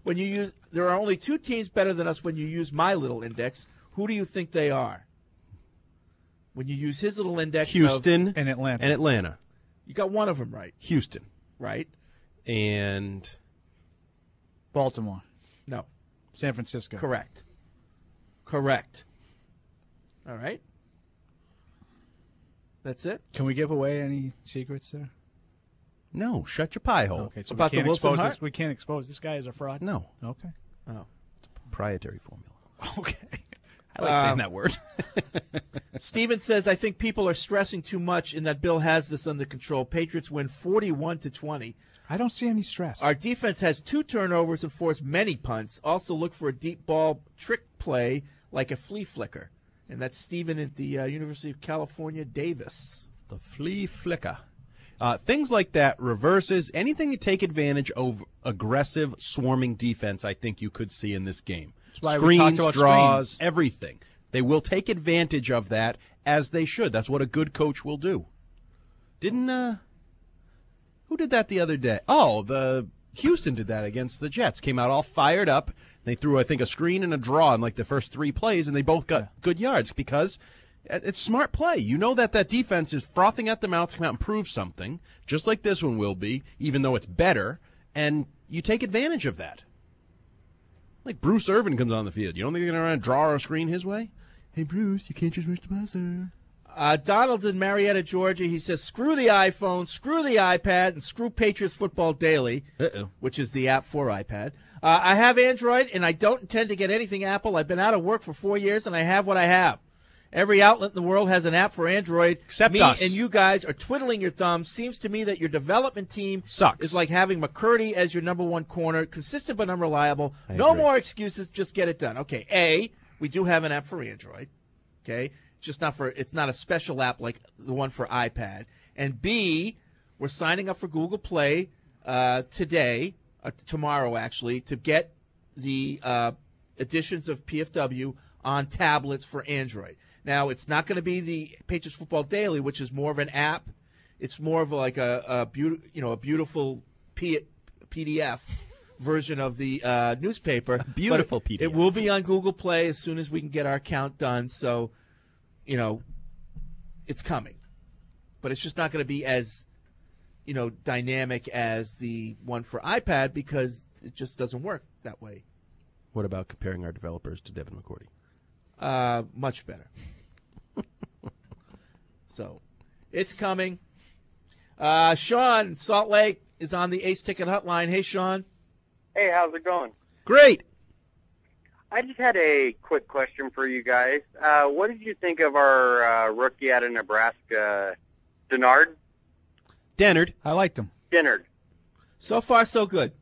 S9: when you use, there are only two teams better than us when you use my little index. Who do you think they are? When you use his little index,
S11: Houston
S9: of,
S10: and Atlanta.
S11: And Atlanta.
S9: You got one of them right.
S11: Houston.
S9: Right.
S11: And
S10: Baltimore.
S9: No.
S10: San Francisco.
S9: Correct. Correct. All right. That's it.
S10: Can we give away any secrets there?
S11: No, shut your pie hole.
S10: Okay, so
S9: About
S10: we
S9: the
S10: can't
S9: Wilson
S10: expose
S9: Hart?
S10: this. We can't expose this guy as a fraud.
S11: No.
S10: Okay.
S9: Oh.
S11: It's a proprietary formula.
S10: Okay.
S11: I like
S9: Um,
S11: saying that word.
S9: Steven says, I think people are stressing too much and that Bill has this under control. Patriots win forty-one to twenty.
S10: I don't see any stress.
S9: Our defense has two turnovers and forced many punts. Also look for a deep ball trick play like a flea flicker. And that's Steven at the uh, University of California, Davis.
S11: The flea flicker. Uh, things like that, reverses, anything to take advantage of aggressive, swarming defense, I think you could see in this game.
S10: That's why we
S11: Screens,
S10: talked about
S11: draws,
S10: screens.
S11: everything. They will take advantage of that, as they should. That's what a good coach will do. Didn't, uh, who did that the other day? Oh, the Houston did that against the Jets. Came out all fired up. They threw, I think, a screen and a draw in like the first three plays, and they both got
S10: Yeah.
S11: good yards because it's smart play. You know that that defense is frothing at the mouth to come out and prove something, just like this one will be, even though it's better, and you take advantage of that. Like Bruce Irvin comes on the field. You don't think they're going to draw or a screen his way? Hey, Bruce, you can't just rush the passer.
S9: Uh, Donald's in Marietta, Georgia. He says, screw the iPhone, screw the iPad, and screw Patriots Football Daily,
S11: Uh-oh.
S9: which is the app for iPad. Uh, I have Android, and I don't intend to get anything Apple. I've been out of work for four years, and I have what I have. Every outlet in the world has an app for Android.
S11: Except
S9: me
S11: us.
S9: and you guys are twiddling your thumbs. Seems to me that your development team
S11: Sucks.
S9: is like having McCurdy as your number one corner, consistent but unreliable.
S11: I
S9: No
S11: agree.
S9: more excuses. Just get it done. Okay. A, we do have an app for Android. Okay. It's just not for. It's not a special app like the one for iPad. And B, we're signing up for Google Play uh, today, uh, tomorrow actually, to get the uh, editions of P F W on tablets for Android. Now, it's not going to be the Patriots Football Daily, which is more of an app. It's more of like a, a beautiful, you know, a beautiful P- PDF version of the uh, newspaper. A
S11: beautiful
S9: but it,
S11: P D F.
S9: It will be on Google Play as soon as we can get our count done. So, you know, it's coming, but it's just not going to be as, you know, dynamic as the one for iPad because it just doesn't work that way.
S11: What about comparing our developers to Devin McCourty?
S9: Uh, much better. So, it's coming. Uh, Sean, Salt Lake, is on the Ace Ticket Hotline. Hey, Sean.
S5: Hey, how's it going?
S11: Great.
S5: I just had a quick question for you guys. Uh, what did you think of our uh, rookie out of Nebraska, Denard?
S11: Dennard.
S10: I liked him.
S5: Dennard.
S9: So far, so good.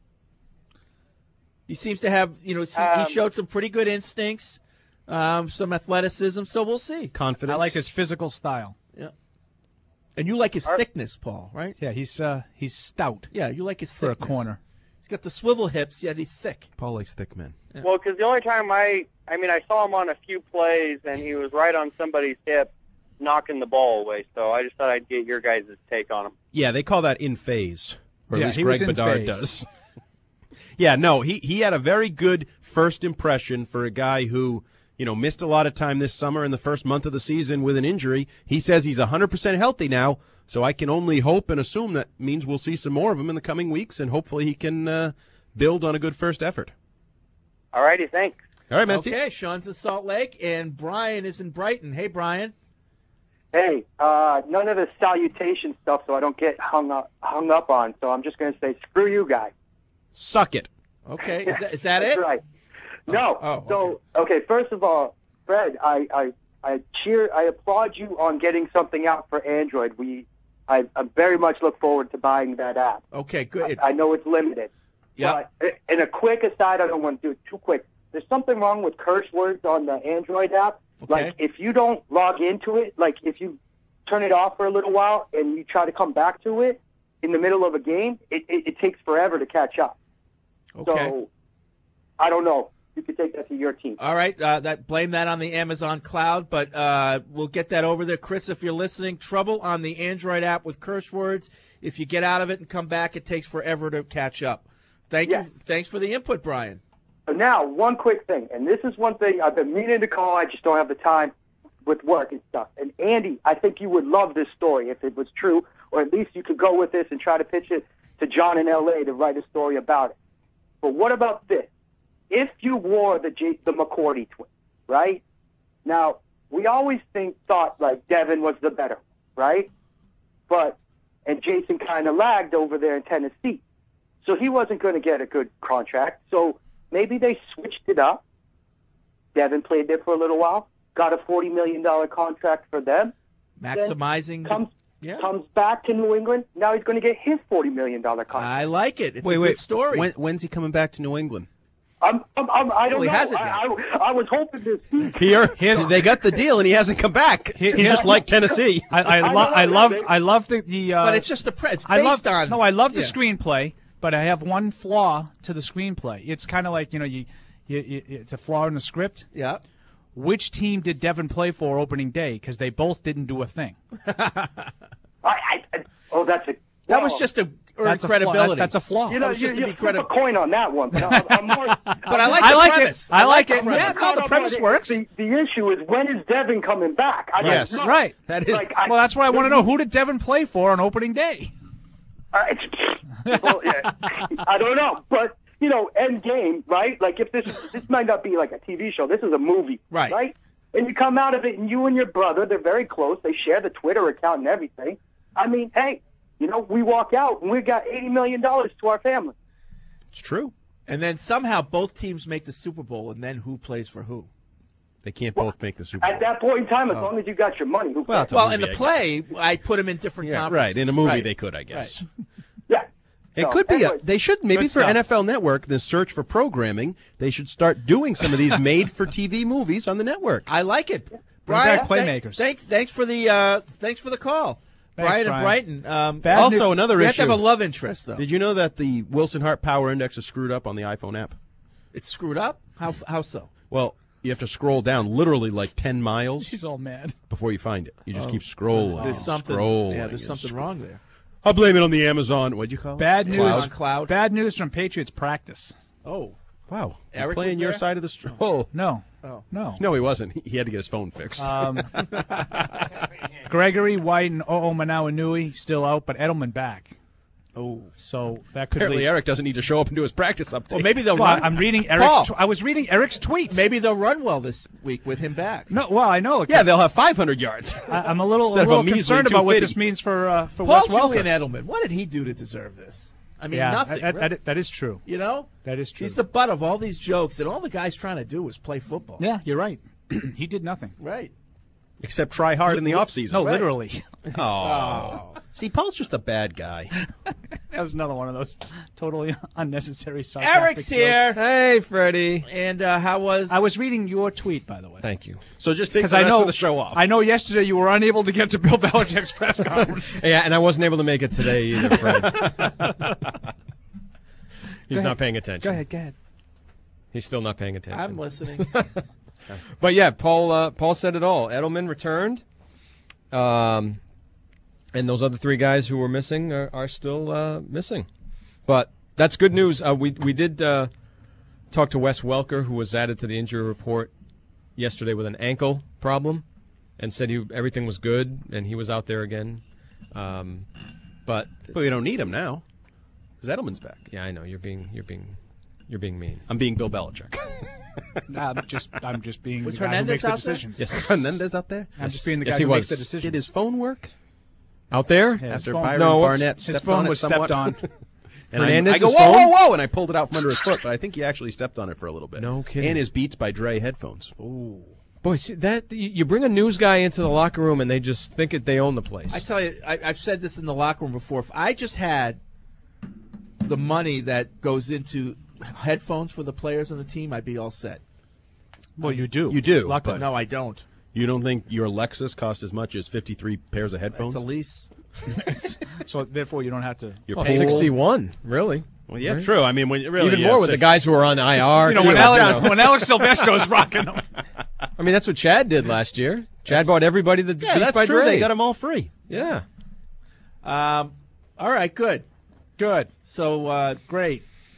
S9: He seems to have, you know, he
S5: Um,
S9: he showed some pretty good instincts, um, some athleticism, so we'll see.
S11: Confidence.
S10: I like his physical style.
S9: Yeah. And you like his thickness, Paul, right?
S10: Yeah, he's uh, he's stout.
S9: Yeah, you like his
S10: for
S9: thickness.
S10: a corner.
S9: He's got the swivel hips, yet he's thick.
S11: Paul likes thick men.
S9: Yeah.
S5: Well, because the only time I, I mean, I saw him on a few plays, and he was right on somebody's hip, knocking the ball away. So I just thought I'd get your guys' take on him.
S11: Yeah, they call that in phase. Or at
S10: Yeah,
S11: least
S10: he
S11: Greg
S10: was in
S11: Bedard
S10: phase.
S11: does. Yeah, no, he, he had a very good first impression for a guy who, you know, missed a lot of time this summer in the first month of the season with an injury. He says he's one hundred percent healthy now, so I can only hope and assume that means we'll see some more of him in the coming weeks, and hopefully he can uh, build on a good first effort.
S5: All righty, thanks.
S11: All right, Nancy.
S9: Okay, Sean's in Salt Lake, and Brian is in Brighton. Hey, Brian.
S6: Hey, uh, none of the salutation stuff, so I don't get hung up hung up on. So I'm just going to say, screw you, guy.
S11: Suck it.
S9: Okay, is that, is that
S6: That's
S9: it?
S6: right. No.
S9: Oh,
S6: so okay. First of all, Fred, I, I I cheer, I applaud you on getting something out for Android. We, I, I very much look forward to buying that app.
S9: Okay, good.
S6: I, I know it's limited.
S9: Yeah.
S6: But, and a quick aside, I don't want to do it too quick. There's something wrong with curse words on the Android app.
S9: Okay.
S6: Like if you don't log into it, like if you turn it off for a little while and you try to come back to it in the middle of a game, it, it, it takes forever to catch up.
S9: Okay.
S6: So I don't know. You could take that to your team.
S9: All right, uh, that blame that on the Amazon cloud, but uh, we'll get that over there. Chris, if you're listening, trouble on the Android app with curse words. If you get out of it and come back, it takes forever to catch up. Thank
S6: Yeah.
S9: you. Thanks for the input, Brian.
S6: So now, one quick thing, and this is one thing I've been meaning to call. I just don't have the time with work and stuff. And Andy, I think you would love this story if it was true, or at least you could go with this and try to pitch it to John in L A to write a story about it. But what about this? If you wore the J- the McCourty twins, right? Now, we always think thought like Devin was the better, right? But and Jason kind of lagged over there in Tennessee, so he wasn't going to get a good contract. So maybe they switched it up. Devin played there for a little while, got a forty million dollars contract for them.
S9: Maximizing.
S6: Comes,
S9: yeah.
S6: comes back to New England. Now he's going to get his forty million dollars contract.
S9: I like it. It's
S11: wait,
S9: a
S11: wait.
S9: good story.
S11: When, when's he coming back to New England?
S6: I'm, I'm, I'm, I don't
S9: Well, he
S6: know.
S9: has it
S6: I, I, I was hoping to see.
S11: Here, they got the deal, and he hasn't come back. He just like Tennessee.
S10: I, I, lo- I love, I love the, the uh,
S9: But it's just a pre- it's
S10: I
S9: based
S10: love,
S9: on-
S10: No, I love the
S9: yeah.
S10: screenplay, but I have one flaw to the screenplay. It's kind of like you know, you, you, you, it's a flaw in the script.
S9: Yeah.
S10: Which team did Devin play for opening day? Because they both didn't do a thing.
S6: I, I, I, oh, that's a.
S9: That
S6: oh.
S9: was just to earn
S10: That's a flaw.
S9: credibility.
S10: That- that's a flaw.
S6: You
S9: That
S6: know,
S9: was
S6: you,
S9: just to
S6: you
S9: be
S6: flip a
S9: credible.
S6: coin on that one. But I'm, I'm more.
S9: But I like
S10: I
S9: the
S10: like
S9: premise.
S10: it. I like
S9: the
S10: it.
S9: premise.
S10: Yeah, no, the premise
S6: the,
S10: works.
S6: The, the issue is when is Devin coming back? I
S11: Yes.
S6: don't know.
S10: Right.
S11: That is.
S6: Like, I,
S10: Well, that's what I want to know. Who did Devin play for on opening day?
S6: Uh, it's, well, yeah, I don't know, but you know, end game, right? Like if this this might not be like a T V show. This is a movie,
S9: Right.
S6: Right? And you come out of it, and you and your brother, they're very close. They share the Twitter account and everything. I mean, hey, you know, we walk out and we got eighty million dollars to our family.
S11: It's true.
S9: And then somehow both teams make the Super Bowl, and then who plays for who?
S11: They can't both make the Super Bowl.
S6: At that point in time, as
S11: Oh.
S6: long as you got your money, who
S11: Well,
S6: cares?
S11: it's a
S9: Well,
S11: movie,
S9: in the
S11: I
S9: play, I put them in different
S11: Yeah,
S9: conferences.
S11: right. In a movie,
S9: Right.
S11: they could, I guess.
S6: Yeah.
S11: It
S6: So,
S11: could be. A,
S6: anyway.
S11: they should maybe
S9: Good
S11: for
S9: stuff.
S11: N F L Network, the search for programming, they should start doing some of these made-for-T V movies on the network.
S9: I like it.
S10: Bring
S9: Brian,
S10: back
S9: thank-
S10: playmakers.
S9: Thanks, thanks for the uh, thanks for the call,
S10: Thanks,
S9: Brian and
S10: Brian.
S9: Brighton. Um,
S10: Bad
S11: also,
S10: news-
S11: another
S9: we
S11: issue.
S9: have to have a love interest, though.
S11: Did you know that the Wilson Hart Power Index is screwed up on the iPhone app?
S9: It's screwed up. How how so?
S11: Well, you have to scroll down literally like ten miles
S10: She's all mad.
S11: before you find it. You just
S9: Oh.
S11: keep scrolling.
S9: There's something.
S11: Scrolling
S9: Yeah, there's
S11: and
S9: something
S11: scro-
S9: wrong there.
S11: I'll blame it on the Amazon. What'd you call it?
S10: Bad news.
S9: On cloud.
S10: Bad news from Patriots practice.
S9: Oh,
S11: Wow. He's
S9: Eric
S11: playing
S9: was
S11: your
S9: there?
S11: side of the street. Oh.
S10: No.
S9: Oh.
S10: No.
S11: No, he wasn't. He- He had to get his phone fixed.
S10: Um, Gregory, White, and Oo Manawanui still out, but Edelman back.
S9: Oh.
S10: So that could
S11: Apparently,
S10: lead.
S11: Eric doesn't need to show up and do his practice update.
S9: Well, maybe they'll
S10: Well,
S9: run.
S10: I'm reading Eric's.
S9: Paul.
S10: Tw- I was reading Eric's tweet.
S9: Maybe they'll run well this week with him back.
S10: No, well, I know.
S11: Yeah, they'll have five hundred yards.
S10: I, I'm a little, a
S11: Instead of a
S10: little
S11: measly
S10: concerned about what
S11: two
S10: this
S11: fifty.
S10: means for uh, for
S9: Paul
S10: Wes
S9: Julian
S10: Welker.
S9: Edelman. What did he do to deserve this? I mean,
S10: yeah,
S9: nothing.
S10: that,
S9: really.
S10: that, that is true.
S9: You know,
S10: That is true.
S9: he's the butt of all these jokes, and all the guy's trying to do is play football.
S10: Yeah, you're right. He did nothing.
S9: Right.
S11: Except try hard in the offseason.
S10: No,
S11: Right.
S10: literally.
S11: Oh. See, Paul's just a bad guy.
S10: That was another one of those totally unnecessary sarcastic
S9: Eric's here.
S10: jokes.
S11: Hey, Freddie.
S9: And uh, how was?
S10: I was reading your tweet, by the way.
S11: Thank you. So just take
S10: Because
S11: the
S10: I
S11: rest
S10: know
S11: of the show off.
S10: I know yesterday you were unable to get to Bill Belichick's press conference.
S7: Yeah, and I wasn't able to make it today either, Fred. He's
S10: Go
S7: not
S10: ahead.
S7: paying attention.
S10: Go ahead, go ahead.
S7: He's still not paying attention.
S9: I'm listening.
S7: But yeah, Paul uh, Paul said it all. Edelman returned, um, and those other three guys who were missing are, are still uh, missing. But that's good news. Uh, we we did uh, talk to Wes Welker, who was added to the injury report yesterday with an ankle problem, and said he, everything was good and he was out there again. Um, but
S11: But we don't need him now. Because Edelman's back.
S7: yeah, I know you're being you're being you're being mean.
S11: I'm being Bill Belichick.
S10: I'm just I'm just being
S9: Was
S10: the guy who
S9: Hernandez
S10: makes the
S9: out there?
S10: decisions.
S11: Yes, Hernandez out there.
S10: I'm just being the guy
S7: Yes, he
S10: who makes
S7: was.
S10: the decisions.
S11: Did his phone work?
S7: Out there?
S10: Yeah, his
S11: After
S10: phone-
S11: Byron
S7: No,
S11: Barnett
S10: his
S11: stepped
S10: phone
S11: on it
S10: was
S11: somewhat?
S10: stepped on.
S11: And I, I
S7: Hernandez's
S11: go, whoa,
S7: phone?
S11: whoa, whoa, and I pulled it out from under his foot, but I think he actually stepped on it for a little bit.
S7: No kidding.
S11: And his Beats by Dre headphones.
S9: Ooh.
S7: Boy, see, that you you bring a news guy into the locker room and they just think it, they own the place.
S9: I tell you, I, I've said this in the locker room before. If I just had the money that goes into headphones for the players on the team, I'd be all set.
S10: Well, you do.
S11: You do,
S10: Luckily.
S11: but
S9: No, I don't.
S11: you don't think your Lexus cost as much as fifty-three pairs of headphones?
S9: It's a lease.
S10: So therefore, you don't have to.
S11: Your
S7: Oh,
S11: pay-
S7: sixty-one, really?
S11: Well, yeah,
S7: Right?
S11: true. I mean, when really
S7: Even
S11: yeah,
S7: more with
S11: six-
S7: the guys who are on I R.
S10: You know,
S7: too.
S10: when Alex, when Alex Silvestro's rocking them.
S7: I mean, that's what Chad did last year. Chad bought everybody the
S11: Yeah,
S7: Beats
S11: that's
S7: by
S11: true.
S7: Dre.
S11: They got them all free.
S7: Yeah.
S9: Um, all right, good.
S10: Good.
S9: So, uh,
S10: Great.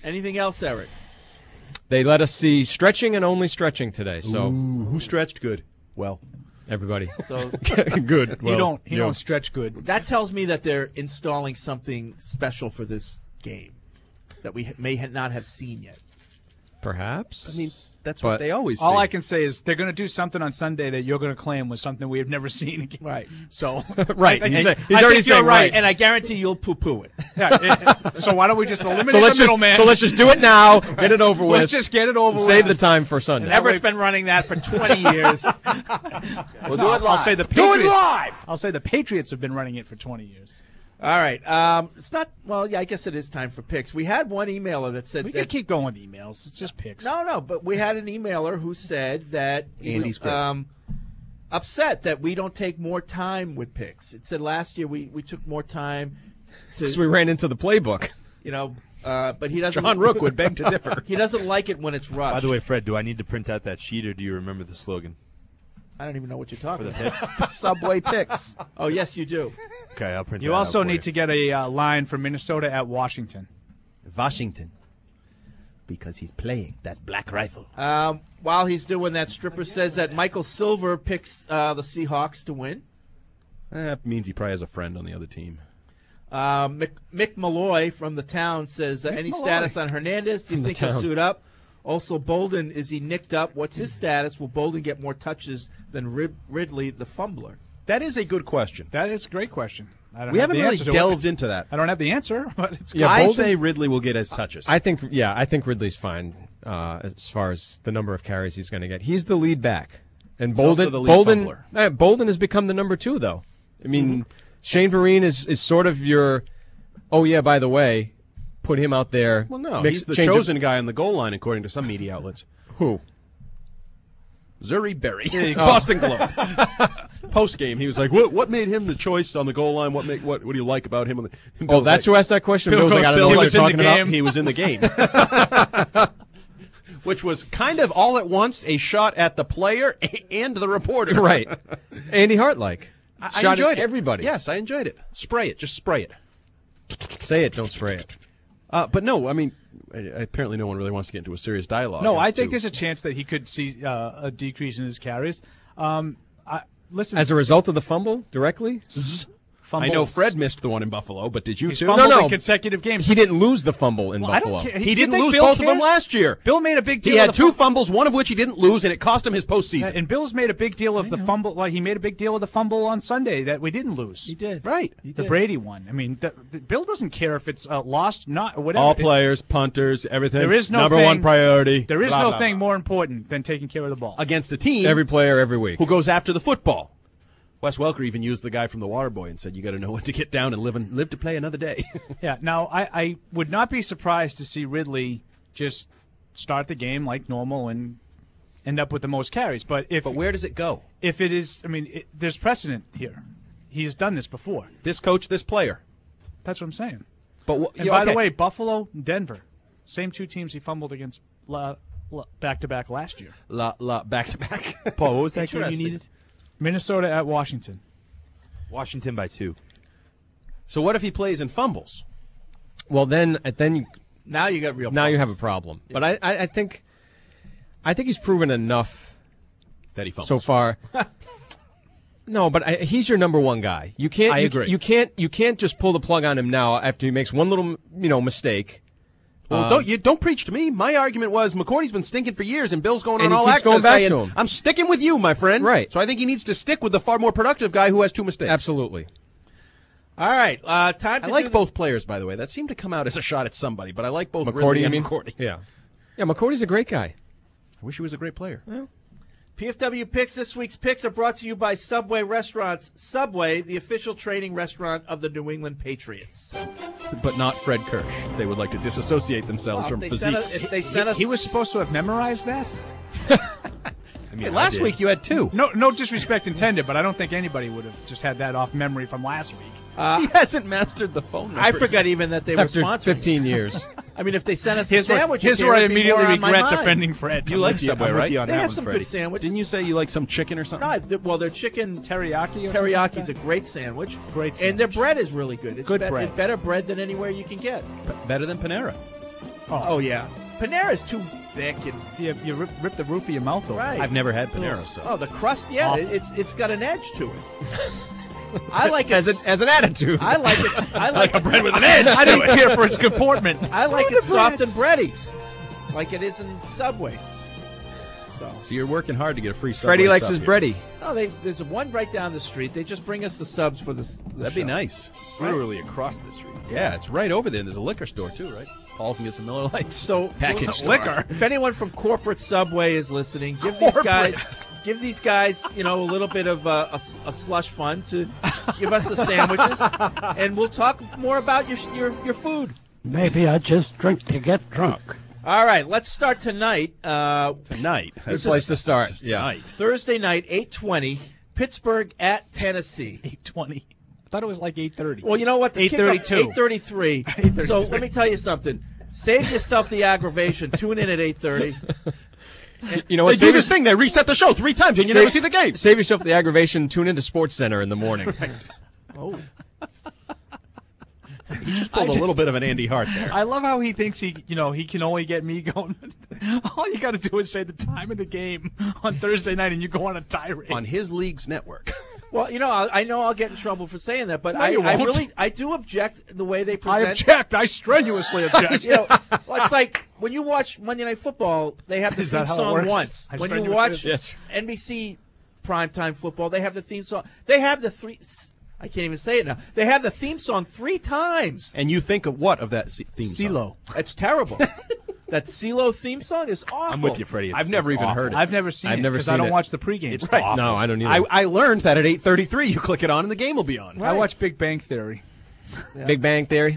S9: Anything else, Eric?
S7: They let us see stretching and only stretching today. So
S11: Ooh, who stretched good? Well,
S7: everybody.
S9: So
S7: good. Well,
S10: he don't. He
S7: you know.
S10: don't stretch good.
S9: That tells me that they're installing something special for this game that we may ha- not have seen yet.
S7: Perhaps.
S11: I mean, that's
S7: But
S11: what they always
S10: All
S11: say.
S10: I can say is they're going to do something on Sunday that you're going to claim was something we have never seen again.
S9: Right.
S10: So
S7: Right.
S10: I,
S7: He's
S10: I,
S7: a- he's
S10: I
S7: already
S10: think you're
S7: saying
S10: right.
S7: right.
S9: And I guarantee you'll poo-poo it.
S10: Yeah, it- so why don't we just eliminate
S7: So let's
S10: the
S7: just
S10: middleman?
S7: so let's just do it now. Get it over with.
S10: Let's just get it over with.
S7: Save the time for Sunday.
S10: And that
S9: Everett's
S10: way-
S9: been running that for twenty years. We'll do it live.
S10: I'll say the
S9: Do it
S10: Patriots.
S9: live!
S10: I'll say the Patriots have been running it for twenty years.
S9: All right. Um, it's not. Well, yeah. I guess it is time for picks. We had one emailer that said
S10: We
S9: that,
S10: can keep going with emails. It's just picks.
S9: No, no. But we had an emailer who said that he
S11: Andy's
S9: was
S11: great.
S9: um, upset that we don't take more time with picks. It said last year we, we took more time. To,
S7: So we ran into the playbook.
S9: you know, uh, but he doesn't.
S7: John Rook would beg to differ.
S9: He doesn't like it when it's rushed.
S26: By the way, Fred, do I need to print out that sheet, or do you remember the slogan
S9: I don't even know what you're
S26: for
S9: talking
S26: the
S9: about.
S26: picks?
S11: Subway picks.
S9: Oh, yes, you do.
S26: Okay, I'll print
S10: You
S26: that
S10: also
S26: out for
S10: need
S26: you.
S10: to get a uh, line from Minnesota at Washington.
S11: Washington. Because he's playing that black rifle.
S9: Um, while he's doing that, Stripper says that Michael Silver picks uh, the Seahawks to win.
S11: That means he probably has a friend on the other team.
S9: Uh, Mick, Mick Malloy from the town says, uh, any
S7: Malloy.
S9: status on Hernandez? Do you
S7: From the
S9: think he'll
S7: town.
S9: suit up? Also, Bolden, is he nicked up? What's his status? Will Bolden get more touches than Rid- Ridley, the fumbler?
S11: That is a good question.
S10: That is a great question. I don't
S11: We
S10: have
S11: haven't
S10: the
S11: really
S10: answer to
S11: delved
S10: it.
S11: into that.
S10: I don't have the answer, but it's
S7: Yeah,
S11: I
S7: Bolden-
S11: say Ridley will get his touches.
S7: I think, yeah, I think Ridley's fine uh, as far as the number of carries he's going to get. He's the lead back, and
S11: He's also
S7: Bolden,
S11: the lead
S7: Bolden,
S11: fumbler.
S7: uh, Bolden has become the number two, though. I mean, Shane Vereen is, is sort of your. Oh yeah, by the way, put him out there.
S11: well, no,
S7: mix-
S11: he's the
S7: change of-
S11: chosen guy on the goal line, according to some media outlets.
S7: Who?
S11: Zuri Berry,
S7: Oh.
S11: Boston Globe. Post game, he was like, "What? What made him the choice on the goal line? What make what? What do you like about him?" On the, and
S7: Oh,
S11: Bill's
S7: that's
S11: like,
S7: who asked that question.
S10: Bill
S7: Bill's like,
S10: goes,
S7: I don't know
S10: Bill
S7: what
S10: was
S7: you're
S10: in the
S7: talking about.
S10: game.
S11: He was in the game. Which was kind of all at once a shot at the player and the reporter.
S7: Right. Andy Hartlike.
S11: I, I
S7: Shot at
S11: enjoyed it.
S7: everybody.
S11: Yes, I enjoyed it. Spray it. Just spray it.
S7: Say it, don't spray it.
S11: Uh, but no, I mean, apparently no one really wants to get into a serious dialogue.
S10: No,
S11: as
S10: I think
S11: to-
S10: there's a chance that he could see uh, a decrease in his carries. Um, I, listen,
S7: As a result of the fumble, directly?
S11: I know
S10: fumbles.
S11: Fred missed the one in Buffalo, but did you
S10: He's
S11: too?
S10: fumbled
S7: No, no.
S10: in consecutive games.
S7: He didn't lose the fumble in
S10: Well, I don't
S7: Buffalo.
S10: care.
S11: He
S10: You
S11: didn't
S10: think
S11: lose
S10: Bill
S11: both of them
S10: cares?
S11: last year.
S10: Bill made a big deal.
S11: He had
S10: of the
S11: two
S10: fum-
S11: fumbles, one of which he didn't lose, and it cost him his postseason.
S10: and Bill's made a big deal of the fumble. Like he made a big deal of the fumble on Sunday that we didn't lose.
S9: He did.
S11: Right.
S9: He
S10: The
S9: did.
S10: Brady one. I mean, the, the, Bill doesn't care if it's uh, lost, not or whatever.
S11: All
S10: It-
S11: players, punters, everything.
S10: There is no
S11: number
S10: thing-
S11: one priority.
S10: There is
S11: blah,
S10: no
S11: blah,
S10: thing
S11: blah.
S10: more important than taking care of the ball.
S11: Against a team
S7: Every player, every week.
S11: who goes after the football. Wes Welker even used the guy from the Waterboy and said, "You got to know when to get down and live and live to play another day."
S10: Yeah. Now, I, I would not be surprised to see Ridley just start the game like normal and end up with the most carries. But if
S11: But where does it go?
S10: if it is, I mean, it, there's precedent here. He's done this before.
S11: This coach, this player.
S10: That's what I'm saying.
S11: But wh-
S10: And
S11: yeah,
S10: by
S11: okay.
S10: the way, Buffalo, Denver, same two teams he fumbled against la, la, back-to-back last year.
S11: la, la, back to back.
S26: Paul, what was that game you
S11: Interesting.
S26: needed?
S10: Minnesota at Washington.
S26: Washington by two.
S11: So what if he plays and fumbles?
S7: Well, then, then you,
S9: Now you got real
S7: now you have a
S9: problems.
S7: problem. But I, I, I think, I think he's proven enough
S11: That he fumbles.
S7: so far. No, but I, he's your number one guy. You can't.
S11: I
S7: you,
S11: agree.
S7: You can't. You can't just pull the plug on him now after he makes one little, you know, mistake.
S11: Well,
S7: Um,
S11: don't you don't preach to me. My argument was McCourty's been stinking for years, and Bill's going
S7: And
S11: on
S7: he
S11: all
S7: keeps going
S11: access
S7: back
S11: saying,
S7: to him.
S11: "I'm sticking with you, my friend."
S7: Right.
S11: So I think he needs to stick with the far more productive guy who has two mistakes.
S7: Absolutely.
S9: All right. Uh, time to
S11: I
S9: do
S11: like
S9: the-
S11: both players, by the way. That seemed to come out as a shot at somebody, but I like both
S7: McCourty,
S11: Ridley
S7: you
S11: and
S7: mean?
S11: McCourty.
S7: Yeah. Yeah, McCourty's a great guy.
S11: I wish he was a great player.
S9: P F W picks. This week's picks are brought to you by Subway Restaurants. Subway, the official training restaurant of the New England Patriots.
S11: But not Fred Kirsch. They would like to disassociate themselves
S9: Well,
S11: from
S9: they sent us-
S11: physiques.
S9: if they sent us,
S10: He was supposed to have memorized that?
S26: I mean,
S11: Hey,
S26: I
S11: last
S26: did.
S11: week you had two.
S10: No, no disrespect intended, but I don't think anybody would have just had that off memory from last week.
S9: Uh,
S11: he hasn't mastered the phone number.
S9: I forgot even that they were
S7: After
S9: sponsoring.
S7: fifteen years.
S9: I mean, if they sent us
S10: Here's
S9: a
S10: where,
S9: sandwich,
S10: here's where I immediately regret defending Fred.
S11: You like
S26: with you-
S11: Subway,
S26: I'm with
S11: right?
S26: you on
S9: They
S26: that
S9: have
S26: one,
S9: some
S26: Freddie.
S9: good sandwiches.
S11: Didn't you say you like some chicken or something?
S9: No, th- well, their chicken
S10: Teriyaki or
S9: Teriyaki's a
S10: something like
S9: great sandwich.
S10: Great
S9: And their
S10: sandwich.
S9: bread is really good. It's
S10: Good
S9: be-
S10: bread.
S9: it's better bread than anywhere you can get.
S11: P- better than Panera.
S9: Oh, yeah. Panera's too thick and
S10: You, you rip, rip the roof of your mouth open.
S9: right.
S11: I've never had Panera, so.
S9: Oh, the crust, yeah,
S10: Awful.
S9: it- it's it's got an edge to it. I like it
S7: as an as an attitude.
S9: I like it. I like,
S11: a bread with an edge.
S10: I didn't care for its comportment.
S9: I like it soft and bready, like it is in Subway. So,
S11: So you're working hard to get a free Subway
S7: Freddie likes
S11: sub
S7: his
S11: here.
S7: bready.
S9: no, they, there's one right down the street. They just bring us the subs for the. the
S11: That'd be
S9: show.
S11: nice.
S26: It's literally across the street.
S11: Yeah, it's right over there. There's a liquor store too, right? Paul can get some Miller Lights.
S9: So
S7: Package store.
S10: Liquor.
S9: If anyone from corporate Subway is listening, give these guys, give these guys, you know, a little bit of uh, a, a slush fund to give us the sandwiches, and we'll talk more about your your your food.
S8: Maybe I just drink to get drunk.
S9: All right, let's start tonight. Uh,
S11: Tonight.
S7: Good
S9: This
S7: place
S9: is-
S7: to start.
S11: Just
S7: Yeah.
S11: tonight.
S9: Thursday night, eight twenty, Pittsburgh at Tennessee.
S10: eight twenty. I thought it was like eight thirty.
S9: Well, you know what? The
S10: eight thirty-two.
S9: eight thirty-three. So let me tell you something. Save yourself the aggravation. Tune in at eight thirty.
S7: You know
S11: They
S7: what?
S11: do
S7: Save,
S11: this thing. They reset the show three times, and you
S7: Save-
S11: never see the game.
S7: save yourself the aggravation. Tune into Sports Center in the morning.
S9: Oh.
S11: He just pulled a little bit of an Andy Hart there.
S10: I love how he thinks he, you know, he can only get me going. All you got to do is say the time of the game on Thursday night, and you go on a tirade.
S11: On his league's network.
S9: Well, you know, I, I know I'll get in trouble for saying that, but
S10: No,
S9: I,
S10: you
S9: I
S10: won't.
S9: really, I do object the way they
S10: I
S9: present.
S10: object. I strenuously object.
S9: You know, well, it's like when you watch Monday Night Football, they have the
S10: Is
S9: theme
S10: that how it
S9: song
S10: works?
S9: once.
S10: I
S9: When you
S10: strenuously
S9: watch
S10: object.
S9: N B C primetime football, they have the theme song. They have the three. I can't even say it now. They have the theme song three times.
S11: And you think of what of that se- theme song?
S10: CeeLo.
S9: It's terrible. That CeeLo theme song is awful.
S26: I'm with you, Freddie. It's,
S11: I've never
S26: it's
S11: even
S26: awful.
S11: heard it.
S10: I've never seen
S7: I've
S10: it
S7: never
S10: because I
S7: seen
S10: don't
S7: it.
S10: watch the pregame.
S11: It's
S10: stuff.
S11: awful.
S7: No, I don't either.
S11: I, I learned that at eight thirty-three, you click it on and the game will be on.
S10: I watch Big Bang Theory,
S7: Big Bang Theory.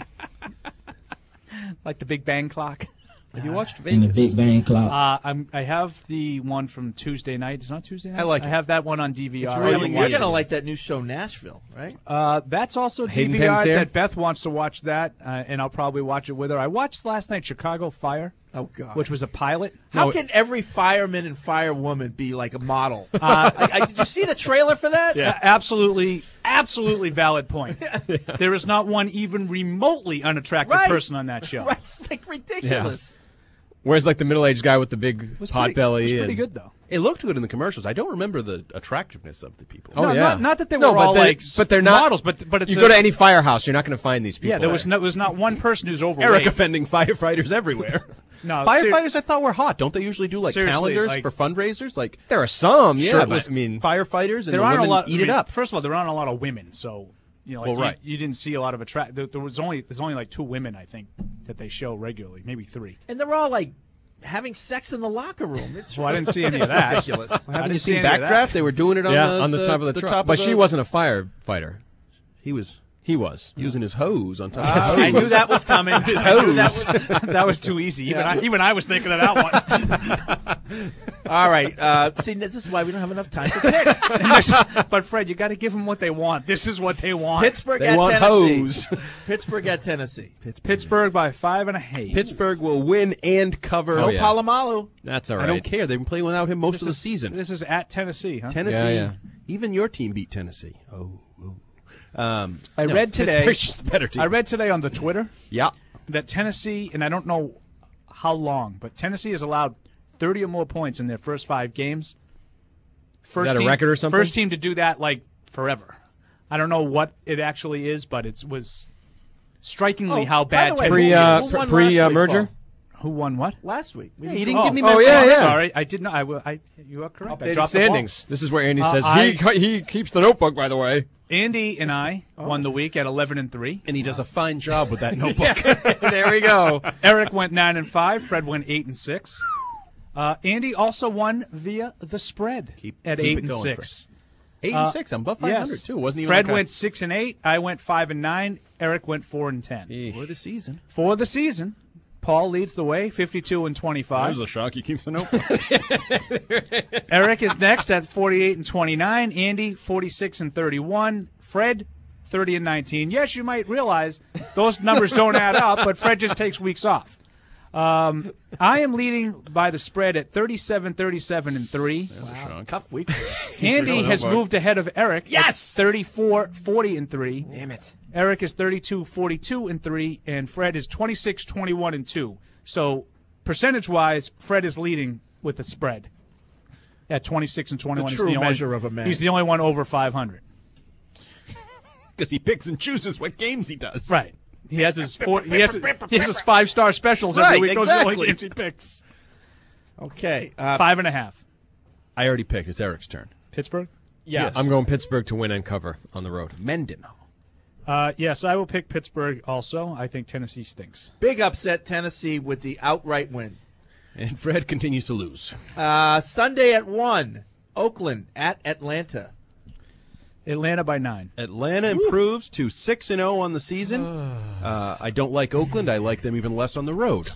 S10: like the Big Bang clock.
S11: Have you watched
S8: In the
S11: Vegas?
S8: Big Bang Club.
S10: Uh, I'm, I have the one from Tuesday night. It's not Tuesday night.
S11: I like
S10: I
S11: it.
S10: have that one on D V R.
S11: It's
S10: I
S11: really
S10: haven't
S9: You're
S10: watched
S9: gonna
S10: it.
S9: like that new show Nashville, right?
S10: Uh, that's also
S7: Hayden
S10: D V R
S7: Panettiere?
S10: that Beth wants to watch that, uh, and I'll probably watch it with her. I watched last night Chicago Fire,
S9: Oh God.
S10: which was a pilot.
S9: How
S10: No,
S9: can every fireman and firewoman be like a model?
S10: Uh,
S9: I, I, did you see the trailer for that?
S10: a- absolutely, absolutely valid point. There is not one even remotely unattractive
S9: Right.
S10: person on that show.
S9: Right, it's like ridiculous.
S7: Where's like the middle-aged guy with the big
S10: It was
S7: pot
S10: pretty,
S7: belly?
S10: It was pretty
S7: and-
S10: good though.
S11: It looked good in the commercials. I don't remember the attractiveness of the people.
S7: Oh
S10: no,
S7: yeah.
S10: not, not that they were
S7: No, but
S10: all
S7: they-
S10: like
S7: but they're not
S10: models, but but it's
S7: you
S10: a-
S7: go to any firehouse, you're not going to find these people.
S10: yeah. There was no, there was not one person who's overweight.
S11: Eric offending firefighters everywhere.
S10: No,
S11: Firefighters
S10: ser-
S11: I thought were hot. Don't they usually do like
S10: Seriously,
S11: calendars
S10: like-
S11: for fundraisers? Like
S7: There are some, yeah.
S11: shirtless
S7: But, I mean,
S11: firefighters and
S10: there
S11: the
S10: aren't a
S11: women
S10: lot.
S11: eat
S10: I mean,
S11: it up.
S10: First of all, there aren't a lot of women, so you know, like,
S11: Well, right.
S10: you, you didn't see a lot of attract. There, there was only there's only like two women I think that they show regularly, maybe three.
S9: And they're all like having sex in the locker room. It's
S10: Well, I didn't see any of that.
S9: ridiculous.
S10: I
S11: Haven't
S10: didn't
S11: you
S10: see
S11: seen
S10: any of that.
S11: Backdraft? They were doing it on
S7: yeah,
S11: the,
S7: on the, top of the, truck.
S11: top
S7: but
S11: of
S7: she
S11: the-
S7: wasn't a firefighter.
S11: He was
S7: He was.
S11: using his hose on top.
S9: Ah,
S11: of
S9: I knew that was coming.
S11: His
S9: I knew that
S11: hose.
S9: was-
S10: That was too easy. Even I, even I was thinking of that one.
S9: All right. Uh, see, this is why we don't have enough time for picks.
S10: But Fred, you got to give them what they want. This is what they want.
S9: Pittsburgh
S11: They
S9: at
S11: want
S9: Tennessee.
S11: hose.
S9: Pittsburgh at Tennessee.
S10: Pittsburgh by five and a half.
S11: Pittsburgh will win and cover.
S9: No
S7: yeah.
S9: Palomalu.
S7: That's all
S11: I
S7: right.
S11: don't care. They've been playing without him most
S10: This
S11: of the
S10: is-
S11: season.
S10: This is at Tennessee, huh?
S11: Tennessee,
S7: Yeah, yeah.
S11: even your team beat Tennessee. Oh, oh. Um,
S10: I
S11: no,
S10: read today.
S11: Pittsburgh's just the better team.
S10: I read today on the Twitter
S11: yeah.
S10: that Tennessee, and I don't know how long, but Tennessee has allowed thirty or more points in their first five games. First
S7: that a
S10: team,
S7: record or something?
S10: First team to do that like forever. I don't know what it actually is, but it was strikingly
S9: Oh,
S10: how
S9: by
S10: bad
S9: the way,
S10: Tennessee
S7: Pre uh,
S9: Who
S10: is.
S7: pr-
S9: won
S7: pre
S9: last
S7: uh,
S9: week,
S7: merger.
S9: Paul?
S10: Who won what?
S9: Last week. We
S11: Yeah,
S9: just-
S11: you didn't
S10: Oh,
S11: give me
S10: oh,
S11: my
S10: yeah,
S11: points.
S10: yeah.
S7: yeah.
S10: Sorry, I did not. I, will- I you are correct. I
S7: Updated
S10: dropped the ball.
S7: standings. This is where Andy
S10: Uh,
S7: says
S10: I-
S7: he he keeps the notebook. By the way,
S10: Andy and I won the week at eleven and three.
S11: And he does a fine job with that notebook.
S7: there we go.
S10: Eric went nine and five. Fred went eight and six. Uh, Andy also won via the spread
S11: Keep-
S10: at
S11: keep
S10: eight
S11: it
S10: and
S11: going,
S10: six.
S11: Eight
S10: Uh,
S11: and six. I'm above five hundred
S10: yes.
S11: too. Wasn't even
S10: Fred
S11: like a-
S10: went six and eight. I went five and nine. Eric went four and ten.
S11: for the season.
S10: For the season, Paul leads the way, fifty-two and twenty-five.
S11: a shock. He keeps the notebook.
S10: Eric is next at forty-eight and twenty-nine. Andy, forty-six and thirty-one. Fred, thirty and nineteen. Yes, you might realize those numbers don't add up, but Fred just takes weeks off. Um, I am leading by the spread at thirty-seven, thirty-seven, and three.
S9: Wow, tough week.
S10: Andy has moved ahead of Eric.
S9: Yes!
S10: at thirty-four, forty, and three.
S9: Damn it.
S10: Eric is thirty-two, forty-two, and three, and Fred is twenty-six, twenty-one, and two. So percentage-wise, Fred is leading with the spread at twenty-six and twenty-one.
S9: The true
S10: he's the
S9: measure
S10: only,
S9: of a man.
S10: He's the only one over five hundred.
S11: Because he picks and chooses what games he does.
S10: Right. He has his four, he has, he has his five-star specials every
S11: Right,
S10: week. Those are the
S11: exactly.
S10: only games he picks.
S9: Okay. Uh,
S10: Five and a half.
S11: I already picked. It's Eric's turn.
S10: Pittsburgh?
S7: Yeah,
S11: Yes.
S7: I'm going Pittsburgh to win and cover on the road.
S11: Mendenhall.
S10: Uh, yes, I will pick Pittsburgh also. I think Tennessee stinks.
S9: Big upset, Tennessee with the outright win.
S11: And Fred continues to lose.
S9: Uh, Sunday at one, Oakland at Atlanta.
S10: Atlanta by nine.
S11: Atlanta improves to six and zero on the season. Uh, I don't like Oakland. I like them even less on the road.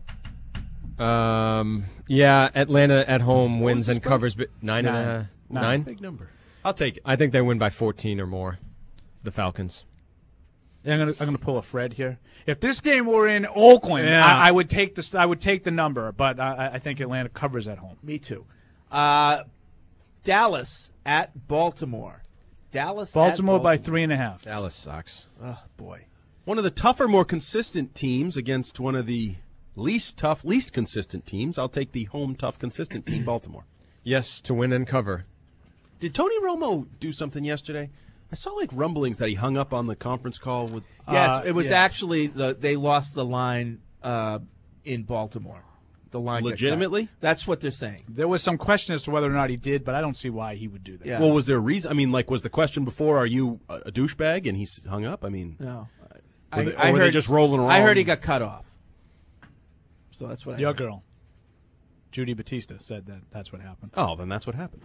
S7: Um, yeah, Atlanta at home
S11: What was
S7: wins
S11: the
S7: and
S11: spread?
S7: covers bi- nine, and a
S10: Nine.
S7: half.
S10: Nine.
S7: Nine?
S11: Big number. I'll take it.
S7: I think they win by fourteen or more. The Falcons.
S10: Yeah, I'm gonna I'm gonna pull a Fred here. If this game were in Oakland,
S7: Yeah.
S10: I, I would take the I would take the number, but I, I think Atlanta covers at home.
S9: Me too. Uh, Dallas at Baltimore. Dallas.
S10: Baltimore,
S9: at
S10: by three and a half.
S7: Dallas sucks.
S9: Oh boy.
S11: One of the tougher, more consistent teams against one of the least tough, least consistent teams. I'll take the home tough, consistent team, Baltimore.
S7: Yes, to win and cover.
S11: Did Tony Romo do something yesterday? I saw like rumblings that he hung up on the conference call with.
S9: Yes,
S10: Uh,
S9: it was
S10: yeah.
S9: actually the they lost the line uh, in Baltimore. The line got cut.
S11: Legitimately?
S9: That's what they're saying.
S10: There was some question as to whether or not he did, but I don't see why he would do that.
S9: Yeah.
S11: Well, was there a reason? I mean, like, was the question before, are you a, a douchebag? And he's hung up? I mean,
S9: No,
S11: were
S9: I,
S11: they, or
S9: I
S11: were
S9: heard
S11: they just rolling around?
S9: I heard he got cut off. So that's what I
S10: Your
S9: heard.
S10: girl, Judy Batista, said that that's what happened.
S11: Oh, then that's what happened.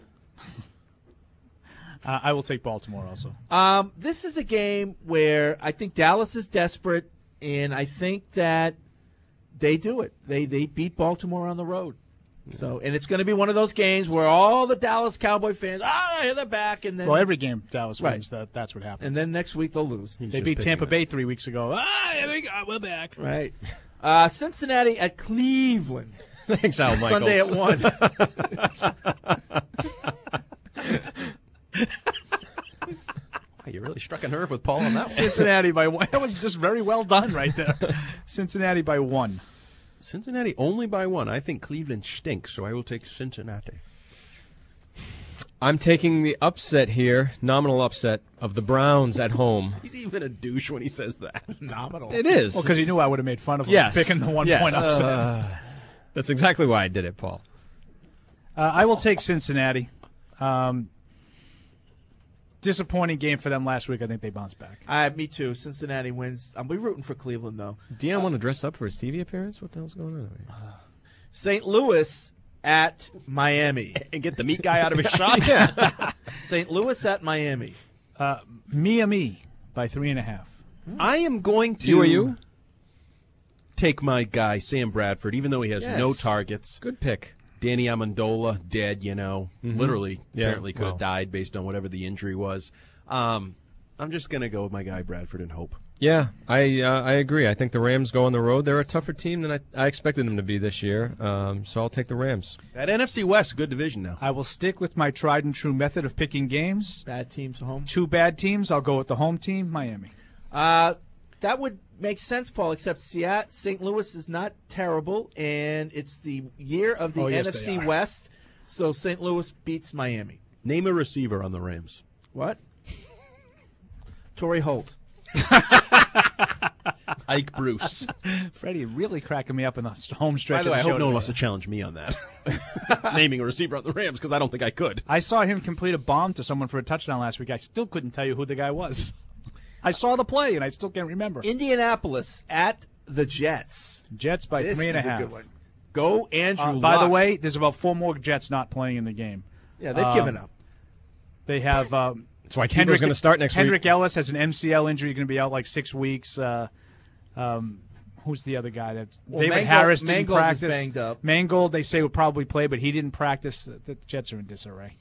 S10: Uh, I will take Baltimore also.
S9: Um, this is a game where I think Dallas is desperate, and I think that they do it. They they beat Baltimore on the road. So, and it's going to be one of those games where all the Dallas Cowboy fans, ah, here they're back, and then
S10: Well, every game Dallas
S9: Right.
S10: wins, that that's what happens.
S9: and then next week they'll lose.
S10: they beat Tampa Bay three weeks ago. Ah, here we go, we're back.
S9: Right. Uh, Cincinnati at Cleveland.
S7: Thanks, Al Michaels.
S9: Sunday at one.
S11: You really struck a nerve with Paul on that one.
S10: Cincinnati by one. That was just very well done right there. Cincinnati by one.
S11: Cincinnati only by one. I think Cleveland stinks, so I will take Cincinnati.
S7: I'm taking the upset here, nominal upset, of the Browns at home.
S11: He's even a douche when he says that.
S9: Nominal.
S7: It is.
S10: Well, because he knew I would have made fun of him
S7: Yes.
S10: picking the one
S7: Yes.
S10: point upset.
S7: Uh, that's exactly why I did it, Paul.
S10: Uh, I will take Cincinnati. Um, disappointing game for them last week. I think they bounce back.
S9: Uh, me too. Cincinnati wins. I'm be rooting for Cleveland though.
S7: Dion want to dress up for his T V appearance? What the hell's going on?
S9: Saint Louis at Miami.
S11: And get the meat guy out of his shop.
S7: Yeah.
S9: Saint Louis at Miami.
S10: Uh, Miami by three and a half.
S11: I am going to
S7: You or you?
S11: take my guy, Sam Bradford, even though he has
S7: Yes.
S11: no targets.
S7: Good pick.
S11: Danny Amendola, dead, you know.
S7: Mhm.
S11: Literally,
S7: Yeah,
S11: apparently could
S7: well.
S11: have died based on whatever the injury was. Um, I'm just going to go with my guy, Bradford, and hope.
S7: Yeah, I uh, I agree. I think the Rams go on the road. They're a tougher team than I, I expected them to be this year, um, so I'll take the Rams.
S11: That N F C West, good division now.
S10: I will stick with my tried and true method of picking games.
S9: Bad teams home.
S10: Two bad teams. I'll go with the home team, Miami.
S9: Uh, that would make sense, Paul, except Seattle, Saint Louis is not terrible, and it's the year of the
S10: Oh, yes,
S9: N F C
S10: they are.
S9: West, so Saint Louis beats Miami.
S11: Name a receiver on the Rams.
S9: What? Torrey Holt.
S11: Ike Bruce.
S10: Freddie really cracking me up in the home stretch.
S11: By the way, I
S10: of the
S11: hope
S10: show
S11: no one
S10: today.
S11: wants to challenge me on that. Naming a receiver on the Rams, because I don't think I could.
S10: I saw him complete a bomb to someone for a touchdown last week. I still couldn't tell you who the guy was. I saw the play, and I still can't remember.
S9: Indianapolis at the Jets.
S10: Jets by
S9: This
S10: three and a
S9: is
S10: half.
S9: a good one. Go Andrew
S10: Uh, by the
S9: Luck.
S10: way, there's about four more Jets not playing in the game.
S9: Yeah, they've
S10: Um,
S9: given up.
S10: They have. Um,
S7: That's why Tebow's
S10: Hendrick-
S7: going to start next
S10: Hendrick
S7: week.
S10: Ellis has an M C L injury, going to be out like six weeks. Uh, um, who's the other guy? That
S9: Well,
S10: David
S9: Mangold-
S10: Harris didn't
S9: Mangold is
S10: practice.
S9: banged up.
S10: Mangold, they say, would probably play, but he didn't practice. The, the Jets are in disarray.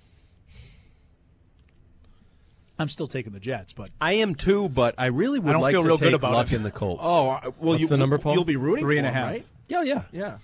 S10: I'm still taking the Jets, but
S11: I am too, but I really would
S10: I don't
S11: like
S10: feel
S11: to
S10: real good
S11: take
S10: about
S11: Luck
S10: it.
S11: in the Colts.
S9: Oh, uh, well,
S7: What's
S9: you,
S7: the number, Paul?
S9: you'll be rooting
S10: Three
S9: for
S10: and a
S9: him,
S10: half.
S9: right?
S11: yeah, yeah.
S9: Yeah.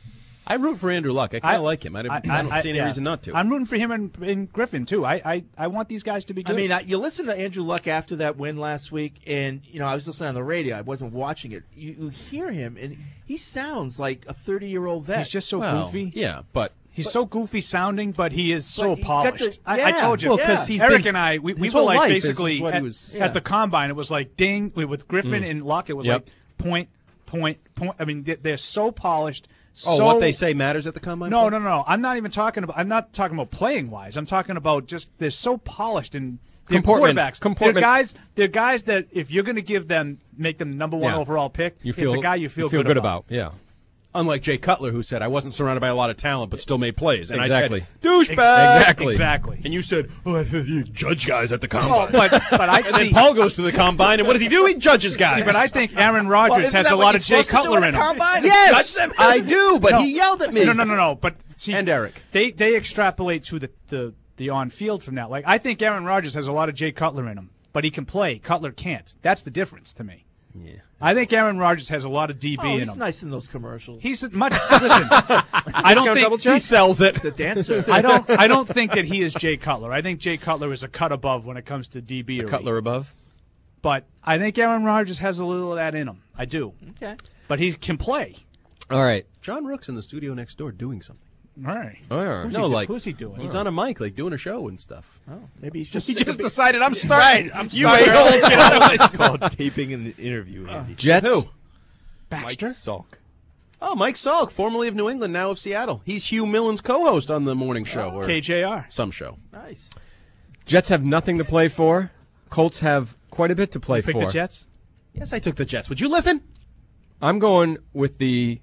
S11: I root for Andrew Luck. I kind of like him. I, I, I don't
S10: I,
S11: see any
S10: yeah.
S11: reason not to.
S10: I'm rooting for him and, and Griffin too. I, I, I want these guys to be good.
S9: I mean, I, you listen to Andrew Luck after that win last week, and you know I was listening on the radio. I wasn't watching it. You, you hear him, and he sounds like a thirty-year-old vet.
S10: He's just so
S11: well,
S10: goofy.
S11: Yeah, but
S10: he's
S9: but,
S10: so goofy sounding, but he is so
S9: he's got
S10: polished.
S9: the-
S10: I, I
S9: yeah.
S10: told you,
S11: Well, 'cause he's
S10: Eric
S11: been-
S10: and I, we, we
S11: his
S10: were
S11: whole
S10: like
S11: life is
S10: basically
S11: what he
S10: at,
S11: was-
S10: at
S11: yeah.
S10: the combine. It was like ding with Griffin
S11: Mm.
S10: and Luck. It was
S11: Yep.
S10: like point, point, point. I mean, they- they're so polished.
S11: Oh,
S10: so,
S11: what they say matters at the combine?
S10: No, no, no. I'm not even talking about. I'm not talking about playing wise. I'm talking about just they're so polished and they're
S7: Comportment.
S10: quarterbacks. They're
S7: Comportment.
S10: guys. They're guys that if you're going to give them, make them number one
S7: Yeah.
S10: overall pick,
S7: You feel,
S10: it's a guy you feel,
S7: good, about. Yeah.
S11: Unlike Jay Cutler, who said, I wasn't surrounded by a lot of talent, but still made plays. And
S7: Exactly.
S11: I said, douchebag!
S7: Exactly.
S10: Exactly.
S11: And you said, oh, I think you judge guys at the
S10: Oh,
S11: combine.
S10: but but I
S11: and
S10: see.
S11: then Paul goes to the combine, and what does he do? He judges guys.
S10: See, but I think Aaron Rodgers
S9: Well, isn't
S10: has
S9: that
S10: a
S9: what
S10: lot
S9: you're
S10: of Jay
S9: supposed to do
S10: Cutler
S9: at
S10: in
S9: a
S10: him.
S9: combine?
S11: Yes,
S9: Judge them?
S11: I do, but
S10: No.
S11: he yelled at me.
S10: No, no, no, no. But see,
S11: And Eric.
S10: they they extrapolate to the the, the on field from that. Like I think Aaron Rodgers has a lot of Jay Cutler in him, but he can play. Cutler can't. That's the difference to me.
S11: Yeah.
S10: I think Aaron Rodgers has a lot of D B
S9: Oh,
S10: in
S9: he's
S10: him.
S9: nice in those commercials.
S10: He's much. Listen, I don't
S7: double
S10: think
S7: check?
S11: He sells it.
S9: The dancer.
S10: I don't. I don't think that he is Jay Cutler. I think Jay Cutler is a cut above when it comes to D B.
S7: Cutler above.
S10: But I think Aaron Rodgers has a little of that in him. I do.
S9: Okay.
S10: But he can play.
S7: All right.
S11: John Rook's in the studio next door doing something.
S10: All right.
S7: All right.
S10: Who's
S11: No,
S10: he do-
S11: like
S10: who's he doing?
S11: He's on a mic, like doing a show and stuff.
S9: Oh, maybe he's just.
S11: He
S9: sick
S11: just
S9: of being-
S11: decided I'm starting.
S9: Right, I'm
S11: You
S9: starting.
S11: a-holes, get out of my-
S24: It's called taping an interview, Andy.
S7: Jets.
S11: Who?
S10: Baxter?
S24: Mike Salk.
S11: Oh, Mike Salk, formerly of New England, now of Seattle. He's Hugh Millen's co-host on the morning show. Or
S10: K J R.
S11: some show.
S9: Nice.
S7: Jets have nothing to play for. Colts have quite a bit to play
S10: Pick
S7: for.
S10: the Jets.
S11: Yes, I took the Jets. Would you listen?
S7: I'm going with the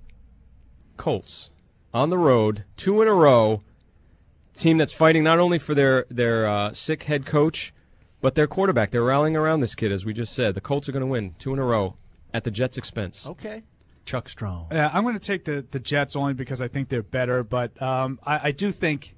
S7: Colts on the road, two in a row. Team that's fighting not only for their their uh, sick head coach, but their quarterback. They're rallying around this kid, as we just said. The Colts are going to win two in a row at the Jets' expense.
S9: Okay.
S11: Chuck Strong.
S10: Yeah, I'm going to take the, the Jets only because I think they're better, but um, I, I do think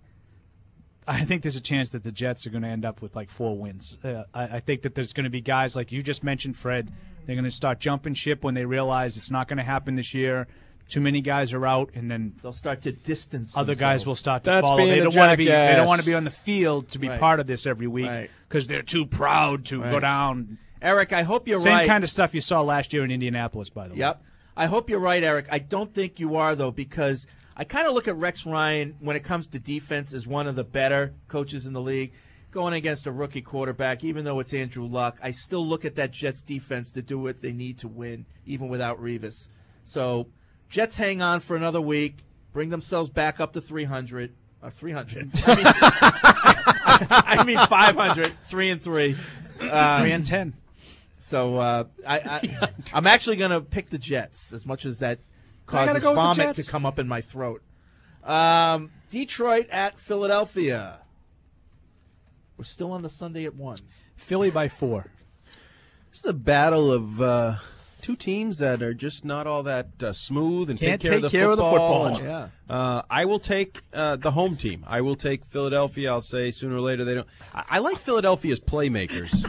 S10: I think there's a chance that the Jets are going to end up with like four wins. Uh, I, I think that there's going to be guys like you just mentioned, Fred. They're going to start jumping ship when they realize it's not going to happen this year. Too many guys are out, and then
S9: They'll start to distance.
S10: other
S9: themselves.
S10: guys will start to
S7: That's
S10: follow.
S7: being
S10: They
S7: a
S10: don't want to be. They
S7: jackass.
S10: don't want to be on the field to be
S9: Right.
S10: part of this every week
S9: Right.
S10: because they're too proud to go
S9: Right.
S10: down.
S9: Eric, I hope you're
S10: Same
S9: right.
S10: kind of stuff you saw last year in Indianapolis, by the way.
S9: Yep. I hope you're right, Eric. I don't think you are, though, because I kind of look at Rex Ryan when it comes to defense as one of the better coaches in the league. Going against a rookie quarterback, even though it's Andrew Luck, I still look at that Jets defense to do what they need to win, even without Revis. So, Jets hang on for another week, bring themselves back up to three hundred. Or three hundred. I mean, I mean five hundred. Three and three. Uh,
S10: Three and ten.
S9: So uh, I, I, I'm actually going to pick the Jets, as much as that
S10: gotta
S9: causes
S10: go with the
S9: vomit to
S10: Jets.
S9: come up in my throat. Um, Detroit at Philadelphia. We're still on the Sunday at ones.
S10: Philly by four.
S11: This is a battle of uh, two teams that are just not all that uh, smooth and
S10: Can't
S11: take care,
S10: take
S11: of, the
S10: care of the
S11: football.
S10: football.
S11: And, uh, I will take uh, the home team. I will take Philadelphia. I'll say sooner or later they don't. I, I like Philadelphia's playmakers.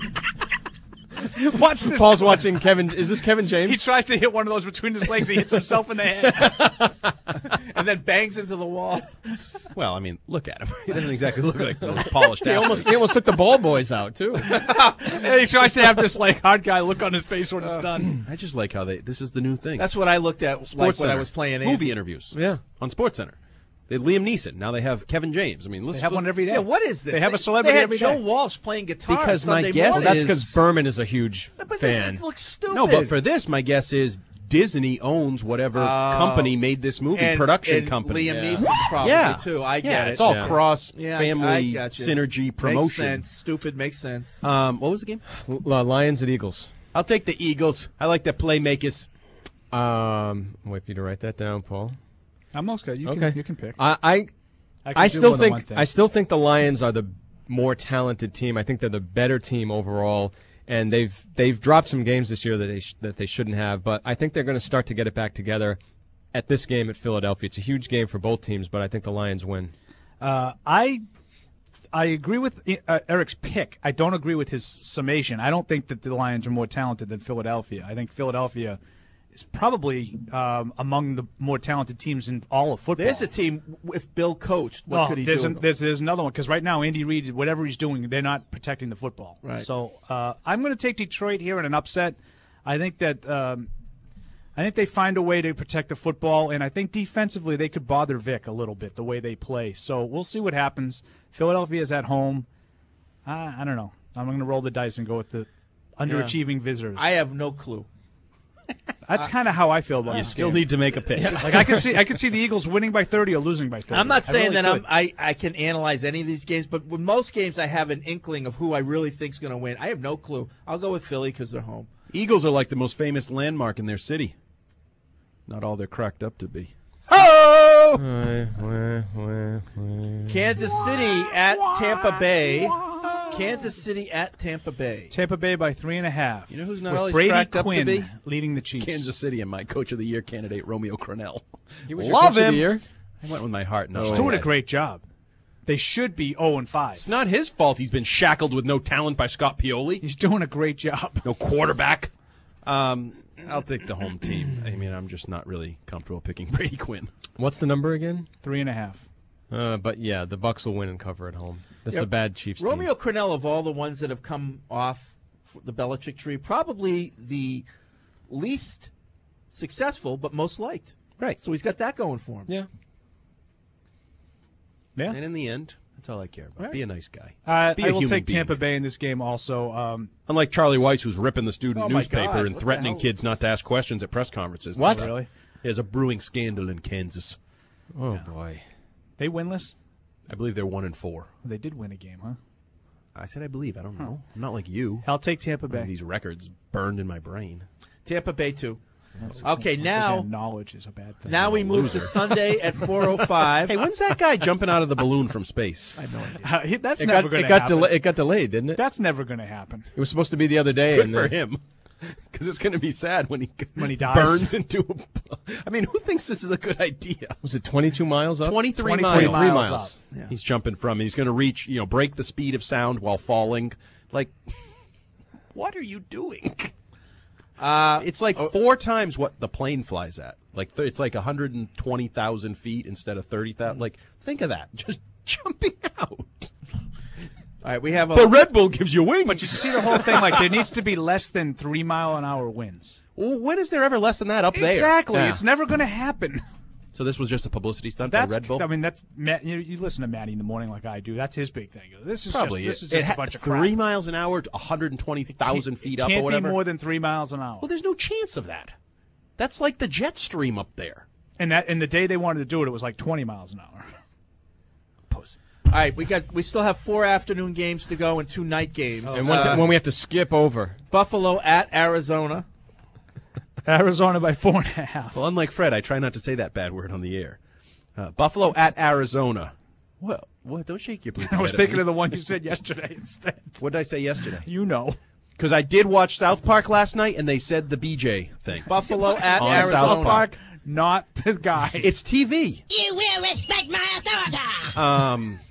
S10: Watch this.
S7: Paul's watching Kevin. Is this Kevin James?
S10: He tries to hit one of those between his legs. He hits himself in the head.
S9: And then bangs into the wall.
S11: Well, I mean, look at him. He doesn't exactly look like a polished
S7: He
S11: athlete.
S7: almost he almost took the ball boys out too.
S10: And he tries to have this like hard guy look on his face when it's done.
S11: I just like how they. This is the new thing.
S9: That's what I looked at
S11: Sports
S9: like when I
S11: Center.
S9: was playing
S11: movie
S9: Andy.
S11: interviews.
S7: Yeah.
S11: On Sports Center. They had Liam Neeson. Now they have Kevin James. I mean, let's
S10: They have one every day.
S9: Yeah, what is this?
S10: They have a celebrity
S9: They had
S10: every
S9: Joe
S10: day.
S9: Walsh playing guitar
S11: Because
S9: on
S11: my
S9: Sunday
S11: guess
S7: Well,
S9: morning.
S7: that's because Berman is a huge
S9: But
S7: fan.
S9: this, it looks stupid.
S11: No, but for this, my guess is Disney owns whatever
S9: Oh.
S11: company made this movie,
S9: and,
S11: production
S9: and
S11: company.
S9: Liam
S11: yeah.
S9: Neeson probably
S11: yeah.
S9: too. I get
S11: yeah,
S9: it.
S11: It's all
S7: Yeah.
S11: cross
S9: Yeah, I-
S11: family
S9: I gotcha.
S11: synergy promotion.
S9: Makes sense. Stupid makes sense.
S11: Um, what was the game?
S7: L- Lions at Eagles.
S11: I'll take the Eagles. I like the playmakers.
S7: Um, wait for you to write that down, Paul.
S10: I'm okay. You
S7: Okay.
S10: can you can pick.
S7: I I,
S10: I can
S7: I
S10: do
S7: still
S10: more than one
S7: think
S10: thing.
S7: I still think the Lions are the more talented team. I think they're the better team overall, and they've they've dropped some games this year that they sh- that they shouldn't have. But I think they're going to start to get it back together at this game at Philadelphia. It's a huge game for both teams, but I think the Lions win.
S10: Uh, I I agree with uh, Eric's pick. I don't agree with his summation. I don't think that the Lions are more talented than Philadelphia. I think Philadelphia is probably um, among the more talented teams in all of football.
S9: There's a team, if Bill coached, what
S10: Well,
S9: could he
S10: there's,
S9: do?
S10: an- there's there's another one because right now Andy Reid, whatever he's doing, they're not protecting the football.
S9: Right.
S10: So uh, I'm going to take Detroit here in an upset. I think that um, I think they find a way to protect the football, and I think defensively they could bother Vic a little bit the way they play. So we'll see what happens. Philadelphia's at home. I, I don't know. I'm going to roll the dice and go with the underachieving visitors.
S9: I have no clue.
S10: That's kind of how I feel about
S11: You
S10: this
S11: still
S10: game.
S11: need to make a pick.
S10: Like I could see, I could see the Eagles winning by thirty or losing by thirty.
S9: I'm not
S10: I
S9: saying
S10: really
S9: that
S10: could.
S9: I'm, I, I can analyze any of these games, but with most games I have an inkling of who I really think's going to win. I have no clue. I'll go with Philly because they're home.
S11: Eagles are like the most famous landmark in their city. Not all they're cracked up to be.
S9: Oh!
S11: Oh!
S9: Kansas City at Tampa Bay. Kansas City at Tampa Bay.
S10: Tampa Bay by three and a half.
S11: You know who's not
S10: with
S11: always
S10: Brady
S11: cracked up
S10: Quinn
S11: to be?
S10: leading the Chiefs.
S11: Kansas City and my Coach of the Year candidate, Romeo Crennel.
S7: He was your
S11: Love
S7: Coach of
S11: him.
S7: the Year?
S11: I went with my heart. No,
S10: He's doing a great job. They should be zero and five.
S11: It's not his fault. He's been shackled with no talent by Scott Pioli.
S10: He's doing a great job.
S11: No quarterback. Um, I'll take the home team. I mean, I'm just not really comfortable picking Brady Quinn.
S7: What's the number again?
S10: Three and a half.
S7: Uh, but yeah, the Bucks will win and cover at home. This
S9: Yeah,
S7: is a bad Chiefs
S9: Romeo
S7: team.
S9: Crennel, of all the ones that have come off the Belichick tree, probably the least successful but most liked.
S11: Right.
S9: So he's got that going for him.
S7: Yeah.
S10: Yeah.
S11: And in the end, that's all I care about.
S9: Right.
S11: Be a nice guy.
S10: Uh,
S11: Be
S10: I
S11: a
S10: will
S11: human
S10: take
S11: being.
S10: Tampa Bay in this game also. Um,
S11: Unlike Charlie Weiss, who's ripping the student
S9: Oh, my
S11: newspaper
S9: God,
S11: and
S9: what
S11: threatening
S9: the hell?
S11: kids not to ask questions at press conferences.
S7: What?
S10: Oh, really?
S11: There's a brewing scandal in Kansas.
S7: Oh, boy.
S10: They winless?
S11: I believe they're one and four.
S10: They did win a game, huh?
S11: I said I believe. I don't know. I'm not like you.
S10: I'll take Tampa
S11: One of
S10: Bay.
S11: These records burned in my brain.
S9: Tampa Bay, too.
S10: That's-
S9: Okay,
S10: once
S9: now
S10: again, knowledge is a bad thing.
S9: now we move to Sunday at four oh five.
S11: Hey, when's that guy jumping out of the balloon from space?
S9: I have no idea.
S10: Uh, he- that's
S7: It
S10: never
S7: got,
S10: going
S7: it,
S10: to
S7: got
S10: happen.
S7: dela- it got delayed, didn't it?
S10: That's never going to happen.
S7: It was supposed to be the other day.
S11: Good
S7: and
S11: for
S7: then-
S11: him. Because it's going to be sad when he
S10: When he dies.
S11: burns into a... I mean, who thinks this is a good idea?
S7: Was it twenty-two miles up?
S11: twenty-three,
S10: twenty-three
S11: miles.
S7: Three
S10: miles
S7: miles.
S10: up.
S9: Yeah.
S11: He's jumping from, and he's going to reach, you know, break the speed of sound while falling. Like, what are you doing?
S9: Uh,
S11: It's like four times what the plane flies at. Like th- it's like one hundred twenty thousand feet instead of thirty thousand. Like, think of that. Just jumping out.
S9: all right, we have a
S11: But Red Bull gives you wings.
S10: But you see the whole thing, like, there needs to be less than three mile an hour winds.
S11: Well, when is there ever less than that up there?
S10: Exactly.
S7: Yeah.
S10: It's never going to happen.
S11: So this was just a publicity stunt
S10: That's,
S11: by Red Bull?
S10: I mean, that's Matt, you, you listen to Matty in the morning like I do. That's his big thing. This is
S11: Probably.
S10: just, this is
S11: It
S10: just
S11: ha-
S10: a bunch of
S11: Three
S10: crap.
S11: miles an hour to one hundred twenty thousand feet
S10: It
S11: up
S10: can't
S11: or whatever?
S10: be more than three miles an hour.
S11: Well, there's no chance of that. That's like the jet stream up there.
S10: And that, and the day they wanted to do it, it was like twenty miles an hour.
S11: Puss.
S9: All right, we got we still have four afternoon games to go and two night games.
S7: And one,
S9: Uh,
S7: one we have to skip over.
S9: Buffalo at Arizona.
S10: Arizona by four and a half.
S11: Well, unlike Fred, I try not to say that bad word on the air. Uh, Buffalo at Arizona. Well, what? Don't shake your bleeping
S10: I was
S11: head at
S10: thinking
S11: me.
S10: of the one you said yesterday instead.
S11: What did I say yesterday?
S10: You know.
S11: Because I did watch South Park last night, and they said the B J thing.
S9: Buffalo at
S11: On
S9: Arizona.
S11: South Park.
S10: Not the guy.
S11: It's T V.
S22: You will respect my authority.
S11: Um,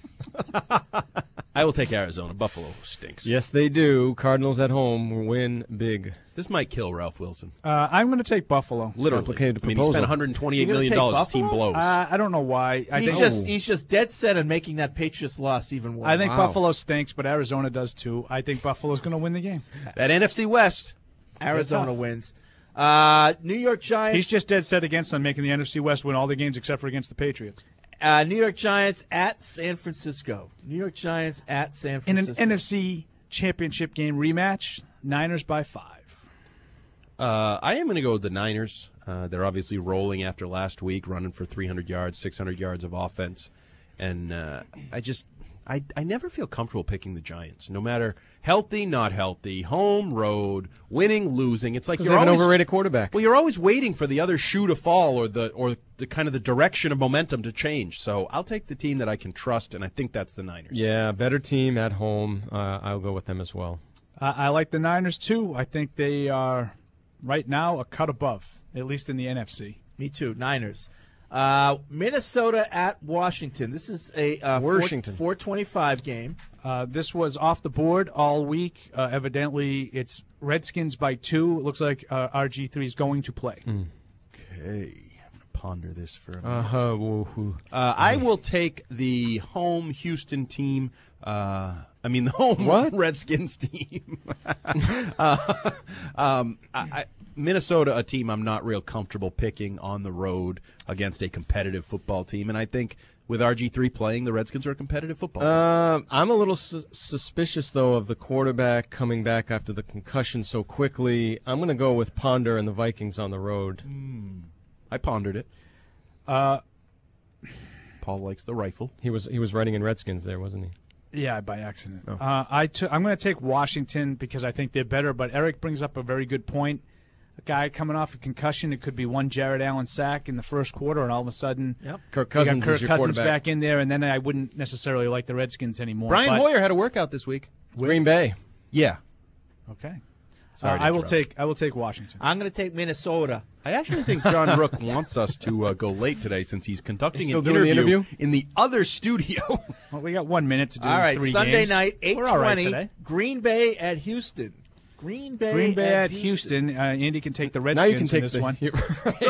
S11: I will take Arizona. Buffalo stinks.
S7: Yes, they do. Cardinals at home will win big.
S11: This might kill Ralph Wilson.
S10: Uh, I'm going to take Buffalo.
S11: Literally.
S7: Complicated
S11: I mean, he
S7: proposal.
S11: spent one hundred twenty-eight
S9: You're gonna
S11: million
S9: take
S11: dollars. His team
S9: Buffalo?
S11: blows.
S10: Uh, I don't know why. I
S9: He's
S10: think
S9: just he's just dead set on making that Patriots loss even worse.
S10: I think
S7: Wow.
S10: Buffalo stinks, but Arizona does too. I think Buffalo's going to win the game.
S11: that N F C West.
S9: Arizona
S10: tough.
S9: wins. Uh, New York Giants.
S10: He's just dead set against them making the N F C West win all the games except for against the Patriots.
S9: Uh, New York Giants at San Francisco. New York Giants at San
S10: In
S9: Francisco.
S10: an N F C Championship game rematch, Niners by five.
S11: Uh, I am going to go with the Niners. Uh, they're obviously rolling after last week, running for three hundred yards, six hundred yards of offense. And uh, I just, I, I never feel comfortable picking the Giants, no matter healthy, not healthy, home, road, winning, losing. It's like
S7: Because
S11: you're
S7: they have an
S11: always,
S7: overrated quarterback.
S11: well, you're always waiting for the other shoe to fall or the or the kind of the direction of momentum to change. So I'll take the team that I can trust, and I think that's the Niners.
S7: Yeah, better team at home. Uh, I'll go with them as well.
S10: Uh, I like the Niners too. I think they are right now a cut above, at least in the N F C.
S9: Me too. Niners. Uh, Minnesota at Washington. This is a uh,
S7: Washington.
S9: four twenty-five game.
S10: Uh, this was off the board all week. Uh, evidently, it's Redskins by two. It looks like uh, R G three is going to play.
S7: Mm.
S11: Okay. I'm going to ponder this for a minute.
S7: Uh-huh. Woo-hoo.
S11: Uh, I will take the home Houston team. Uh, I mean, the home
S7: What?
S11: Redskins team. uh, um, I, I, Minnesota, a team I'm not real comfortable picking on the road against a competitive football team. And I think with R G three playing, the Redskins are a competitive football team.
S7: Uh, I'm a little su- suspicious, though, of the quarterback coming back after the concussion so quickly. I'm going to go with Ponder and the Vikings on the road.
S11: Mm. I pondered it.
S10: Uh,
S11: Paul likes the rifle.
S7: He was he was writing in Redskins there, wasn't he?
S10: Yeah, by accident.
S7: Oh.
S10: Uh, I t- I'm going to take Washington because I think they're better, but Eric brings up a very good point. A guy coming off a concussion, it could be one Jared Allen sack in the first quarter, and all of a sudden
S9: Yep.
S7: Kirk
S10: you
S7: Cousins
S10: got Kirk
S7: is your
S10: Cousins
S7: quarterback.
S10: back in there, and then I wouldn't necessarily like the Redskins anymore.
S11: Brian
S10: but-
S11: Hoyer had a workout this week.
S7: Green Bay.
S11: Yeah.
S10: Okay.
S11: Sorry
S10: Uh,
S11: to
S10: I will
S11: interrupt.
S10: take I will take Washington.
S9: I'm going to take Minnesota.
S11: I actually think John Rook wants us to uh, go late today since he's conducting
S7: He's still
S11: an
S7: doing the
S11: interview,
S7: interview?
S11: in the other studio.
S10: Well, we got one minute to do
S9: All right,
S10: three
S9: Sunday
S10: games.
S9: night, eight
S10: We're all right
S9: twenty.
S10: today.
S9: Green Bay at Houston. Green Bay.
S10: Green Bay
S9: at
S10: at Houston. Uh, Andy can take the
S7: Now you can
S10: Redskins
S7: take
S10: in this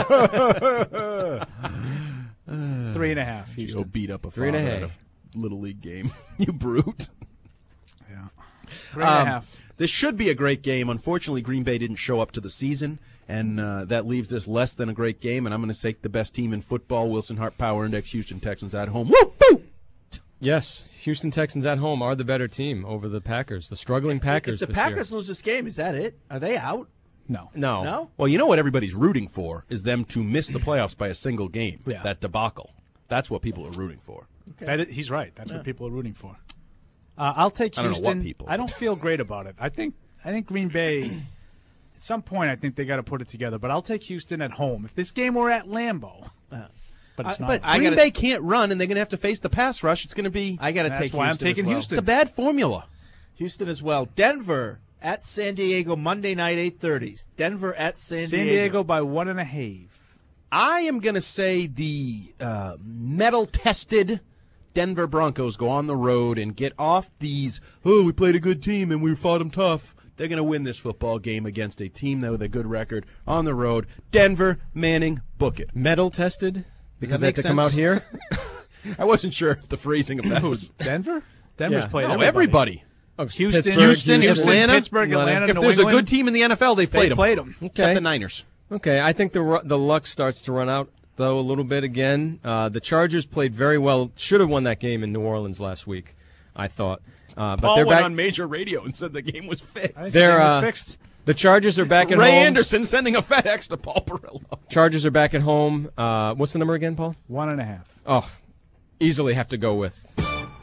S7: the
S10: one. Three and a half.
S11: Joe
S10: Houston.
S11: beat up a
S7: Three and a
S11: father at
S7: half.
S11: a Little League game. You brute.
S10: Yeah. Three and a
S11: Um,
S10: half.
S11: This should be a great game. Unfortunately, Green Bay didn't show up to the season, and uh, that leaves this less than a great game, and I'm going to take the best team in football, Wilson Hart Power Index, Houston Texans at home. Woo, boo!
S7: Yes, Houston Texans at home are the better team over the Packers, the struggling Packers
S9: If the
S7: this
S9: Packers
S7: year.
S9: lose this game, is that it? Are they out?
S10: No.
S7: No.
S9: No?
S11: Well, you know what everybody's rooting for is them to miss the playoffs by a single game,
S10: Yeah.
S11: that debacle. That's what people are rooting for.
S10: That is, he's right. That's what people are rooting for. Uh, I'll take
S11: I don't know
S10: Houston.
S11: what people-
S10: I don't feel great about it. I think I think Green Bay. At some point, I think they got to put it together. But I'll take Houston at home. If this game were at Lambeau,
S9: Uh,
S10: but it's
S11: I-
S10: not.
S11: but
S9: I
S11: Green
S9: gotta-
S11: Bay can't run, and they're going to have to face the pass rush. It's going to be
S9: I got to
S10: That's
S9: take
S10: why I'm
S9: Houston
S10: taking
S9: as well.
S10: Houston.
S11: it's a bad formula.
S9: Houston as well. Denver at San Diego, Monday night, eight thirty. Denver at San,
S10: San Diego by one and a half.
S11: I am going to say the uh, metal-tested Denver Broncos go on the road and get off these, oh, we played a good team and we fought them tough. They're going to win this football game against a team that with a good record on the road. Denver, Manning, book it.
S7: Metal tested because
S11: that
S7: they have
S11: make
S7: to come out
S11: sense?
S7: here.
S11: I wasn't sure if the phrasing of that was
S10: Denver. Denver's
S7: Yeah.
S10: played
S11: no,
S10: everybody.
S11: everybody.
S7: Oh,
S10: Houston,
S7: Pittsburgh,
S11: Houston,
S10: Houston,
S11: Atlanta,
S10: Pittsburgh, Atlanta,
S11: If
S10: New
S11: there's a
S10: England.
S11: good team in the N F L, they've
S10: They
S11: played them.
S10: played them.
S11: Except
S7: Okay.
S11: the Niners.
S7: Okay, I think the ru- the luck starts to run out though a little bit again. Uh, the Chargers played very well. Should have won that game in New Orleans last week, I thought. Uh, but
S11: Paul
S7: they're
S11: went
S7: back.
S11: on major radio and said the game was
S10: I
S11: fixed.
S10: think
S7: They're,
S10: the game was
S7: uh,
S10: fixed.
S7: The Chargers are back at
S11: Ray
S7: home.
S11: Anderson sending a FedEx to Paul Perillo.
S7: Chargers are back at home. Uh, what's the number again, Paul?
S10: One and a half.
S7: Oh, easily have to go with.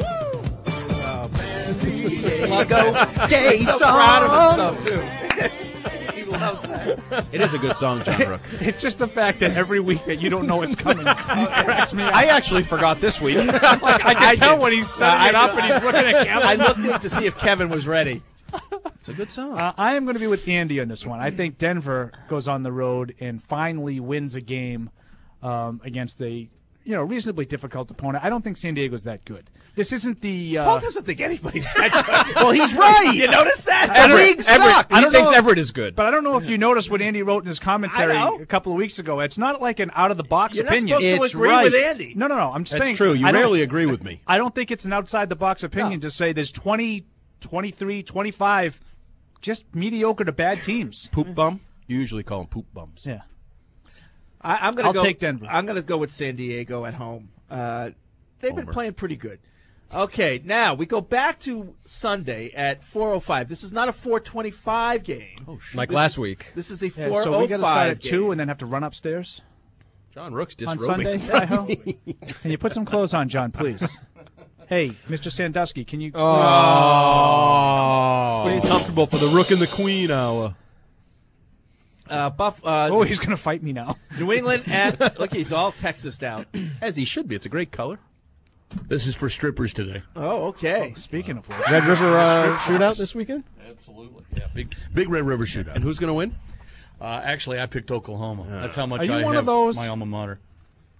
S9: Gay so proud of himself, too. He loves that.
S11: It is a good song, John Rook.
S10: It's just the fact that every week that you don't know it's coming cracks me up.
S11: I actually forgot this week.
S10: Like, I can
S9: I
S10: tell
S9: did.
S10: when he's setting
S9: Uh,
S10: it
S9: I-
S10: up and he's looking at Kevin.
S9: I looked in to see if Kevin was ready.
S11: It's a good song.
S10: Uh, I am going to be with Andy on this one. I think Denver goes on the road and finally wins a game um, against a you know reasonably difficult opponent. I don't think San Diego's that good. This isn't the. Uh,
S9: Paul doesn't think anybody's that good.
S11: Well, he's right.
S9: You notice that?
S11: The league sucks.
S7: He
S10: don't
S7: thinks
S10: know-
S7: Everett is good.
S10: But I don't know if you noticed what Andy wrote in his commentary
S9: I know.
S10: a couple of weeks ago. It's not like an out of the box
S9: You're not
S10: opinion.
S9: supposed to
S11: It's
S9: agree
S11: right.
S9: with Andy.
S10: No, no, no. I'm just
S11: That's
S10: saying.
S11: true. You
S10: I don't-
S11: rarely agree with me.
S10: I don't think it's an outside the box opinion
S9: No.
S10: to say there's twenty, twenty-three, twenty-five just mediocre to bad teams.
S11: Poop bum? You usually call them poop bums.
S10: Yeah.
S9: I, I'm going
S10: I'll
S9: to go.
S10: take Denver.
S9: I'm going to go with San Diego at home. Uh, they've been
S11: Homer.
S9: playing pretty good. Okay, now we go back to Sunday at four oh five. This is not a four twenty-five game. Oh,
S7: Like
S9: this
S7: last
S9: is,
S7: week.
S9: This is a
S10: Yeah,
S9: four oh five
S10: so we got to start at
S9: game.
S10: two and then have to run upstairs
S11: John Rook's
S10: on
S11: disrobing.
S10: Sunday. Hi-ho. Can you put some clothes on, John, please? Hey, Mister Sandusky, can you?
S7: Oh,
S10: Please.
S11: Comfortable for the Rook and the Queen hour.
S9: Uh, Buff. Uh,
S10: Oh, he's going to fight me now.
S9: New England at. Look, he's all Texas out.
S11: As he should be. It's a great color.
S8: This is for strippers today.
S9: Oh, okay.
S10: Speaking of which,
S7: Red River uh, shootout this weekend.
S8: Absolutely. Yeah, big big Red River shootout.
S11: And who's going to win?
S8: Uh, actually, I picked Oklahoma. That's how much
S10: Are you
S8: I
S10: one
S8: have
S10: of those-
S8: my alma mater.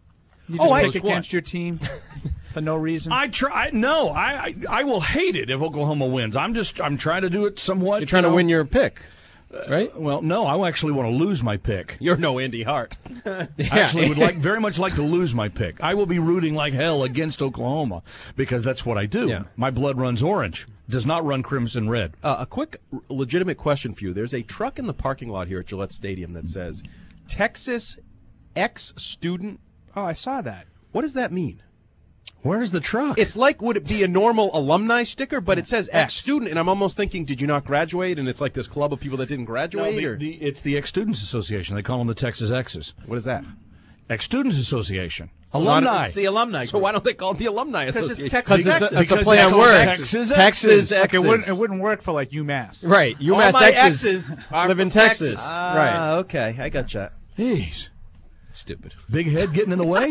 S10: You just
S11: Oh, I-
S10: pick against your team for no reason.
S8: I try. No, I, I I will hate it if Oklahoma wins. I'm just I'm trying to do it somewhat.
S7: You're trying
S8: you
S7: to
S8: know.
S7: win your pick, right?
S8: Uh, well, no, I actually want to lose my pick.
S11: You're no Andy Hart.
S8: I actually would like very much like to lose my pick. I will be rooting like hell against Oklahoma because that's what I do.
S11: Yeah.
S8: My blood runs orange, does not run crimson red.
S11: Uh, a quick, r- legitimate question for you. There's a truck in the parking lot here at Gillette Stadium that says Texas ex-student.
S10: Oh, I saw that.
S11: What does that mean?
S8: Where's the truck?
S11: It's like, would it be a normal alumni sticker, but it says ex-student, and I'm almost thinking, did you not graduate? And it's like this club of people that didn't
S8: No,
S11: graduate?
S8: the,
S11: or?
S8: the, it's the Ex-Students Association. They call them the Texas X's.
S11: What is that?
S8: Ex-Students Association.
S11: So
S8: Alumni.
S11: why don't-
S9: It's the alumni.
S11: So why don't they call it the Alumni
S9: Because it's
S11: Association?
S9: Texas
S7: Because it's,
S9: Exes.
S7: a- it's a
S8: Because
S7: play on
S8: it's
S7: words.
S8: Texas
S7: Texas,
S10: Like, it wouldn't,
S7: X's.
S10: it wouldn't work for like UMass.
S7: Right,
S9: All
S7: UMass
S9: my
S7: X's
S9: exes are
S7: live in
S9: from
S7: Texas.
S9: Texas.
S7: right.
S11: Ah, okay, I got you.
S8: Jeez.
S11: Stupid.
S8: Big head getting in the way?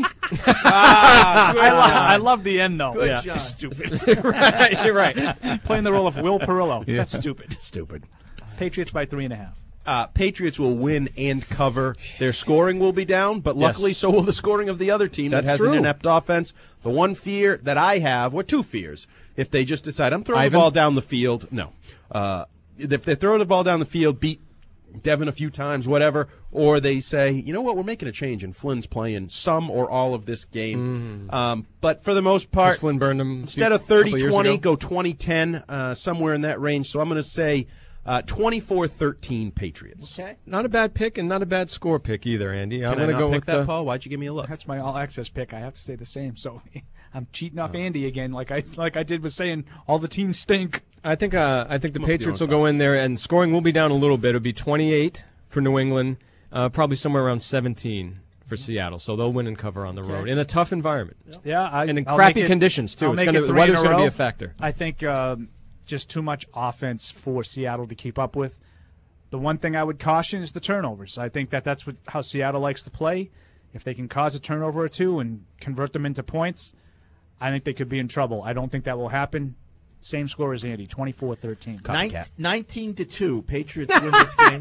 S10: Ah, I, lo- I love the end though.
S9: Good
S10: yeah.
S9: job.
S10: Stupid.
S7: right, you're right.
S10: Playing the role of Will Perillo.
S8: Yeah.
S10: That's stupid.
S8: Stupid.
S10: Patriots by three and a half.
S11: Uh, Patriots will win and cover. Their scoring will be down, but luckily
S7: Yes.
S11: so will the scoring of the other team
S7: That's
S11: that has
S7: true.
S11: an inept offense. The one fear that I have, or two fears, if they just decide, I'm throwing
S7: Ivan?
S11: the ball down the field. No. Uh, if they throw the ball down the field, beat Devin a few times, whatever, or they say, you know what, we're making a change, and Flynn's playing some or all of this game. Um, but for the most part,
S7: Because Flynn burned them
S11: instead of thirty twenty, go twenty ten, uh, somewhere in that range. So I'm going to say uh, twenty-four thirteen Patriots.
S9: Okay.
S7: Not a bad pick and not a bad score pick either, Andy. I'm
S11: Can I
S7: going to
S11: not
S7: go
S11: pick
S7: with
S11: that,
S7: the,
S11: Paul? Why'd you give me a look?
S10: That's my all access pick. I have to say the same. So I'm cheating off
S11: Oh.
S10: Andy again, like I like I did with saying all the teams stink.
S7: I think uh, I think the
S11: Come up with
S7: Patriots
S11: your
S7: will
S11: own
S7: go in there and scoring will be down a little bit. It'll be twenty-eight for New England, uh, probably somewhere around seventeen for Seattle. So they'll win and cover on the road in a tough environment.
S10: Yeah, I,
S7: And in
S10: I'll
S7: crappy
S10: make it-
S7: conditions, too.
S10: I'll
S7: It's
S10: make
S7: gonna-
S10: it
S7: the
S10: three in
S7: weather's
S10: a
S7: gonna be
S10: row.
S7: a factor.
S10: I think um, just too much offense for Seattle to keep up with. The one thing I would caution is the turnovers. I think that that's what, how Seattle likes to play. If they can cause a turnover or two and convert them into points, I think they could be in trouble. I don't think that will happen. Same score as Andy, twenty-four thirteen.
S9: Nin- nineteen to two. Patriots win this game.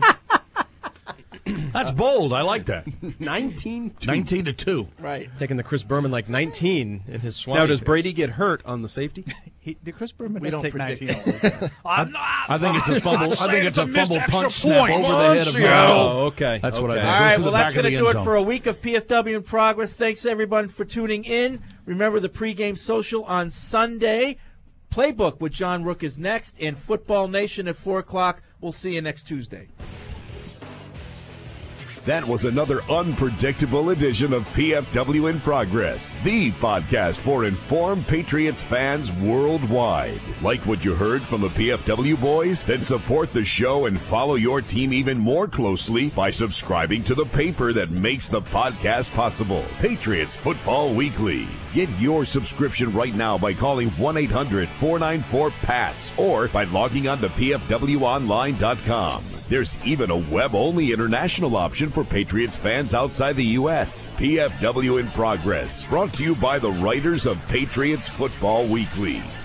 S8: That's bold. I like that.
S11: nineteen two.
S8: nineteen to two.
S9: Right.
S7: Taking the Chris Berman like nineteen in his swamp.
S11: Now, does Brady get hurt on the safety?
S10: He, did Chris Berman
S9: We
S10: just
S9: don't
S10: take
S9: predict
S10: nineteen? I'm not.
S8: I think it's a fumble. I think it's a fumble punch
S10: extra
S8: snap
S10: point.
S8: over the head of
S11: Seattle.
S8: Seattle.
S11: Oh, okay.
S8: That's what I
S11: Okay.
S8: think.
S9: All
S8: Goes
S9: right,
S8: to
S9: well,
S8: the
S9: that's
S8: back of
S9: going to
S8: the
S9: do
S8: end
S9: it
S8: zone.
S9: for a week of P F W in progress. Thanks, everyone, for tuning in. Remember the pregame social on Sunday. Playbook with John Rook is next, and Football Nation at four o'clock. We'll see you next Tuesday.
S1: That was another unpredictable edition of P F W in Progress, the podcast for informed Patriots fans worldwide. Like what you heard from the P F W boys? Then support the show and follow your team even more closely by subscribing to the paper that makes the podcast possible, Patriots Football Weekly. Get your subscription right now by calling one eight hundred four nine four P A T S or by logging on to P F W online dot com. There's even a web-only international option for Patriots fans outside the U S. P F W in Progress, brought to you by the writers of Patriots Football Weekly.